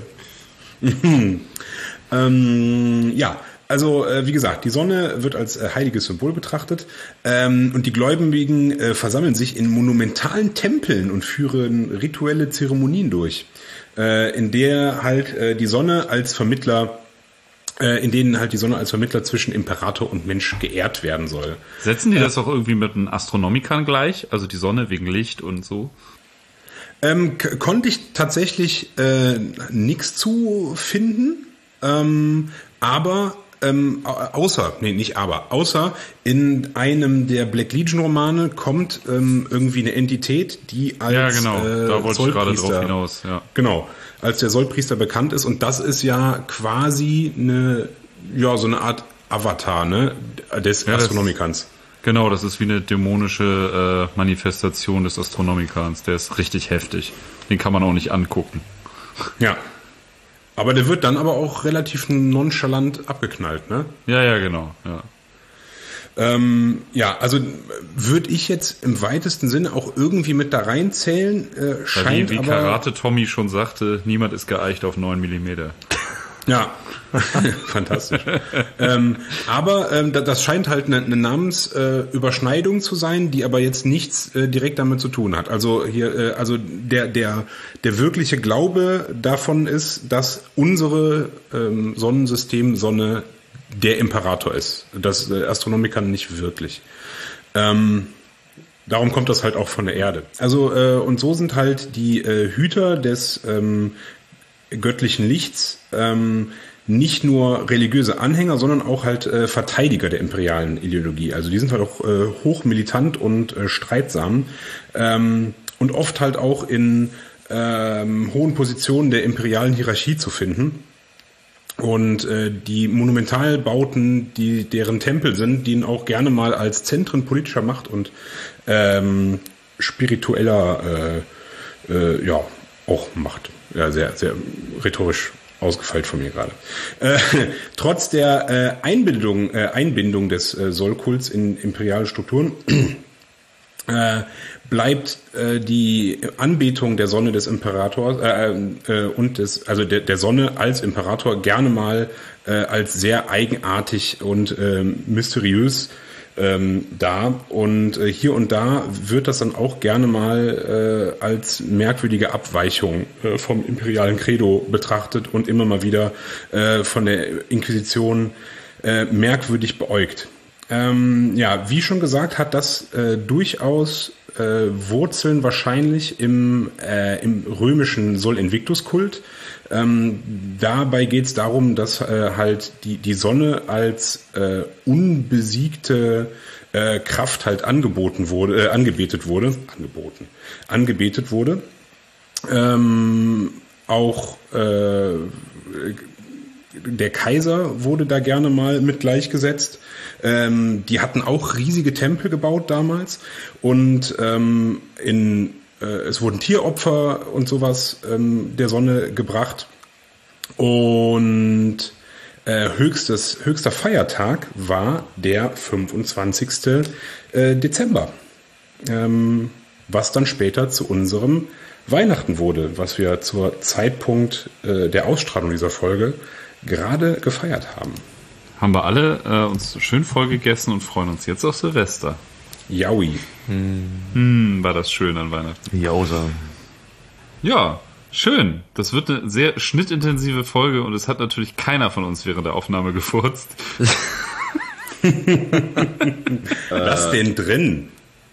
ähm, ja. Also, äh, wie gesagt, die Sonne wird als äh, heiliges Symbol betrachtet ähm, und die Gläubigen äh, versammeln sich in monumentalen Tempeln und führen rituelle Zeremonien durch, äh, in der halt äh, die Sonne als Vermittler, äh, in denen halt die Sonne als Vermittler zwischen Imperator und Mensch geehrt werden soll. Setzen die äh, das auch irgendwie mit den Astronomikern gleich? Also die Sonne wegen Licht und so? Ähm, k- konnte ich tatsächlich äh, nichts zu finden, ähm, aber Ähm, außer, nee, nicht aber, außer in einem der Black Legion Romane kommt ähm, irgendwie eine Entität, die als ja, genau. äh, da wollte ich gerade drauf hinaus. Ja. Genau, als der Sollpriester bekannt ist und das ist ja quasi eine, ja, so eine Art Avatar, ne, des ja, Astronomikans. Das, genau, das ist wie eine dämonische äh, Manifestation des Astronomikans. Der ist richtig heftig. Den kann man auch nicht angucken. Ja. Aber der wird dann aber auch relativ nonchalant abgeknallt, ne? Ja, ja, genau, ja. Ähm, ja, also würde ich jetzt im weitesten Sinne auch irgendwie mit da reinzählen, äh, scheint wie, wie aber... Karate Tommy schon sagte, niemand ist geeicht auf neun Millimeter. Ja, fantastisch. ähm, aber ähm, das scheint halt eine, eine Namensüberschneidung äh, zu sein, die aber jetzt nichts äh, direkt damit zu tun hat. Also hier, äh, also der der der wirkliche Glaube davon ist, dass unsere ähm, Sonnensystem Sonne der Imperator ist. Das äh, Astronomikern nicht wirklich. Ähm, darum kommt das halt auch von der Erde. Also äh, und so sind halt die äh, Hüter des ähm, göttlichen Lichts ähm, nicht nur religiöse Anhänger, sondern auch halt äh, Verteidiger der imperialen Ideologie. Also die sind halt auch äh, hochmilitant und äh, streitsam ähm, und oft halt auch in ähm, hohen Positionen der imperialen Hierarchie zu finden. Und äh, die Monumentalbauten, die deren Tempel sind, dienen auch gerne mal als Zentren politischer Macht und ähm, spiritueller äh, äh, ja auch Macht. Ja, sehr, sehr rhetorisch ausgefeilt von mir gerade. Äh, trotz der äh, Einbindung, äh, Einbindung des äh, Solkults in imperiale Strukturen äh, bleibt äh, die Anbetung der Sonne des Imperators äh, äh, und des, also der, der Sonne als Imperator gerne mal äh, als sehr eigenartig und äh, mysteriös Ähm, da und äh, hier und da wird das dann auch gerne mal äh, als merkwürdige Abweichung äh, vom imperialen Credo betrachtet und immer mal wieder äh, von der Inquisition äh, merkwürdig beäugt. Ähm, ja, wie schon gesagt, hat das äh, durchaus äh, Wurzeln wahrscheinlich im, äh, im römischen Sol Invictus-Kult. Ähm, dabei geht es darum, dass äh, halt die, die Sonne als äh, unbesiegte äh, Kraft halt angeboten wurde, äh, angebetet wurde, angeboten, angebetet wurde. Ähm, auch äh, der Kaiser wurde da gerne mal mit gleichgesetzt. Ähm, die hatten auch riesige Tempel gebaut damals und ähm, in es wurden Tieropfer und sowas ähm, der Sonne gebracht und äh, höchstes, höchster Feiertag war der fünfundzwanzigste Dezember, ähm, was dann später zu unserem Weihnachten wurde, was wir zur Zeitpunkt äh, der Ausstrahlung dieser Folge gerade gefeiert haben. Haben wir alle äh, uns schön voll gegessen und freuen uns jetzt auf Silvester. Jaui. Hm. Hm, war das schön an Weihnachten. Jausa. Ja, schön. Das wird eine sehr schnittintensive Folge und es hat natürlich keiner von uns während der Aufnahme gefurzt. Lass den drin.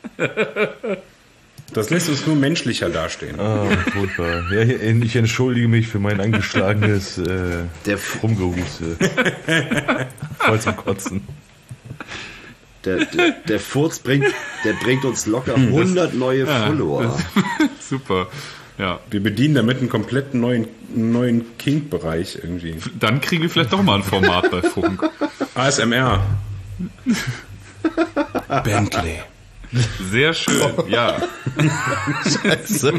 Das lässt uns nur menschlicher dastehen. Ah, furchtbar. Ja, ich entschuldige mich für mein angeschlagenes äh, Der Rumgehuste. Voll zum Kotzen. Der, der, der Furz bringt, der bringt uns locker hundert neue Follower. Super. Ja. Wir bedienen damit einen kompletten neuen, neuen Kink-Bereich irgendwie. Dann kriegen wir vielleicht doch mal ein Format bei Funk. A S M R. Bentley. Sehr schön, ja. Scheiße.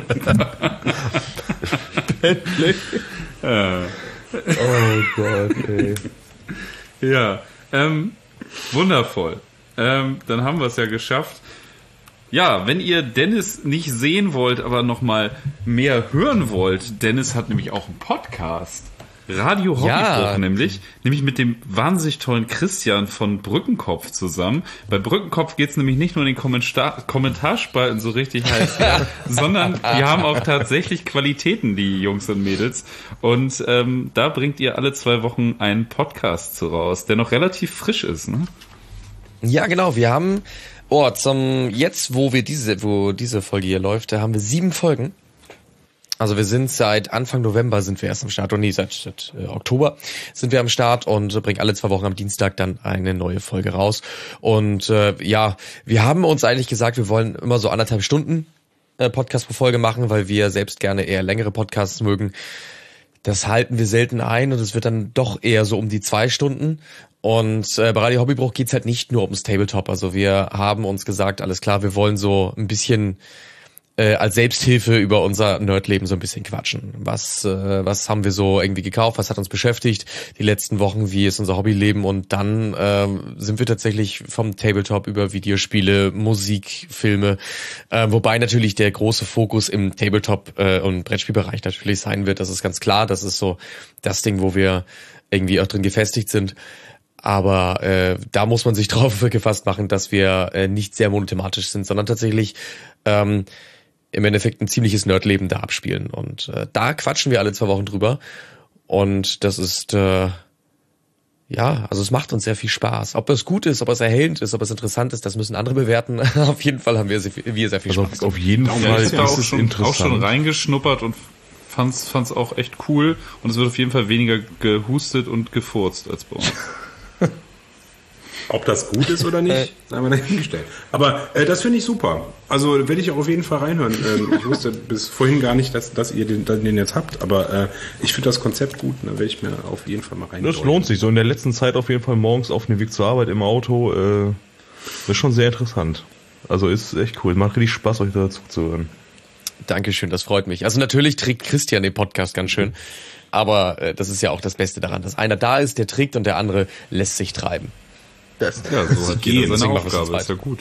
Bentley. Ja. Oh Gott, ey. Ja, ähm, wundervoll. Ähm, dann haben wir es ja geschafft. Ja, wenn ihr Dennis nicht sehen wollt, aber noch mal mehr hören wollt, Dennis hat nämlich auch einen Podcast. Radio Hobbybruch Ja. nämlich, nämlich mit dem wahnsinnig tollen Christian von Brückenkopf zusammen. Bei Brückenkopf geht's nämlich nicht nur in den Kommentar- Kommentarspalten so richtig heiß, her, sondern die haben auch tatsächlich Qualitäten, die Jungs und Mädels. Und ähm, da bringt ihr alle zwei Wochen einen Podcast zu raus, der noch relativ frisch ist, ne? Ja, genau. Wir haben, oh, zum jetzt, wo wir diese, wo diese Folge hier läuft, da haben wir sieben Folgen. Also wir sind seit Anfang November sind wir erst am Start, und nee, seit, seit äh, Oktober sind wir am Start und bringen alle zwei Wochen am Dienstag dann eine neue Folge raus. Und äh, ja, wir haben uns eigentlich gesagt, wir wollen immer so anderthalb Stunden äh, Podcast pro Folge machen, weil wir selbst gerne eher längere Podcasts mögen. Das halten wir selten ein und es wird dann doch eher so um die zwei Stunden. Und äh, bei Radio Hobbybruch geht's halt nicht nur ums Tabletop. Also wir haben uns gesagt, alles klar, wir wollen so ein bisschen äh, als Selbsthilfe über unser Nerdleben so ein bisschen quatschen. Was äh, was haben wir so irgendwie gekauft? Was hat uns beschäftigt die letzten Wochen? Wie ist unser Hobbyleben? Und dann äh, sind wir tatsächlich vom Tabletop über Videospiele, Musik, Filme, äh, wobei natürlich der große Fokus im Tabletop äh, und Brettspielbereich natürlich sein wird. Das ist ganz klar. Das ist so das Ding, wo wir irgendwie auch drin gefestigt sind. Aber äh, da muss man sich drauf gefasst machen, dass wir äh, nicht sehr monothematisch sind, sondern tatsächlich ähm, im Endeffekt ein ziemliches Nerdleben da abspielen. Und äh, da quatschen wir alle zwei Wochen drüber. Und das ist, äh, ja, also es macht uns sehr viel Spaß. Ob es gut ist, ob es erhellend ist, ob es interessant ist, das müssen andere bewerten. Auf jeden Fall haben wir sehr, wir sehr viel also Spaß. Auf jeden Ja, Fall ich ist habe auch es schon, interessant. auch schon reingeschnuppert und fand's, fand's auch echt cool. Und es wird auf jeden Fall weniger gehustet und gefurzt als bei uns. Ob das gut ist oder nicht, sei mal dahingestellt. Aber äh, das finde ich super. Also werde ich auch auf jeden Fall reinhören. Ähm, ich wusste bis vorhin gar nicht, dass, dass ihr den, den jetzt habt, aber äh, ich finde das Konzept gut. Da werde ich mir auf jeden Fall mal reinhören. Das lohnt sich. So in der letzten Zeit auf jeden Fall morgens auf dem Weg zur Arbeit im Auto. Äh, das ist schon sehr interessant. Also ist echt cool. Macht richtig Spaß, euch dazu zu hören. Dankeschön, das freut mich. Also natürlich trägt Christian den Podcast ganz schön. Aber äh, das ist ja auch das Beste daran, dass einer da ist, der trägt und der andere lässt sich treiben. Das, ja, so hat jeder seine Aufgabe, ist ja gut.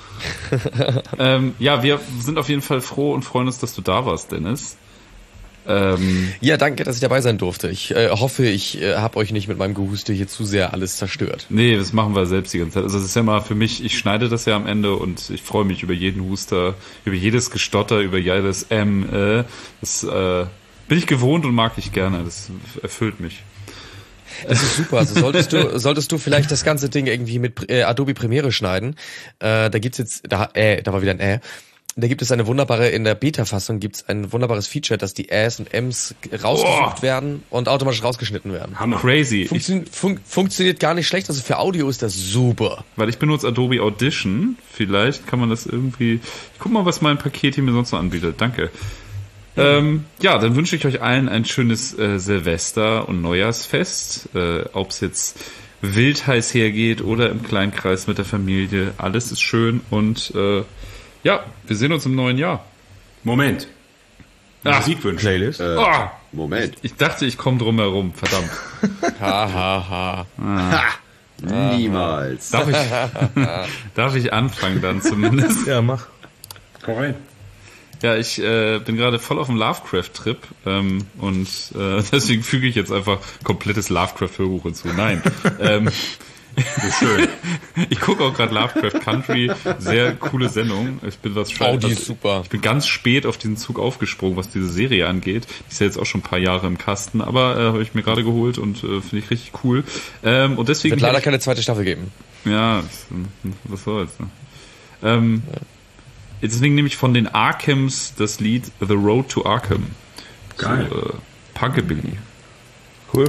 ähm, ja, wir sind auf jeden Fall froh und freuen uns, dass du da warst, Dennis. Ähm, ja, danke, dass ich dabei sein durfte. Ich äh, hoffe, ich äh, habe euch nicht mit meinem Gehuste hier zu sehr alles zerstört. Nee, das machen wir selbst die ganze Zeit. Also das ist ja mal für mich, ich schneide das ja am Ende und ich freue mich über jeden Huster, über jedes Gestotter, über jedes M. Äh, das äh, bin ich gewohnt und mag ich gerne. Das erfüllt mich. Das ist super. Also solltest du, solltest du vielleicht das ganze Ding irgendwie mit äh, Adobe Premiere schneiden. Äh, da gibt's jetzt, da, äh, da war wieder ein Äh. Da gibt es eine wunderbare, in der Beta-Fassung gibt's ein wunderbares Feature, dass die Äs und Ms rausgesucht oh. werden und automatisch rausgeschnitten werden. Hammer. Crazy. Funktion, fun- funktioniert gar nicht schlecht. Also für Audio ist das super. Weil ich benutze Adobe Audition. Vielleicht kann man das irgendwie. Ich guck mal, was mein Paket hier mir sonst noch anbietet. Danke. Ähm, ja, dann wünsche ich euch allen ein schönes äh, Silvester- und Neujahrsfest. Äh, Ob es jetzt wild heiß hergeht oder im Kleinkreis mit der Familie. Alles ist schön und äh, ja, wir sehen uns im neuen Jahr. Moment. Musikwünsche. Playlist. Äh, Oh, Moment. ich dachte, ich komme drum herum. Verdammt. Ha, ha, ha. Ha! Niemals. Darf ich, darf ich anfangen dann zumindest? Ja, mach. Komm rein. Ja, ich äh, bin gerade voll auf dem Lovecraft-Trip ähm, und äh, deswegen füge ich jetzt einfach komplettes Lovecraft-Hörbuch hinzu. Nein. ähm, Schön. Ich gucke auch gerade Lovecraft Country, sehr coole Sendung. Ich bin was Oh, die ist super. Ich bin ganz spät auf diesen Zug aufgesprungen, was diese Serie angeht. Die ist ja jetzt auch schon ein paar Jahre im Kasten, aber äh, habe ich mir gerade geholt und äh, finde ich richtig cool. Ähm, und deswegen Wird leider ich, keine zweite Staffel geben. Ja, was soll's. Ne? Ähm, ja. Deswegen nehme ich von den Arkhams das Lied The Road to Arkham. Geil. So, äh, Punkabilly. Cool.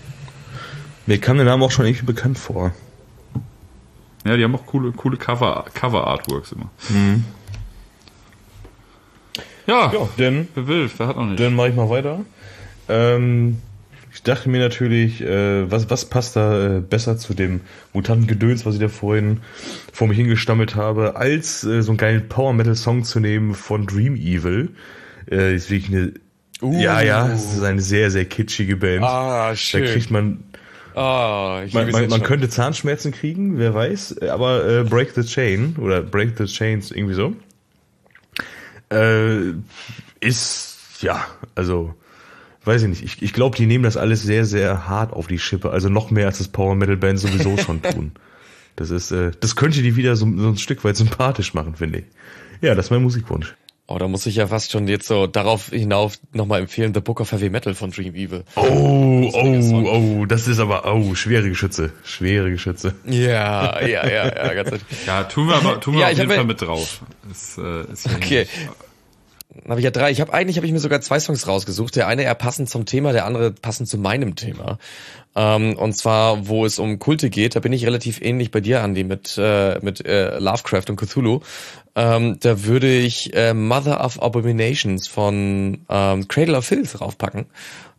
Mir kam der Name auch schon irgendwie bekannt vor. Ja, die haben auch coole, coole Cover, Cover-Artworks immer. Mhm. Ja, Ja, denn, wer will, wer hat noch nicht. dann mache ich mal weiter. Ähm, ich dachte mir natürlich, äh, was, was passt da äh, besser zu dem Mutantengedöns, was ich da vorhin vor mich hingestammelt habe, als äh, so einen geilen Power-Metal-Song zu nehmen von Dream Evil. Äh, ist wirklich eine, Uh. ja, ja, es ist eine sehr, sehr kitschige Band. Ah, schön. Da kriegt man, Ah, ich man, liebe es man, jetzt man schon. könnte Zahnschmerzen kriegen, wer weiß, aber äh, Break the Chain oder Break the Chains, irgendwie so. Äh, ist, ja, also, weiß ich nicht. Ich, ich glaube, die nehmen das alles sehr, sehr hart auf die Schippe. Also noch mehr als das Power Metal Band sowieso schon tun. Das ist, äh, das könnte die wieder so, so ein Stück weit sympathisch machen, finde ich. Ja, das ist mein Musikwunsch. Oh, da muss ich ja fast schon jetzt so darauf hinauf nochmal empfehlen, The Book of Heavy Metal von Dream Evil. Oh, oh, oh, das ist aber, oh, schwere Geschütze. Schwere Geschütze. Ja, ja, ja, ja, ganz richtig. Ja, tun wir aber tun wir Ja, auf ich jeden hab Fall ja- mit drauf. Ist, äh, ist ja Okay. nicht- Dann habe ich ja drei. Ich habe eigentlich habe ich mir sogar zwei Songs rausgesucht. Der eine eher passend zum Thema, der andere passend zu meinem Thema. Ähm, und zwar, wo es um Kulte geht, da bin ich relativ ähnlich bei dir, Andy, mit äh, mit äh, Lovecraft und Cthulhu. Ähm, da würde ich äh, Mother of Abominations von ähm, Cradle of Filth raufpacken.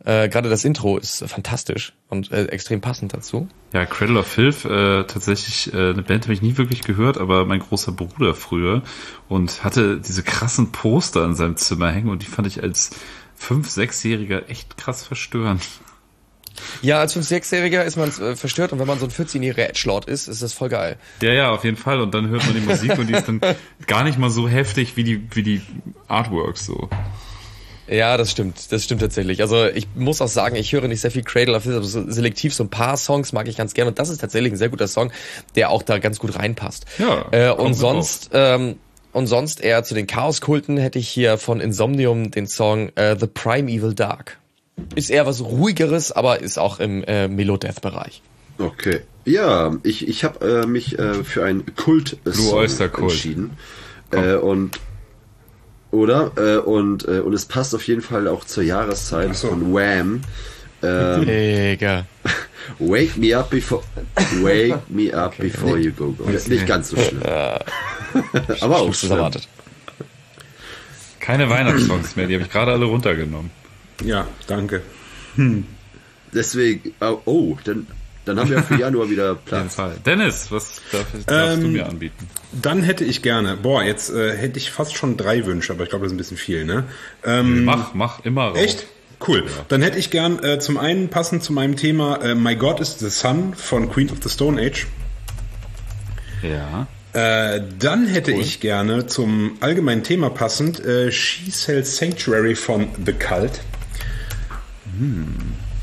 Äh, Gerade das Intro ist fantastisch und äh, extrem passend dazu. Ja, Cradle of Filth, äh, tatsächlich äh, eine Band habe ich nie wirklich gehört, aber mein großer Bruder früher und hatte diese krassen Poster in seinem Zimmer hängen und die fand ich als fünf-, sechsjähriger echt krass verstörend. Ja, als fünf-, sechsjähriger ist man äh, verstört und wenn man so ein vierzehnjähriger Edgelord ist, ist das voll geil. Ja, ja, auf jeden Fall und dann hört man die Musik und die ist dann gar nicht mal so heftig wie die wie die Artworks so. Ja, das stimmt, das stimmt tatsächlich. Also ich muss auch sagen, ich höre nicht sehr viel Cradle of Filth, aber so selektiv so ein paar Songs mag ich ganz gerne und das ist tatsächlich ein sehr guter Song, der auch da ganz gut reinpasst. Ja. Äh, und sonst ähm, und sonst eher zu den Chaos-Kulten hätte ich hier von Insomnium den Song äh, The Primeval Dark. Ist eher was ruhigeres, aber ist auch im äh, Melodeath-Bereich. Okay. Ja, ich ich habe äh, mich äh, für einen Kult-Song entschieden äh, und Oder? Äh, und, äh, und es passt auf jeden Fall auch zur Jahreszeit so. von Wham. Ähm, Mega. Wake me up before Wake me up okay. before you go go. Okay. Nicht ganz so schlimm. Aber auch schlimm. Erwartet. Keine Weihnachtssongs mehr, die habe ich gerade alle runtergenommen. Ja, danke. Hm. Deswegen, oh, oh, dann, dann haben wir für Januar wieder Platz. Fall. Dennis, was darf, darfst ähm, du mir anbieten? Dann hätte ich gerne, boah, jetzt äh, hätte ich fast schon drei Wünsche, aber ich glaube, das ist ein bisschen viel, ne? Ähm, mach, mach, immer raus. Echt? Cool. Ja. Dann hätte ich gern äh, zum einen passend zu meinem Thema äh, My God is the Sun von Queen of the Stone Age. Ja. Äh, dann hätte cool. ich gerne zum allgemeinen Thema passend äh, She Sells Sanctuary von The Cult. Hm.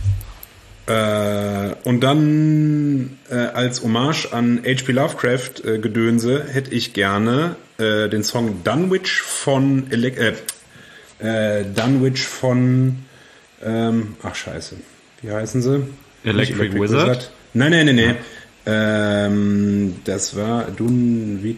Äh, und dann äh, als Hommage an H P Lovecraft äh, Gedönse hätte ich gerne äh, den Song Dunwich von Ele- äh, äh, Dunwich von ähm, ach scheiße, wie heißen sie? Electric, Electric Wizard? Wizard? Nein, nein, nein, nein. Ähm, das war Dunwich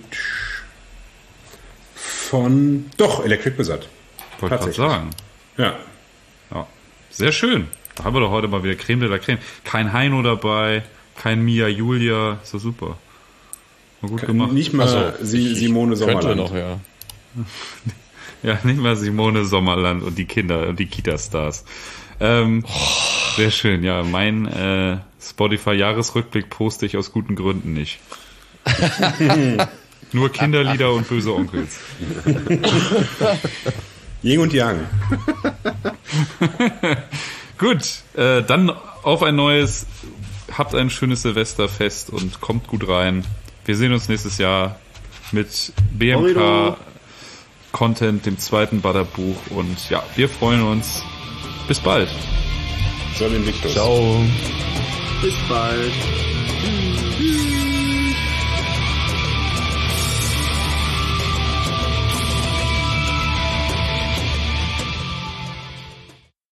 von doch Electric Wizard. Wollte gerade sagen. Ja. Ja. Sehr schön. Da haben wir doch heute mal wieder Creme de la Creme. Kein Heino dabei, kein Mia Julia. Ist doch super. Mal gut gemacht. Nicht mal also, Sie, Simone Sommerland. Könnte noch, ja. Ja, nicht mal Simone Sommerland und die Kinder und die Kita-Stars. Ähm, oh. Sehr schön. Ja, mein äh, Spotify-Jahresrückblick poste ich aus guten Gründen nicht. Nur Kinderlieder und böse Onkels. Yin und Yang. Gut, äh, dann auf ein neues. Habt ein schönes Silvesterfest und kommt gut rein. Wir sehen uns nächstes Jahr mit B M K-Content, dem zweiten Badderbuch. Und ja, wir freuen uns. Bis bald. Soll den Victor. Ciao. Bis bald.